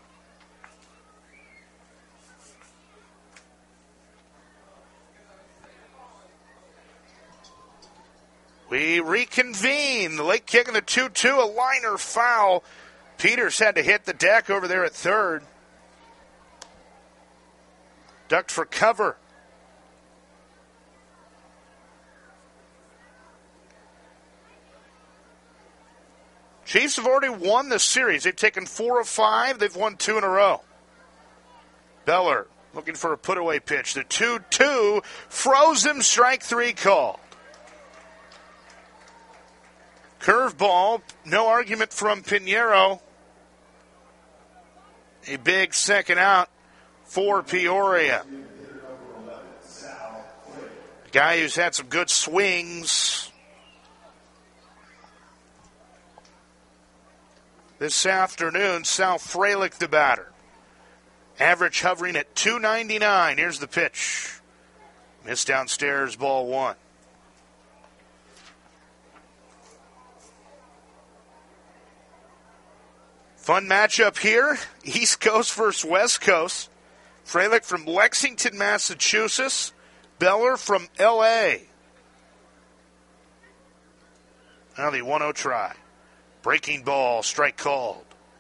We reconvene. The late kick in the two two, a liner foul. Peters had to hit the deck over there at third. Ducked for cover. Chiefs have already won the series. They've taken four of five. They've won two in a row. Beller looking for a put-away pitch. The two two froze him, strike three called. Curveball, no argument from Pinheiro. A big second out for Peoria. A guy who's had some good swings this afternoon. Sal Frelick, the batter. Average hovering at two ninety-nine. Here's the pitch. Missed downstairs, ball one. Fun matchup here. East Coast versus West Coast. Frelick from Lexington, Massachusetts. Beller from L A. Now the one oh try. Breaking ball, strike called.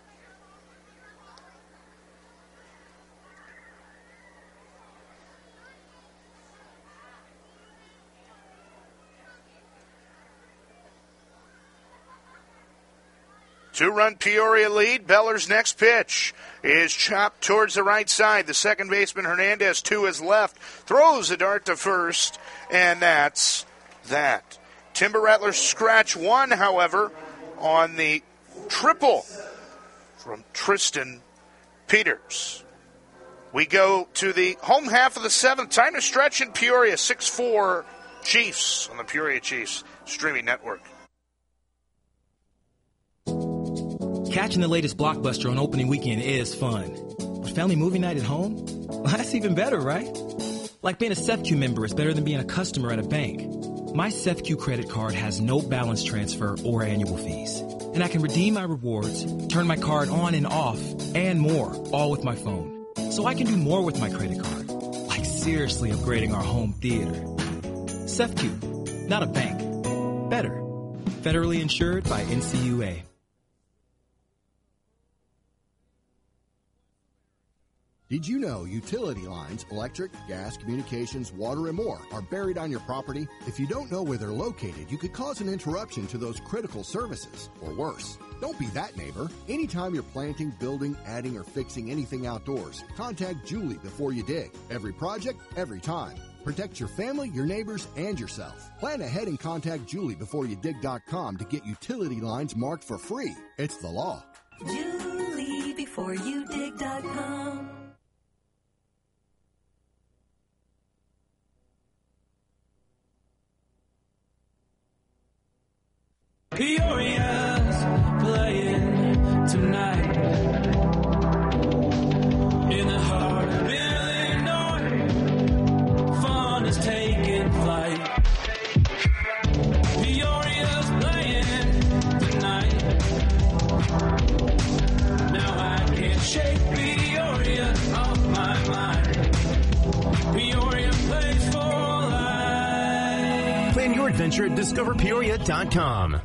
Two-run Peoria lead. Beller's next pitch is chopped towards the right side. The second baseman, Hernandez, to his left, throws a dart to first, and that's that. Timber Rattlers scratch one, however, on the triple from Tristan Peters. We go to the home half of the seventh. Time to stretch in Peoria. six four Chiefs on the Peoria Chiefs streaming network. Catching the latest blockbuster on opening weekend is fun. But family movie night at home? Well, that's even better, right? Like being a SEFCU member is better than being a customer at a bank. My SEFCU credit card has no balance transfer or annual fees. And I can redeem my rewards, turn my card on and off, and more, all with my phone. So I can do more with my credit card. Like seriously upgrading our home theater. SEFCU, not a bank. Better. Federally insured by N C U A. Did you know utility lines, electric, gas, communications, water, and more are buried on your property? If you don't know where they're located, you could cause an interruption to those critical services, or worse. Don't be that neighbor. Anytime you're planting, building, adding, or fixing anything outdoors, contact Julie before you dig. Every project, every time. Protect your family, your neighbors, and yourself. Plan ahead and contact Julie before you dig dot com to get utility lines marked for free. It's the law. Julie before you dig dot com. Peoria's playing tonight in the heart of Illinois. Fun is taking flight. Peoria's playing tonight adventure at discover peoria dot com.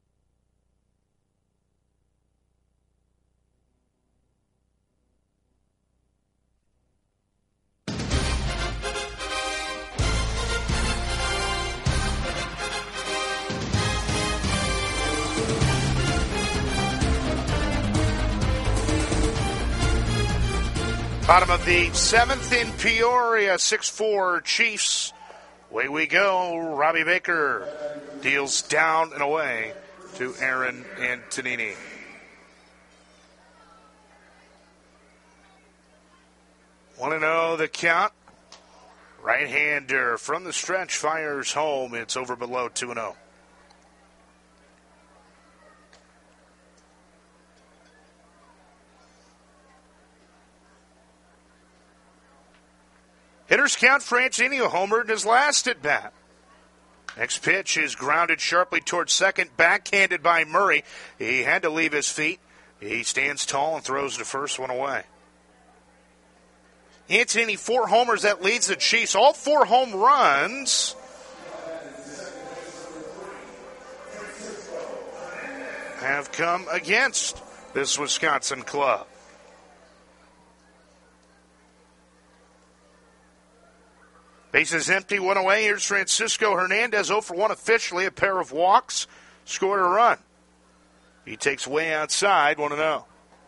Bottom of the seventh in Peoria, six four Chiefs. Away we go. Robbie Baker deals down and away to Aaron Antonini. one and oh the count. Right-hander from the stretch fires home. It's over below two and oh. Hitters count for Antonini, homer in his last at bat. Next pitch is grounded sharply towards second, backhanded by Murray. He had to leave his feet. He stands tall and throws the first one away. Antonini, four homers, that leads the Chiefs. All four home runs have come against this Wisconsin club. Bases empty, one away. Here's Francisco Hernandez, oh for one officially. A pair of walks, scored a run. He takes way outside, one and oh.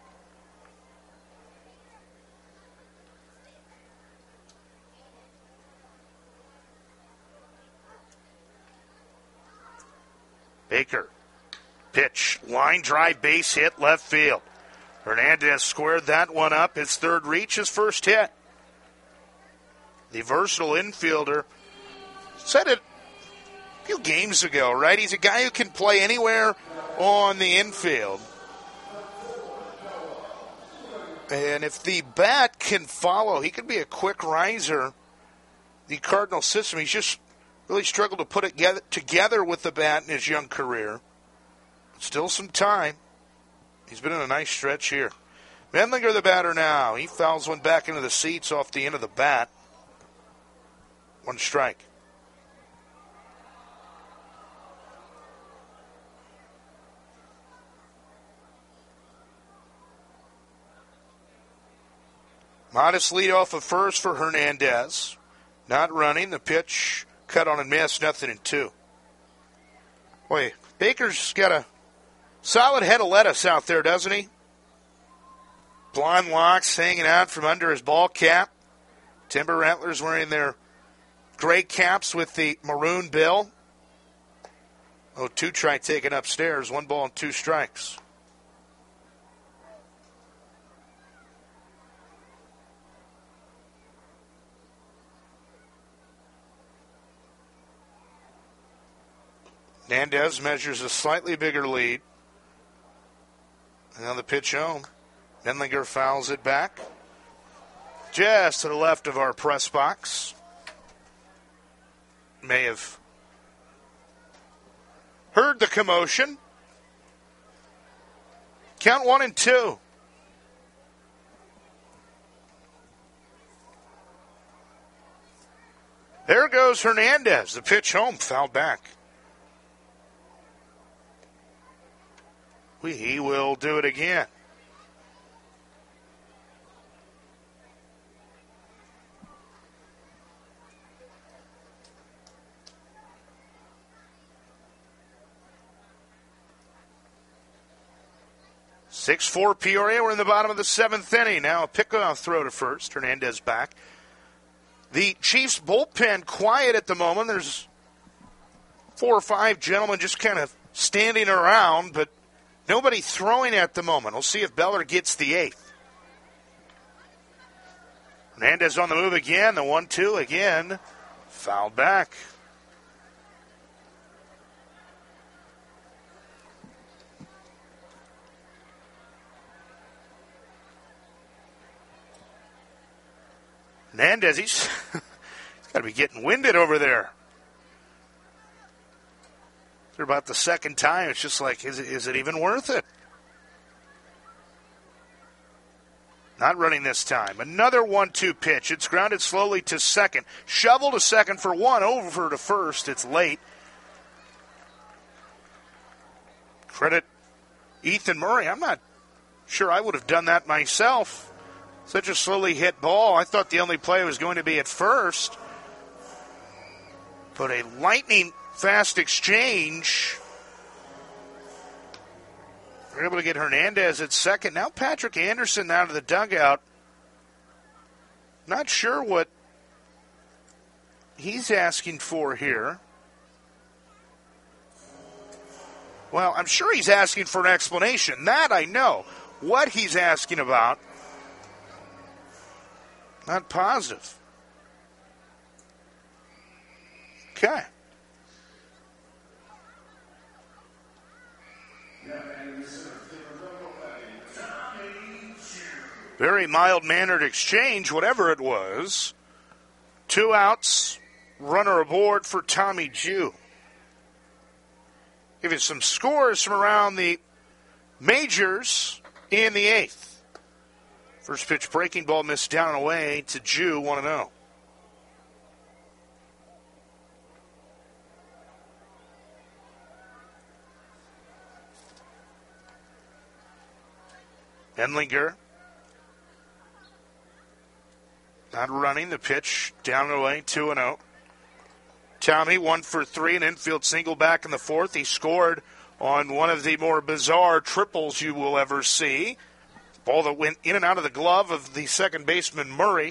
Baker, pitch, line drive, base hit, left field. Hernandez squared that one up. His third reach, his first hit. The versatile infielder said it a few games ago, right? He's a guy who can play anywhere on the infield. And if the bat can follow, he could be a quick riser. The Cardinal system, he's just really struggled to put it together, together with the bat in his young career. Still some time. He's been in a nice stretch here. Mendlinger the batter now. He fouls one back into the seats off the end of the bat. One strike. Modest lead off of first for Hernandez. Not running. The pitch cut on and missed. Nothing in two. Boy, Baker's got a solid head of lettuce out there, doesn't he? Blonde locks hanging out from under his ball cap. Timber Rattlers wearing their gray caps with the maroon bill. Oh, two try taken upstairs. One ball and two strikes. Hernandez measures a slightly bigger lead. And now the pitch home. Mendlinger fouls it back. Just to the left of our press box. May have heard the commotion. Count one and two. There goes Hernandez. The pitch home, fouled back. He will do it again. six four Peoria. We're in the bottom of the seventh inning. Now a pickoff throw to first. Hernandez back. The Chiefs bullpen quiet at the moment. There's four or five gentlemen just kind of standing around, but nobody throwing at the moment. We'll see if Beller gets the eighth. Hernandez on the move again. The one two again. Fouled back. Hernandez, he's, he's got to be getting winded over there. For about the second time, it's just like, is it, is it even worth it? Not running this time. Another one two pitch. It's grounded slowly to second. Shovel to second for one, over to first. It's late. Credit Ethan Murray. I'm not sure I would have done that myself. Such a slowly hit ball. I thought the only play was going to be at first. But a lightning fast exchange. We're able to get Hernandez at second. Now Patrick Anderson out of the dugout. Not sure what he's asking for here. Well, I'm sure he's asking for an explanation. That I know. What he's asking about, not positive. Okay. Very mild-mannered exchange, whatever it was. Two outs, runner aboard for Tommy Jew. Give you some scores from around the majors in the eighth. First pitch breaking ball missed down and away to Jew, one and oh. Endlinger not running. The pitch down and away, two and oh. Tommy, one for three, an infield single back in the fourth. He scored on one of the more bizarre triples you will ever see. Ball that went in and out of the glove of the second baseman, Murray.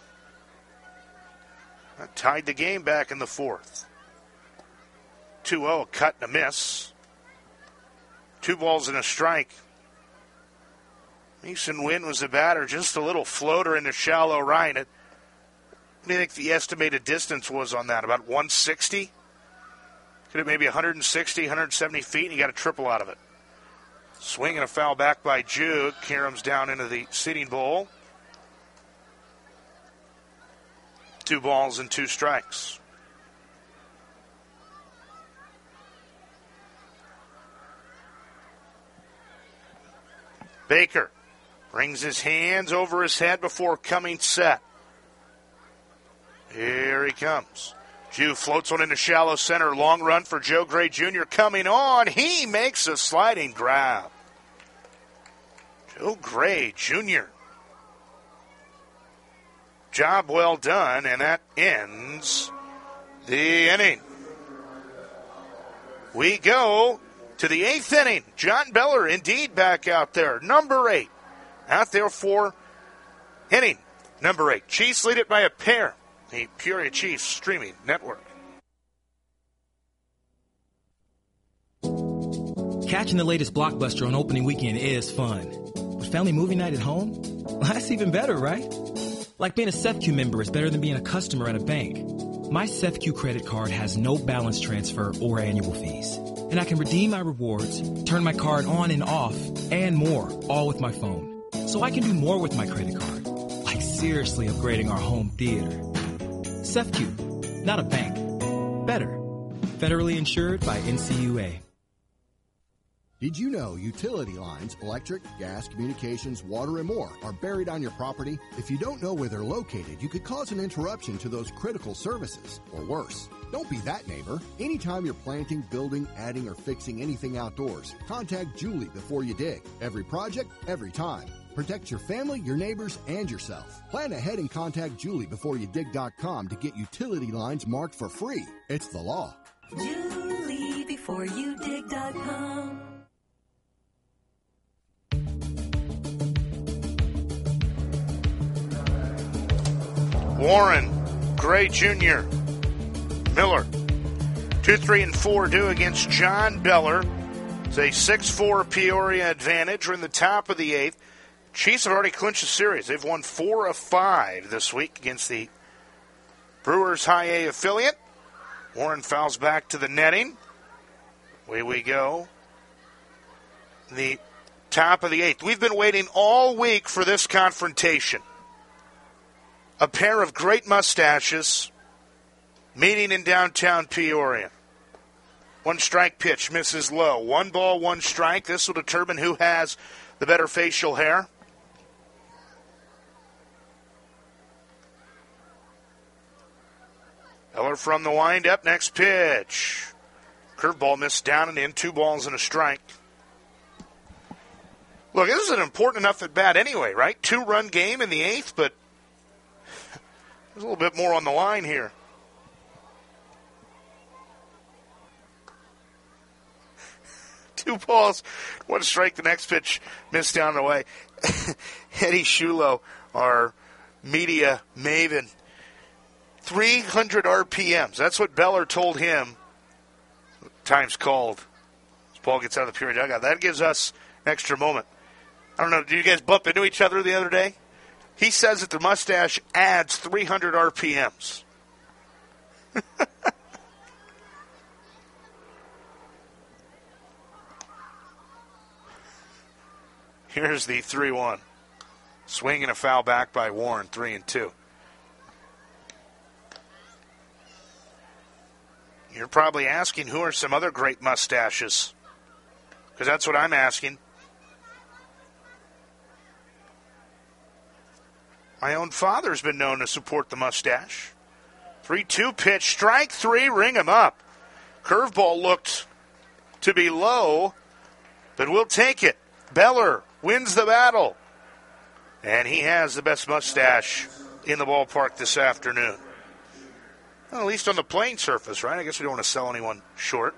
That tied the game back in the fourth. two oh, a cut and a miss. Two balls and a strike. Mason Wynn was the batter, just a little floater in the shallow right. What do you think the estimated distance was on that? About one sixty? Could have maybe one sixty, one seventy feet, and he got a triple out of it. Swing and a foul back by Jude. Karam's down into the Seating Bowl. Two balls and two strikes. Baker brings his hands over his head before coming set. Here he comes. Jew floats one into shallow center. Long run for Joe Gray Junior coming on. He makes a sliding grab. Joe Gray Junior Job well done, and that ends the inning. We go to the eighth inning. John Beller indeed back out there. Number eight. Out there for inning number eight. Chiefs lead it by a pair. The Peoria Chiefs streaming network. Catching the latest blockbuster on opening weekend is fun. But family movie night at home? Well, that's even better, right? Like being a SEFCU member is better than being a customer at a bank. My SEFCU credit card has no balance transfer or annual fees. And I can redeem my rewards, turn my card on and off, and more, all with my phone. So I can do more with my credit card. Like seriously upgrading our home theater. SEFCU, not a bank. Better. Federally insured by N C U A. Did you know utility lines, electric, gas, communications, water, and more are buried on your property? If you don't know where they're located, you could cause an interruption to those critical services, or worse. Don't be that neighbor. Anytime you're planting, building, adding, or fixing anything outdoors, contact Julie before you dig. Every project, every time. Protect your family, your neighbors, and yourself. Plan ahead and contact Julie before you dig dot com to get utility lines marked for free. It's the law. Julie before you dig dot com. Warren, Gray Junior, Miller. Two, three, and four due against John Beller. It's a six four Peoria advantage. We're in the top of the eighth. Chiefs have already clinched the series. They've won four of five this week against the Brewers High A affiliate. Warren fouls back to the netting. Away we go. The top of the eighth. We've been waiting all week for this confrontation. A pair of great mustaches meeting in downtown Peoria. One strike pitch misses low. One ball, one strike. This will determine who has the better facial hair. Eller from the windup. Next pitch. Curveball missed down and in. Two balls and a strike. Look, this is an important enough at bat anyway, right? Two-run game in the eighth, but there's a little bit more on the line here. Two balls, one strike. The next pitch missed down and away. Eddie Shulo, our media maven, three hundred R P Ms. That's what Beller told him. Time's called. This ball gets out of the Peoria dugout. That gives us an extra moment. I don't know, did you guys bump into each other the other day? He says that the mustache adds three hundred R P Ms. Here's the three one. Swing and a foul back by Warren, three and two. You're probably asking, who are some other great mustaches? Because that's what I'm asking. My own father's been known to support the mustache. three two pitch, strike three, ring him up. Curveball looked to be low, but we'll take it. Beller wins the battle. And he has the best mustache in the ballpark this afternoon. Well, at least on the playing surface, right? I guess we don't want to sell anyone short.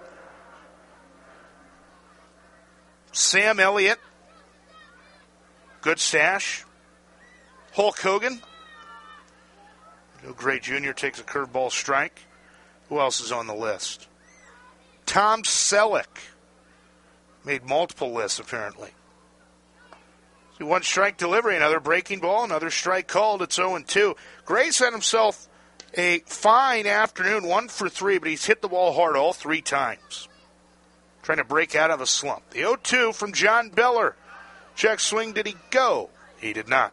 Sam Elliott, good stash. Hulk Hogan, Joe Gray Junior takes a curveball strike. Who else is on the list? Tom Selleck made multiple lists, apparently. So one strike delivery, another breaking ball, another strike called. It's oh and two. Gray's had himself a fine afternoon, one for three, but he's hit the ball hard all three times. Trying to break out of a slump. The oh two from John Beller. Check swing, did he go? He did not.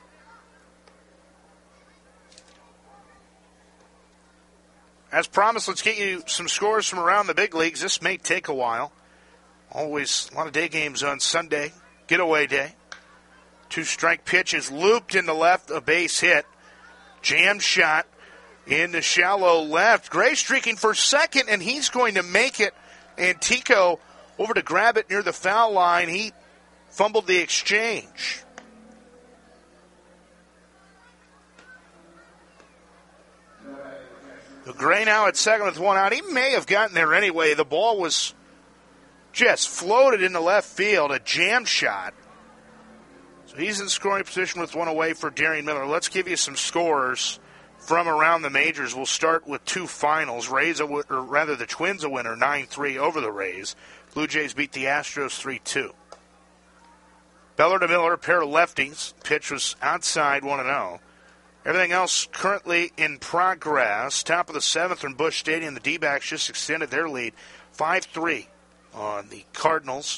As promised, let's get you some scores from around the big leagues. This may take a while. Always a lot of day games on Sunday. Getaway day. Two-strike pitch is looped in the left, a base hit. Jam shot in the shallow left. Gray streaking for second, and he's going to make it. And Tico over to grab it near the foul line. He fumbled the exchange. Gray now at second with one out. He may have gotten there anyway. The ball was just floated into left field, a jam shot. So he's in scoring position with one away for Darian Miller. Let's give you some scores from around the majors. We'll start with two finals. Rays, a, or rather the Twins a winner, nine three over the Rays. Blue Jays beat the Astros three two. Beller to Miller, a pair of lefties. Pitch was outside, one and oh. Everything else currently in progress. Top of the seventh from Busch Stadium. The D-backs just extended their lead. five three on the Cardinals.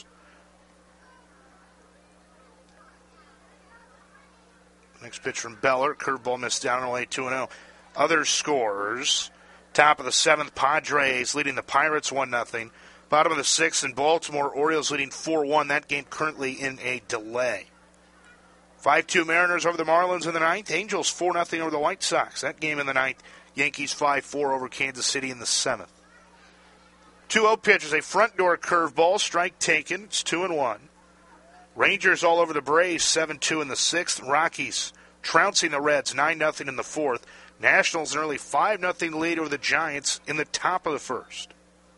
Next pitch from Beller. Curveball missed down and away, two and oh. Other scores. Top of the seventh, Padres leading the Pirates one nothing. Bottom of the sixth in Baltimore, Orioles leading four one. That game currently in a delay. five two Mariners over the Marlins in the ninth. Angels four nothing over the White Sox. That game in the ninth. Yankees five four over Kansas City in the seventh. two oh pitch is a front door curveball. Strike taken. It's two and one. Rangers all over the Braves, seven two in the sixth. Rockies trouncing the Reds, nine nothing in the fourth. Nationals an early five nothing lead over the Giants in the top of the first.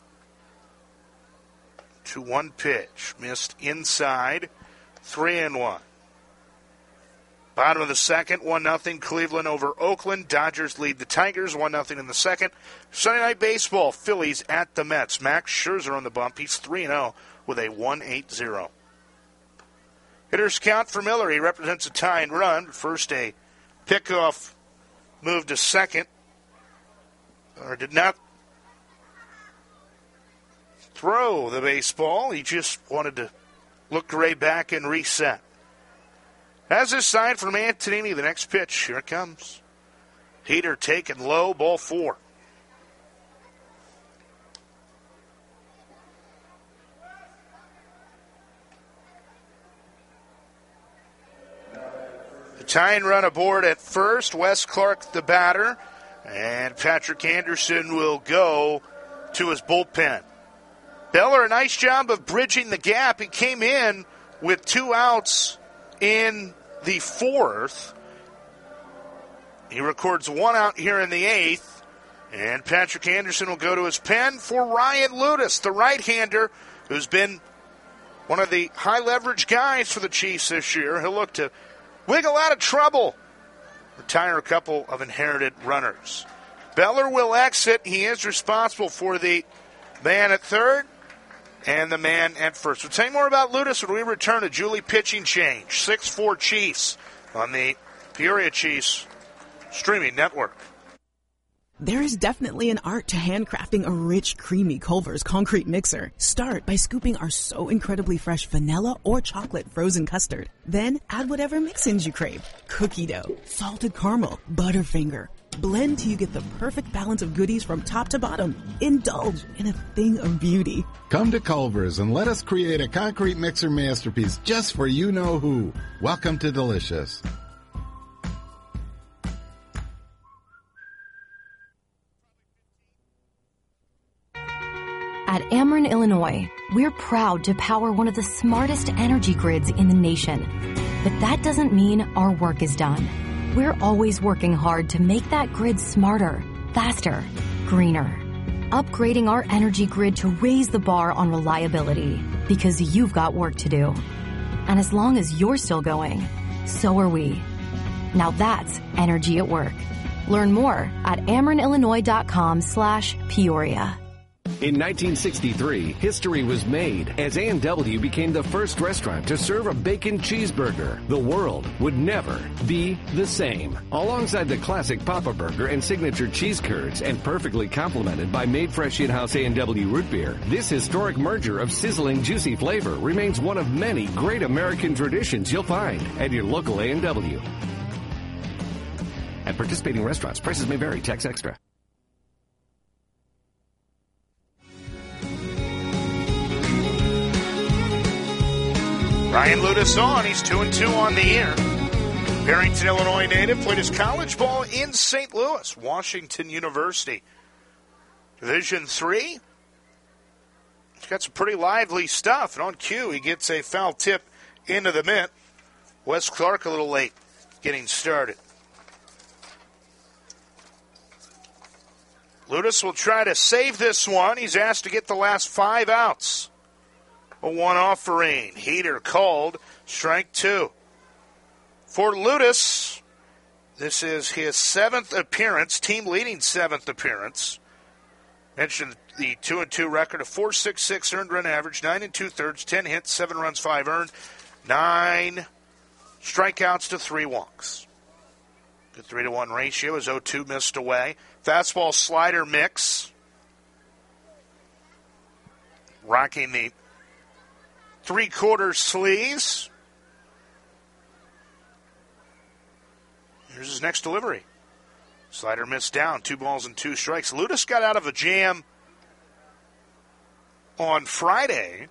two one pitch. Missed inside. three and one. Bottom of the second, one nothing. Cleveland over Oakland. Dodgers lead the Tigers, one nothing in the second. Sunday Night Baseball, Phillies at the Mets. Max Scherzer on the bump. He's three and oh with a one eight zero. Hitters count for Miller. He represents a tie and run. First, a pickoff move to second. Or did not throw the baseball. He just wanted to look Gray back and reset. As this sign from Antonini, the next pitch. Here it comes. Heater taken low, ball four. The tying run aboard at first. Wes Clark, the batter. And Patrick Anderson will go to his bullpen. Beller, a nice job of bridging the gap. He came in with two outs in the fourth. He records one out here in the eighth, and Patrick Anderson will go to his pen for Ryan Ludus, the right-hander who's been one of the high-leverage guys for the Chiefs this year. He'll look to wiggle out of trouble, retire a couple of inherited runners. Beller will exit. He is responsible for the man at third and the man at first. We'll tell you more about Ludus when we return to Julie pitching change. six four Chiefs on the Peoria Chiefs streaming network. There is definitely an art to handcrafting a rich, creamy Culver's concrete mixer. Start by scooping our so incredibly fresh vanilla or chocolate frozen custard. Then add whatever mix-ins you crave. Cookie dough, salted caramel, Butterfinger. Blend till you get the perfect balance of goodies from top to bottom. Indulge in a thing of beauty. Come to Culver's and let us create a concrete mixer masterpiece just for you-know-who. Welcome to Delicious. At Ameren, Illinois, we're proud to power one of the smartest energy grids in the nation. But that doesn't mean our work is done. We're always working hard to make that grid smarter, faster, greener. Upgrading our energy grid to raise the bar on reliability, because you've got work to do. And as long as you're still going, so are we. Now that's energy at work. Learn more at amerenillinois.com slash Peoria. In nineteen sixty-three, history was made as A and W became the first restaurant to serve a bacon cheeseburger. The world would never be the same. Alongside the classic Papa Burger and signature cheese curds, and perfectly complemented by made fresh in-house A and W root beer, this historic merger of sizzling, juicy flavor remains one of many great American traditions you'll find at your local A and W. At participating restaurants, prices may vary. Tax extra. Ryan Ludus on. He's two and two on the year. Barrington, Illinois native, played his college ball in Saint Louis, Washington University. Division three. He's got some pretty lively stuff. And on cue, he gets a foul tip into the mitt. Wes Clark a little late getting started. Ludus will try to save this one. He's asked to get the last five outs. A one offering. Heater called. Strike two. For Ludus, this is his seventh appearance, team-leading seventh appearance. Mentioned the two and two record of four point six six earned run average, nine and two-thirds, ten hits, seven runs, five earned, nine strikeouts to three walks. Good three to one ratio as oh two missed away. Fastball slider mix. Rocking the three-quarter sleeves. Here's his next delivery. Slider missed down, two balls and two strikes. Ludus got out of a jam on Friday.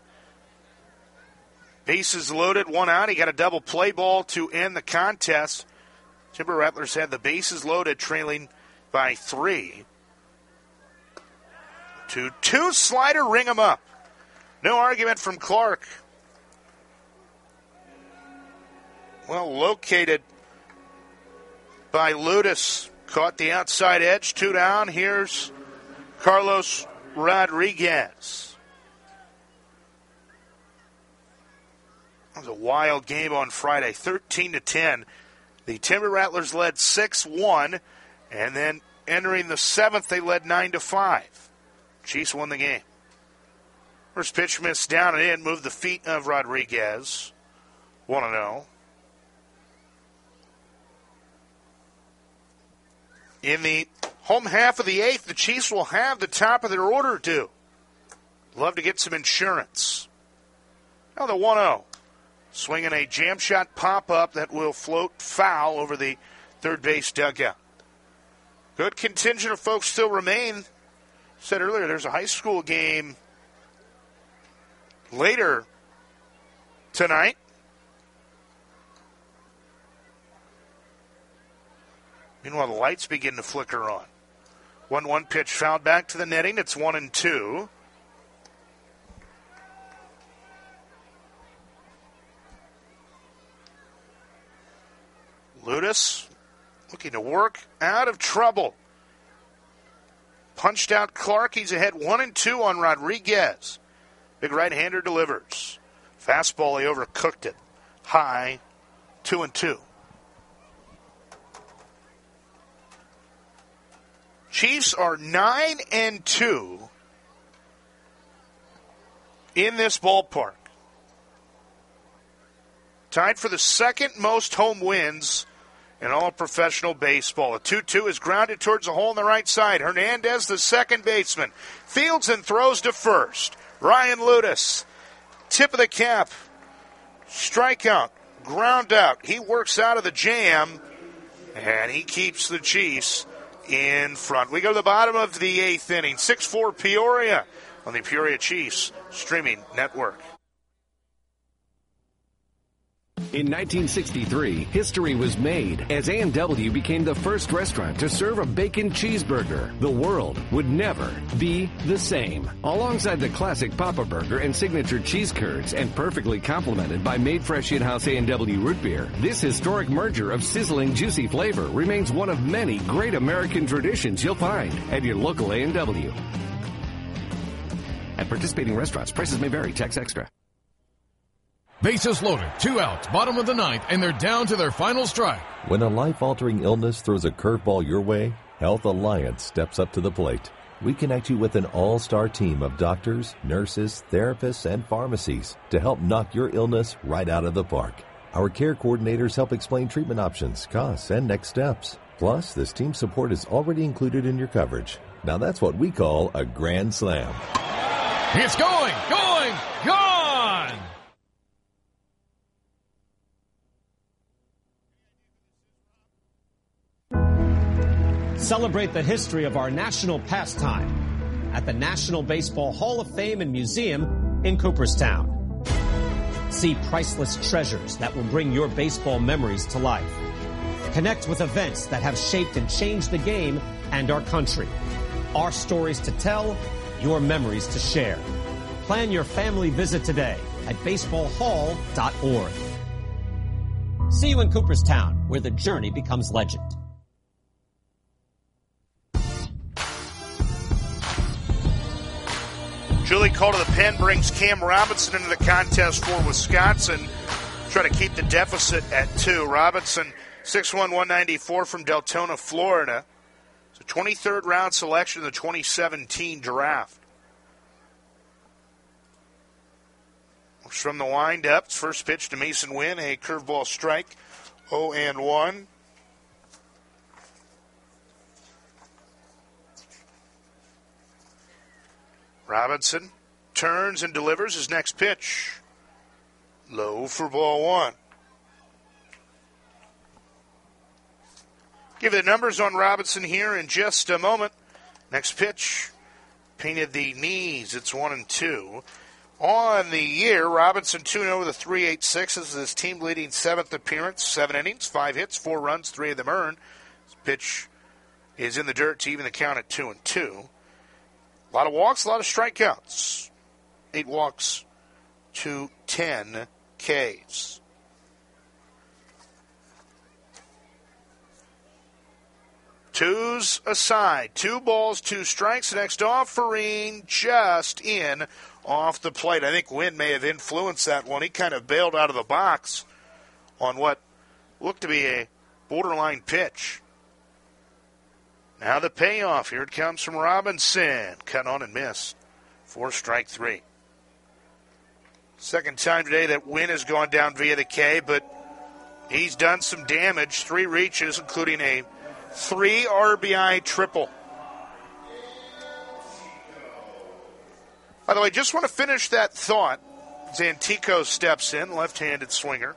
Bases loaded, one out. He got a double play ball to end the contest. Timber Rattlers had the bases loaded, trailing by three. two two slider, ring him up. No argument from Clark. Well located by Ludus. Caught the outside edge, two down. Here's Carlos Rodriguez. That was a wild game on Friday, thirteen to ten. The Timber Rattlers led six one, and then entering the seventh, they led nine to five. Chiefs won the game. First pitch missed down and in, moved the feet of Rodriguez. one and oh. In the home half of the eighth, the Chiefs will have the top of their order due. Love to get some insurance. Now the one oh. Swinging a jam shot pop-up that will float foul over the third base dugout. Good contingent of folks still remain. Said earlier, there's a high school game later tonight. Meanwhile, the lights begin to flicker on. one one pitch fouled back to the netting. It's one and two. Lotus looking to work out of trouble. Punched out Clark. He's ahead one and two on Rodriguez. Big right-hander delivers. Fastball, he overcooked it. High, two and two. Chiefs are nine and two in this ballpark. Tied for the second most home wins in all of professional baseball. A two two is grounded towards the hole on the right side. Hernandez, the second baseman, fields and throws to first. Ryan Ludus, tip of the cap, strikeout, ground out. He works out of the jam, and he keeps the Chiefs in front. We go to the bottom of the eighth inning. six four Peoria on the Peoria Chiefs streaming network. In nineteen sixty-three, history was made as A and W became the first restaurant to serve a bacon cheeseburger. The world would never be the same. Alongside the classic Papa Burger and signature cheese curds, and perfectly complemented by made fresh in-house A and W root beer, this historic merger of sizzling, juicy flavor remains one of many great American traditions you'll find at your local A and W. At participating restaurants, prices may vary. Tax extra. Bases loaded, two outs, bottom of the ninth, and they're down to their final strike. When a life-altering illness throws a curveball your way, Health Alliance steps up to the plate. We connect you with an all-star team of doctors, nurses, therapists, and pharmacies to help knock your illness right out of the park. Our care coordinators help explain treatment options, costs, and next steps. Plus, this team support is already included in your coverage. Now that's what we call a grand slam. It's going, going, gone! Celebrate the history of our national pastime at the National Baseball Hall of Fame and Museum in Cooperstown. See priceless treasures that will bring your baseball memories to life. Connect with events that have shaped and changed the game and our country. Our stories to tell, your memories to share. Plan your family visit today at baseball hall dot org. See you in Cooperstown, where the journey becomes legend. Julie Cole to the pen brings Cam Robinson into the contest for Wisconsin. Try to keep the deficit at two. Robinson, six one, one ninety-four from Deltona, Florida. It's a twenty-third round selection in the twenty seventeen draft. Looks from the windup. It's first pitch to Mason Wynn. A curveball strike. oh and one. Robinson turns and delivers his next pitch. Low for ball one. Give you the numbers on Robinson here in just a moment. Next pitch, painted the knees. It's one and two. On the year, Robinson two and oh with a three point eight six. This is his team leading seventh appearance. Seven innings, five hits, four runs, three of them earned. This pitch is in the dirt to even the count at two and two. A lot of walks, a lot of strikeouts. Eight walks to ten Ks. Twos aside. Two balls, two strikes. Next offering just in off the plate. I think Wynn may have influenced that one. He kind of bailed out of the box on what looked to be a borderline pitch. Now the payoff. Here it comes from Robinson. Cut on and miss. Four strike three. Second time today that Wynn has gone down via the K, but he's done some damage. Three reaches, including a three R B I triple. By the way, just want to finish that thought. Zantico steps in, left-handed swinger.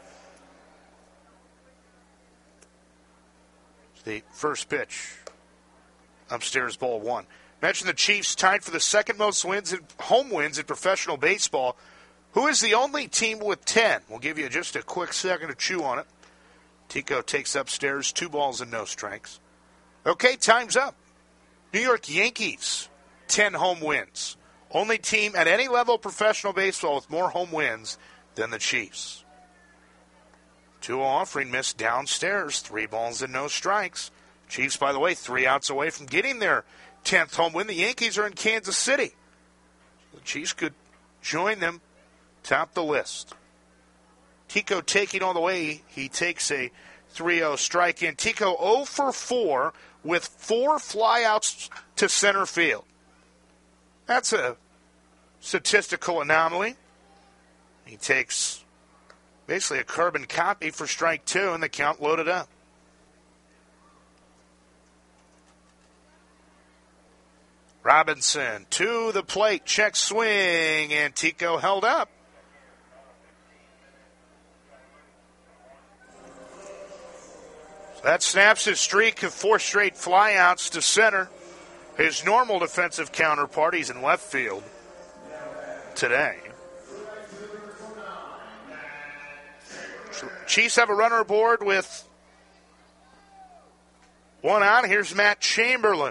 The first pitch. Upstairs, ball one. Mentioned the Chiefs tied for the second most wins in home wins in professional baseball. Who is the only team with ten? We'll give you just a quick second to chew on it. Tico takes upstairs, two balls and no strikes. Okay, time's up. New York Yankees, ten home wins. Only team at any level of professional baseball with more home wins than the Chiefs. Two offering missed downstairs. Three balls and no strikes. Chiefs, by the way, three outs away from getting their tenth home win. The Yankees are in Kansas City. The Chiefs could join them, top the list. Tico taking all the way. He takes a three oh strike in. Tico oh for four with four flyouts to center field. That's a statistical anomaly. He takes basically a carbon copy for strike two, and the count loaded up. Robinson to the plate, check swing, and Tico held up. So that snaps his streak of four straight flyouts to center. His normal defensive counterparties in left field today. Chiefs have a runner aboard with one out. Here's Matt Chamberlain.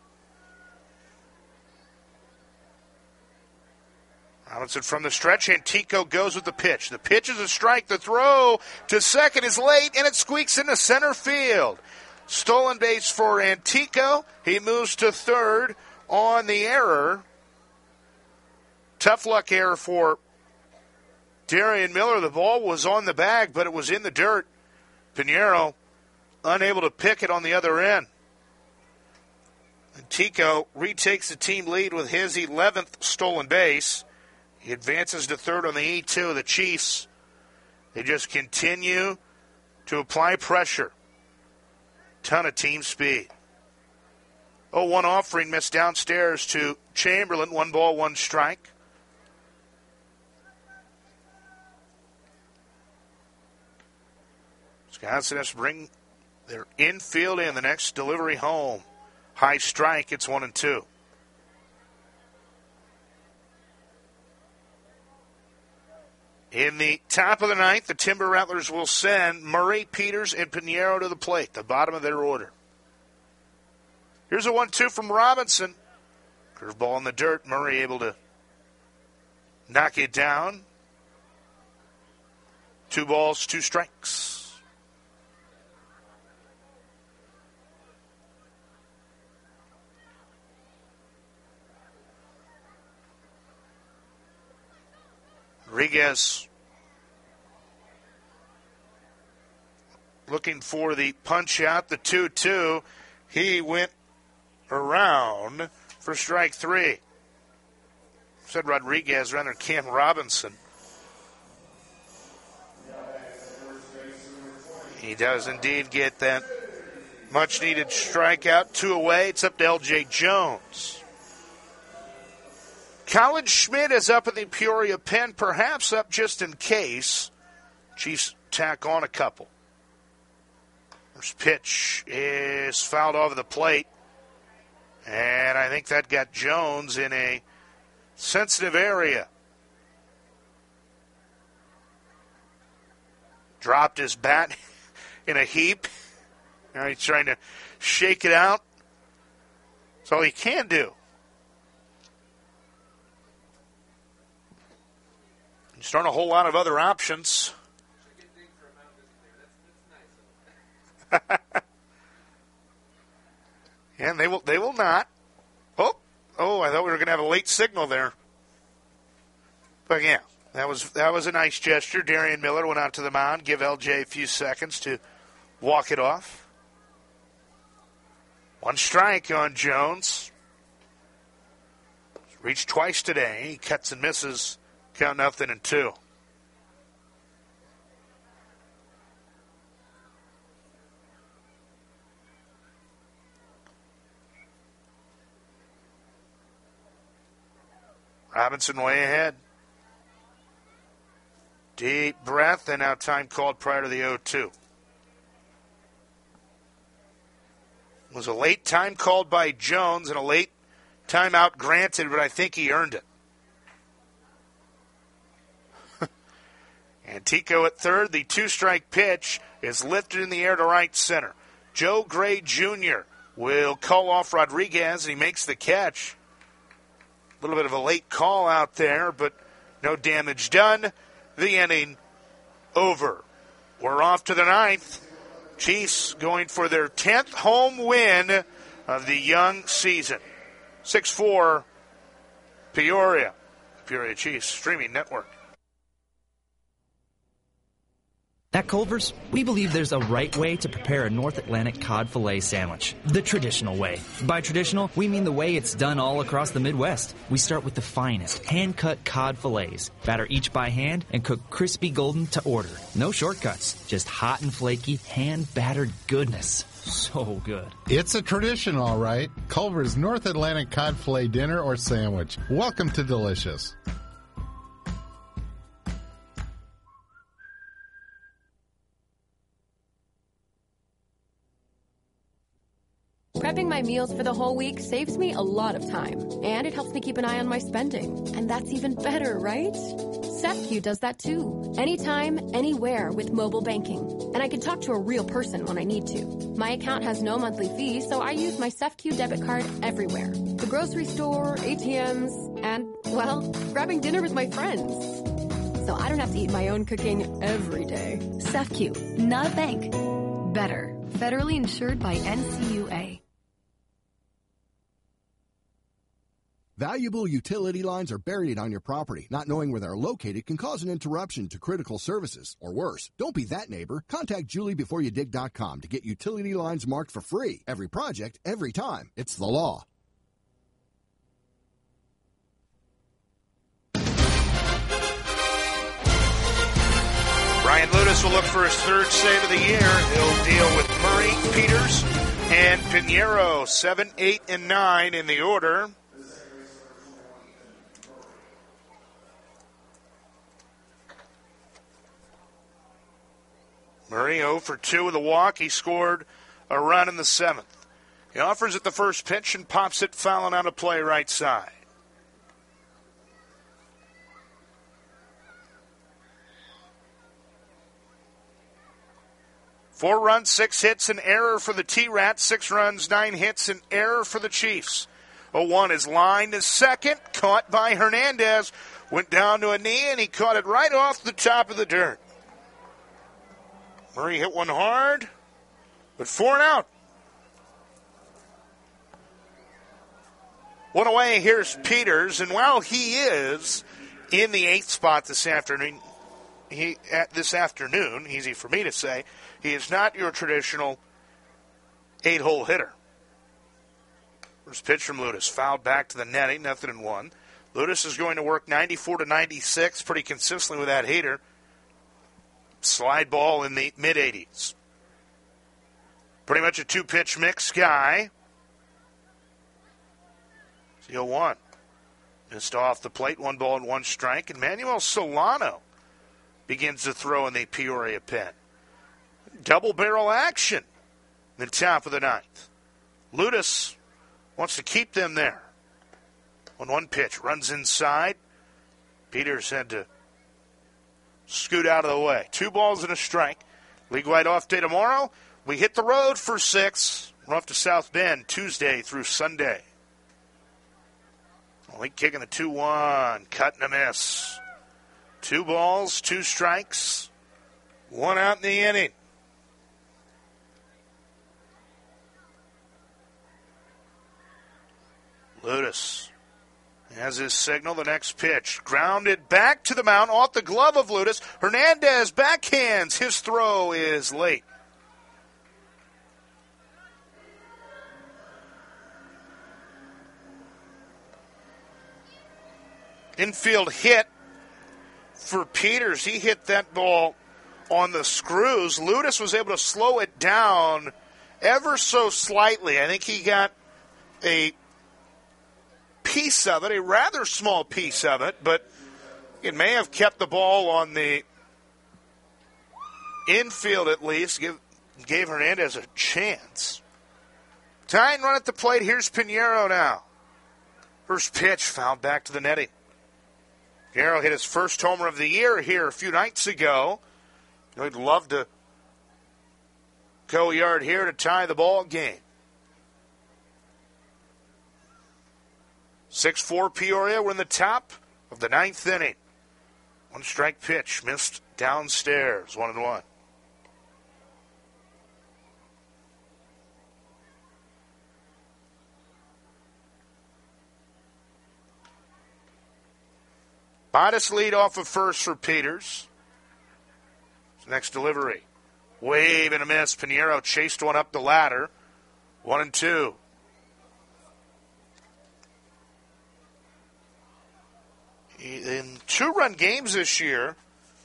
Robinson from the stretch, and Tico goes with the pitch. The pitch is a strike. The throw to second is late, and it squeaks into center field. Stolen base for Antico. He moves to third on the error. Tough luck error for Darian Miller. The ball was on the bag, but it was in the dirt. Pinheiro unable to pick it on the other end. Antico retakes the team lead with his eleventh stolen base. He advances to third on the E two. The Chiefs, they just continue to apply pressure. Ton of team speed. oh one offering missed downstairs to Chamberlain. One ball, one strike. Wisconsin has to bring their infield in the next delivery home. High strike, it's one and two. In the top of the ninth, the Timber Rattlers will send Murray, Peters, and Pinheiro to the plate, the bottom of their order. Here's a one two from Robinson. Curveball in the dirt. Murray able to knock it down. Two balls, two strikes. Rodriguez looking for the punch out, the two two. He went around for strike three. Said Rodriguez rather than Cam Robinson. He does indeed get that much-needed strikeout. Two away. It's up to L J Jones. Colin Schmidt is up in the Peoria pen, perhaps up just in case. Chiefs tack on a couple. First pitch is fouled over the plate. And I think that got Jones in a sensitive area. Dropped his bat in a heap. Now he's trying to shake it out. That's all he can do. Just aren't a whole lot of other options. And they will they will not. Oh, oh! I thought we were going to have a late signal there. But yeah, that was that was a nice gesture. Darian Miller went out to the mound, give L J a few seconds to walk it off. One strike on Jones. Reached twice today. He cuts and misses. Count nothing and two. Robinson way ahead. Deep breath, and now time called prior to the oh two. It was a late time called by Jones and a late timeout granted, but I think he earned it. Antico at third. The two-strike pitch is lifted in the air to right center. Joe Gray Junior will call off Rodriguez, and he makes the catch. A little bit of a late call out there, but no damage done. The inning over. We're off to the ninth. Chiefs going for their tenth home win of the young season. six four Peoria. Peoria Chiefs Streaming Network. At Culver's, we believe there's a right way to prepare a North Atlantic cod fillet sandwich. The traditional way. By traditional, we mean the way it's done all across the Midwest. We start with the finest, hand-cut cod fillets. Batter each by hand and cook crispy golden to order. No shortcuts. Just hot and flaky, hand-battered goodness. So good. It's a tradition, all right. Culver's North Atlantic cod fillet dinner or sandwich. Welcome to Delicious. Prepping my meals for the whole week saves me a lot of time, and it helps me keep an eye on my spending. And that's even better, right? SafeQ does that too. Anytime, anywhere with mobile banking. And I can talk to a real person when I need to. My account has no monthly fee, so I use my SafeQ debit card everywhere. The grocery store, A T Ms, and, well, grabbing dinner with my friends. So I don't have to eat my own cooking every day. SafeQ, not a bank. Better. Federally insured by N C U A. Valuable utility lines are buried on your property. Not knowing where they're located can cause an interruption to critical services. Or worse, don't be that neighbor. Contact Julie Before You Dig dot com to get utility lines marked for free. Every project, every time. It's the law. Ryan Lutis will look for his third save of the year. He'll deal with Murray, Peters, and Pinheiro. Seven, eight, and nine in the order. Murray oh for two with a walk. He scored a run in the seventh. He offers it the first pitch and pops it fouling out of play right side. Four runs, six hits, an error for the T-Rats. Six runs, nine hits, an error for the Chiefs. oh one is lined to second. Caught by Hernandez. Went down to a knee, and he caught it right off the top of the dirt. Murray hit one hard, but four and out. One away, here's Peters, and while he is in the eighth spot this afternoon, he at this afternoon, easy for me to say, he is not your traditional eight-hole hitter. First pitch from Lutis, fouled back to the net, eight nothing and one. Lutis is going to work ninety-four to ninety-six, pretty consistently with that heater. Slide ball in the mid-eighties. Pretty much a two-pitch mix guy. oh one. Missed off the plate, one ball and one strike. And Manuel Solano begins to throw in the Peoria pen. Double barrel action in the top of the ninth. Lutis wants to keep them there. On one pitch, runs inside. Peters had to scoot out of the way. Two balls and a strike. League-wide off day tomorrow. We hit the road for six. We're off to South Bend Tuesday through Sunday. Only kicking a two one. Cut and a miss. Two balls, two strikes. One out in the inning. Lutis has his signal, the next pitch. Grounded back to the mound, off the glove of Lutis. Hernandez backhands. His throw is late. Infield hit for Peters. He hit that ball on the screws. Lutis was able to slow it down ever so slightly. I think he got a piece of it, a rather small piece of it, but it may have kept the ball on the infield at least, give, gave Hernandez a chance. Tying run at the plate, here's Pinheiro now. First pitch, fouled back to the netting. Pinheiro hit his first homer of the year here a few nights ago. He'd love to go yard here to tie the ball game. six four Peoria. We're in the top of the ninth inning. One strike pitch missed downstairs. One and one. Modest lead off of first for Peters. Next delivery. Wave and a miss. Pinheiro chased one up the ladder. One and two. In two-run games this year,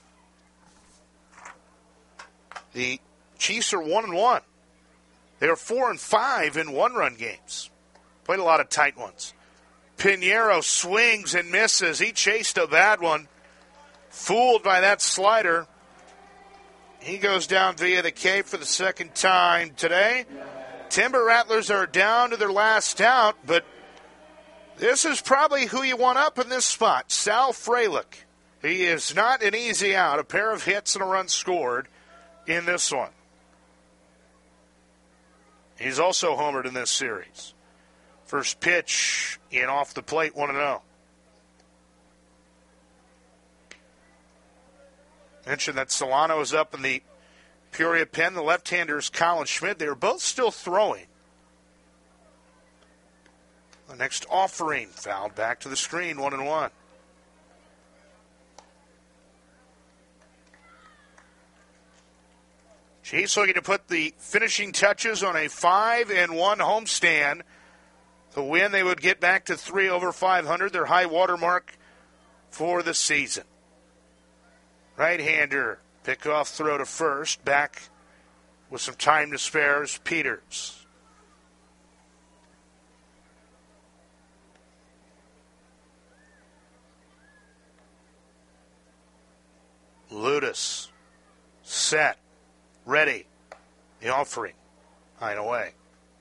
the Chiefs are one and one. They are four and five in one-run games. Played a lot of tight ones. Pinheiro swings and misses. He chased a bad one. Fooled by that slider. He goes down via the K for the second time today. Timber Rattlers are down to their last out, but this is probably who you want up in this spot, Sal Frelick. He is not an easy out. A pair of hits and a run scored in this one. He's also homered in this series. First pitch in off the plate, one and oh. Mentioned that Solano is up in the Peoria pen. The left-hander is Colin Schmidt. They are both still throwing. The next offering fouled back to the screen, one and one. Chiefs looking to put the finishing touches on a five and one homestand. The win, they would get back to three over five hundred, their high water mark for the season. Right-hander, pick-off throw to first. Back with some time to spare is Peters. Ludus, set, ready. The offering, high and away.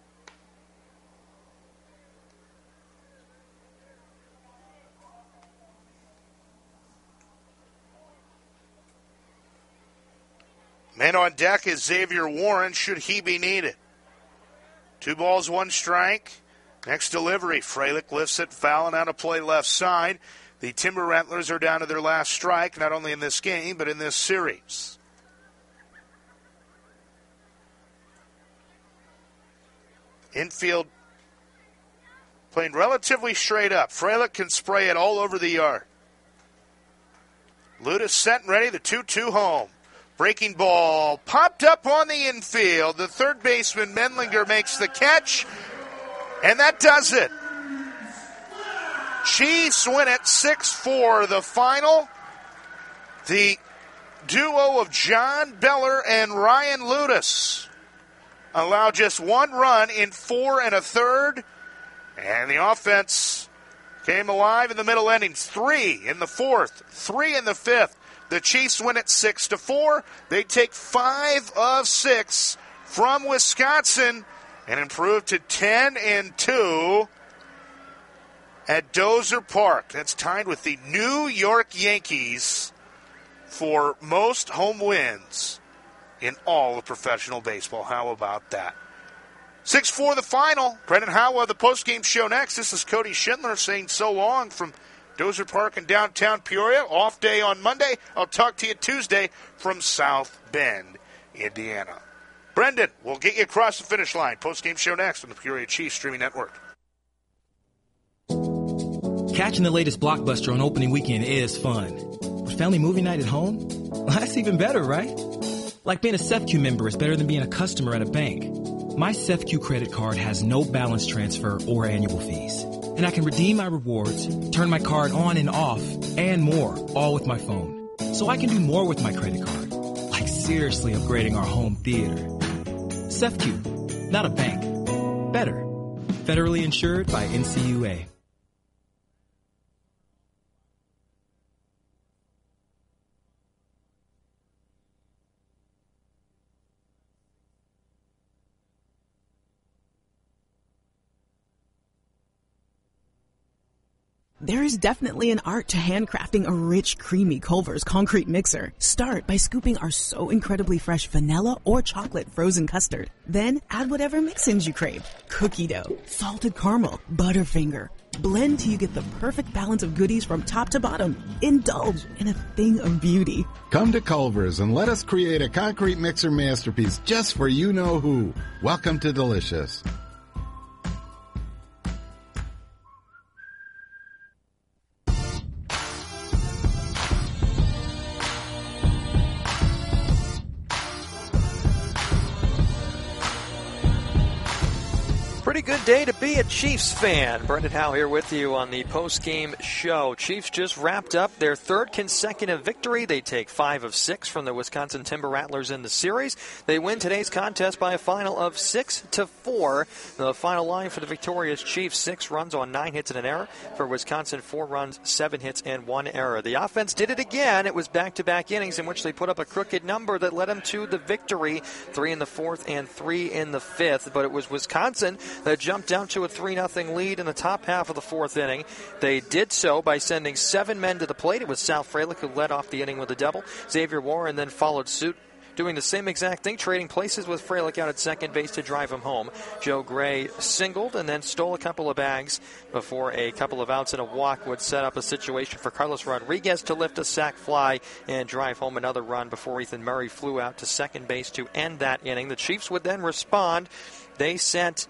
Man on deck is Xavier Warren, should he be needed. Two balls, one strike. Next delivery, Frelick lifts it, fouling out of play left side. The Timber Rattlers are down to their last strike, not only in this game, but in this series. Infield playing relatively straight up. Frelick can spray it all over the yard. Ludus set and ready, the two two home. Breaking ball popped up on the infield. The third baseman, Menlinger, makes the catch, and that does it. Chiefs win it six four, the final. The duo of John Beller and Ryan Ludus allow just one run in four and a third, and the offense came alive in the middle innings. Three in the fourth, three in the fifth. The Chiefs win it six to four. They take five of six from Wisconsin and improve to ten and two at Dozer Park. That's tied with the New York Yankees for most home wins in all of professional baseball. How about that? six four the final. Brendan Howell, the postgame show next. This is Cody Schindler saying so long from Dozer Park in downtown Peoria. Off day on Monday. I'll talk to you Tuesday from South Bend, Indiana. Brendan, we'll get you across the finish line. Post-game show next on the Peoria Chiefs Streaming Network. Catching the latest blockbuster on opening weekend is fun. But family movie night at home? Well, that's even better, right? Like being a SEFCU member is better than being a customer at a bank. My SEFCU credit card has no balance transfer or annual fees. And I can redeem my rewards, turn my card on and off, and more, all with my phone. So I can do more with my credit card, like seriously upgrading our home theater. SEFCU, not a bank. Better. Federally insured by N C U A. There is definitely an art to handcrafting a rich, creamy Culver's concrete mixer. Start by scooping our so incredibly fresh vanilla or chocolate frozen custard. Then add whatever mix-ins you crave. Cookie dough, salted caramel, Butterfinger. Blend till you get the perfect balance of goodies from top to bottom. Indulge in a thing of beauty. Come to Culver's and let us create a concrete mixer masterpiece just for you-know-who. Welcome to Delicious. pretty good day to be a Chiefs fan. Brendan Howe here with you on the post-game show. Chiefs just wrapped up their third consecutive victory. They take five of six from the Wisconsin Timber Rattlers in the series. They win today's contest by a final of six to four. The final line for the victorious Chiefs, six runs on nine hits and an error. For Wisconsin, four runs, seven hits, and one error. The offense did it again. It was back-to-back innings in which they put up a crooked number that led them to the victory, three in the fourth and three in the fifth. But it was Wisconsin that jumped down to a three nothing lead in the top half of the fourth inning. They did so by sending seven men to the plate. It was Sal Frelick who led off the inning with a double. Xavier Warren then followed suit, doing the same exact thing, trading places with Frelick out at second base to drive him home. Joe Gray singled and then stole a couple of bags before a couple of outs and a walk would set up a situation for Carlos Rodriguez to lift a sac fly and drive home another run before Ethan Murray flew out to second base to end that inning. The Chiefs would then respond. They sent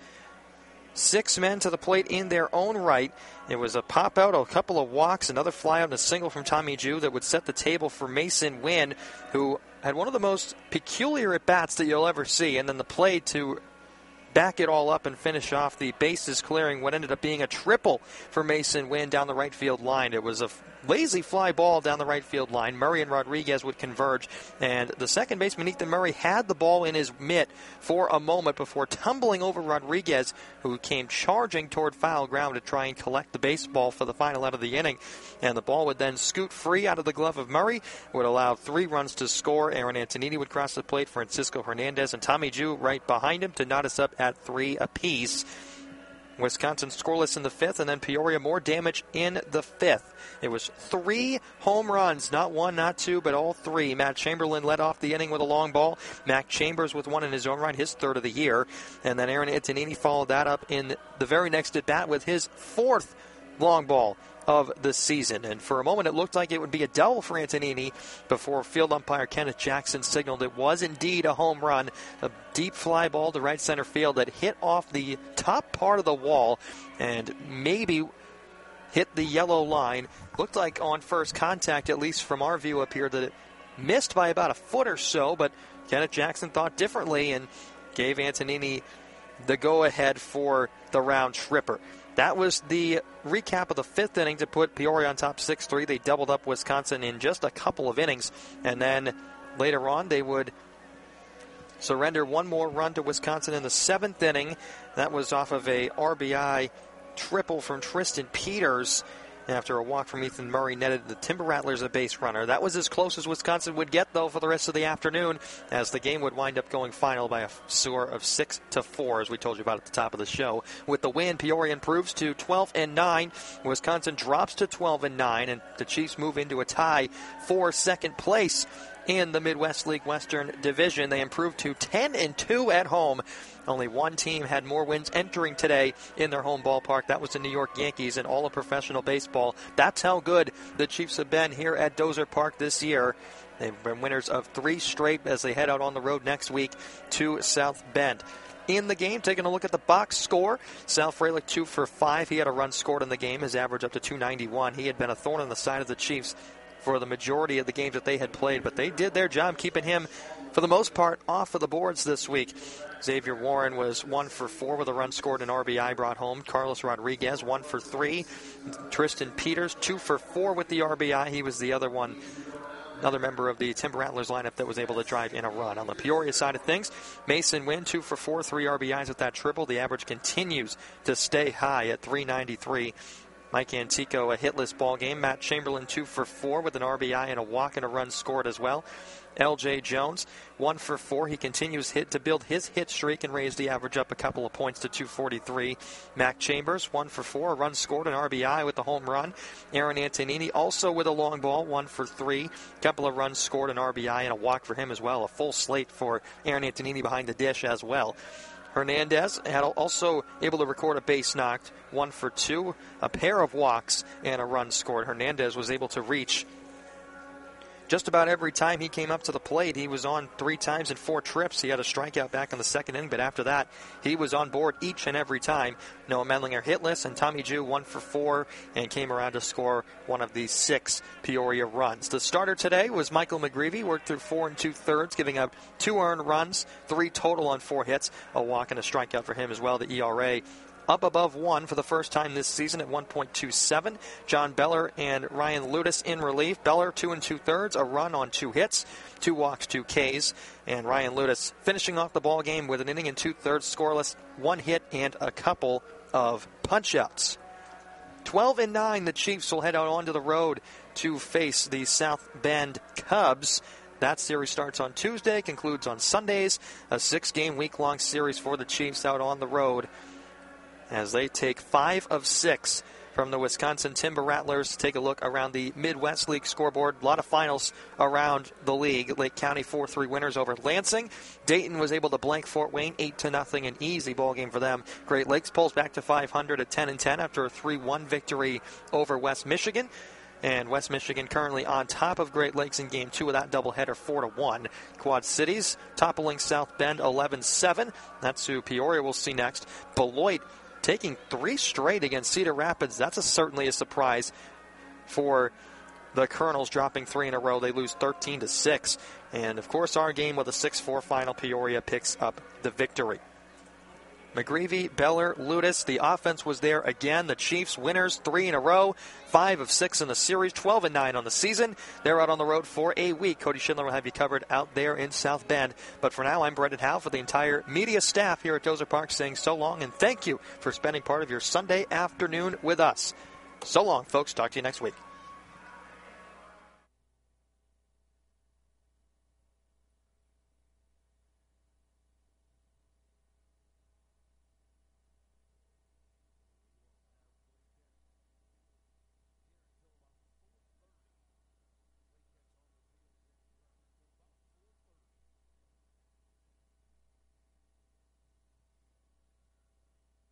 six men to the plate in their own right. It was a pop out, a couple of walks, another fly out, and a single from Tommy Jew that would set the table for Mason Wynn, who had one of the most peculiar at-bats that you'll ever see, and then the play to back it all up and finish off the bases clearing what ended up being a triple for Mason Wynn down the right field line. It was a lazy fly ball down the right field line. Murray and Rodriguez would converge, and the second baseman, Ethan Murray, had the ball in his mitt for a moment before tumbling over Rodriguez, who came charging toward foul ground to try and collect the baseball for the final out of the inning. And the ball would then scoot free out of the glove of Murray, would allow three runs to score. Aaron Antonini would cross the plate, Francisco Hernandez and Tommy Jew right behind him to knot us up at three apiece. Wisconsin scoreless in the fifth, and then Peoria more damage in the fifth. It was three home runs, not one, not two, but all three. Matt Chamberlain led off the inning with a long ball. Mac Chambers with one in his own right, his third of the year. And then Aaron Antonini followed that up in the very next at-bat with his fourth long ball of the season. And for a moment it looked like it would be a double for Antonini before field umpire Kenneth Jackson signaled it was indeed a home run. A deep fly ball to right center field that hit off the top part of the wall and maybe hit the yellow line. Looked like on first contact, at least from our view up here, that it missed by about a foot or so, but Kenneth Jackson thought differently and gave Antonini the go-ahead for the round tripper. That was the recap of the fifth inning to put Peoria on top six three. They doubled up Wisconsin in just a couple of innings. And then later on, they would surrender one more run to Wisconsin in the seventh inning. That was off of a R B I triple from Tristan Peters. After a walk from Ethan Murray netted the Timber Rattlers a base runner. That was as close as Wisconsin would get, though, for the rest of the afternoon, as the game would wind up going final by a score of six to four, as we told you about at the top of the show. With the win, Peoria improves to twelve and nine. Wisconsin drops to twelve and nine, and the Chiefs move into a tie for second place in the Midwest League Western Division. They improved to ten and two at home. Only one team had more wins entering today in their home ballpark. That was the New York Yankees in all of professional baseball. That's how good the Chiefs have been here at Dozer Park this year. They've been winners of three straight as they head out on the road next week to South Bend. In the game, taking a look at the box score, Sal Frelick two for five. He had a run scored in the game, his average up to two ninety-one. He had been a thorn on the side of the Chiefs for the majority of the games that they had played, but they did their job keeping him, for the most part, off of the boards this week. Xavier Warren was one for four with a run scored and R B I brought home. Carlos Rodriguez, one for three. Tristan Peters, two for four with the R B I. He was the other one, another member of the Timber Rattlers lineup that was able to drive in a run. On the Peoria side of things, Mason Wynn, two for four, three R B Is with that triple. The average continues to stay high at three ninety-three. Mike Antico, a hitless ball game. Matt Chamberlain, two for four with an R B I and a walk and a run scored as well. L J Jones, one for four. He continues hit to build his hit streak and raise the average up a couple of points to two forty-three. Mac Chambers, one for four, a run scored, an R B I with the home run. Aaron Antonini, also with a long ball, one for three. Couple of runs scored, an R B I, and a walk for him as well. A full slate for Aaron Antonini behind the dish as well. Hernandez had also able to record a base knocked, one for two, a pair of walks, and a run scored. Hernandez was able to reach just about every time he came up to the plate, he was on three times in four trips. He had a strikeout back in the second inning, but after that, he was on board each and every time. Noah Mendlinger hitless, and Tommy Jew one for four and came around to score one of the six Peoria runs. The starter today was Michael McGreevy, worked through four and two-thirds, giving up two earned runs, three total on four hits, a walk and a strikeout for him as well. The E R A up above one for the first time this season at one point two seven. John Beller and Ryan Ludus in relief. Beller, two and two-thirds, a run on two hits, two walks, two Ks. And Ryan Ludus finishing off the ball game with an inning and two-thirds scoreless, one hit, and a couple of punch-outs. twelve and nine, the Chiefs will head out onto the road to face the South Bend Cubs. That series starts on Tuesday, concludes on Sundays. A six-game, week-long series for the Chiefs out on the road as they take five of six from the Wisconsin Timber Rattlers. Take a look around the Midwest League scoreboard. A lot of finals around the league. Lake County four three winners over Lansing. Dayton was able to blank Fort Wayne eight to nothing, an easy ball game for them. Great Lakes pulls back to five hundred at ten and ten after a three one victory over West Michigan. And West Michigan currently on top of Great Lakes in game two of that doubleheader, four to one. Quad Cities toppling South Bend eleven seven. That's who Peoria will see next. Beloit taking three straight against Cedar Rapids. That's a, certainly a surprise for the Colonels, dropping three in a row. They lose thirteen to six. And, of course, our game with a six four final, Peoria picks up the victory. McGreevy, Beller, Ludus, the offense was there again. The Chiefs winners three in a row, five of six in the series, twelve and nine on the season. They're out on the road for a week. Cody Schindler will have you covered out there in South Bend. But for now, I'm Brendan Howe for the entire media staff here at Tozer Park saying so long and thank you for spending part of your Sunday afternoon with us. So long, folks. Talk to you next week.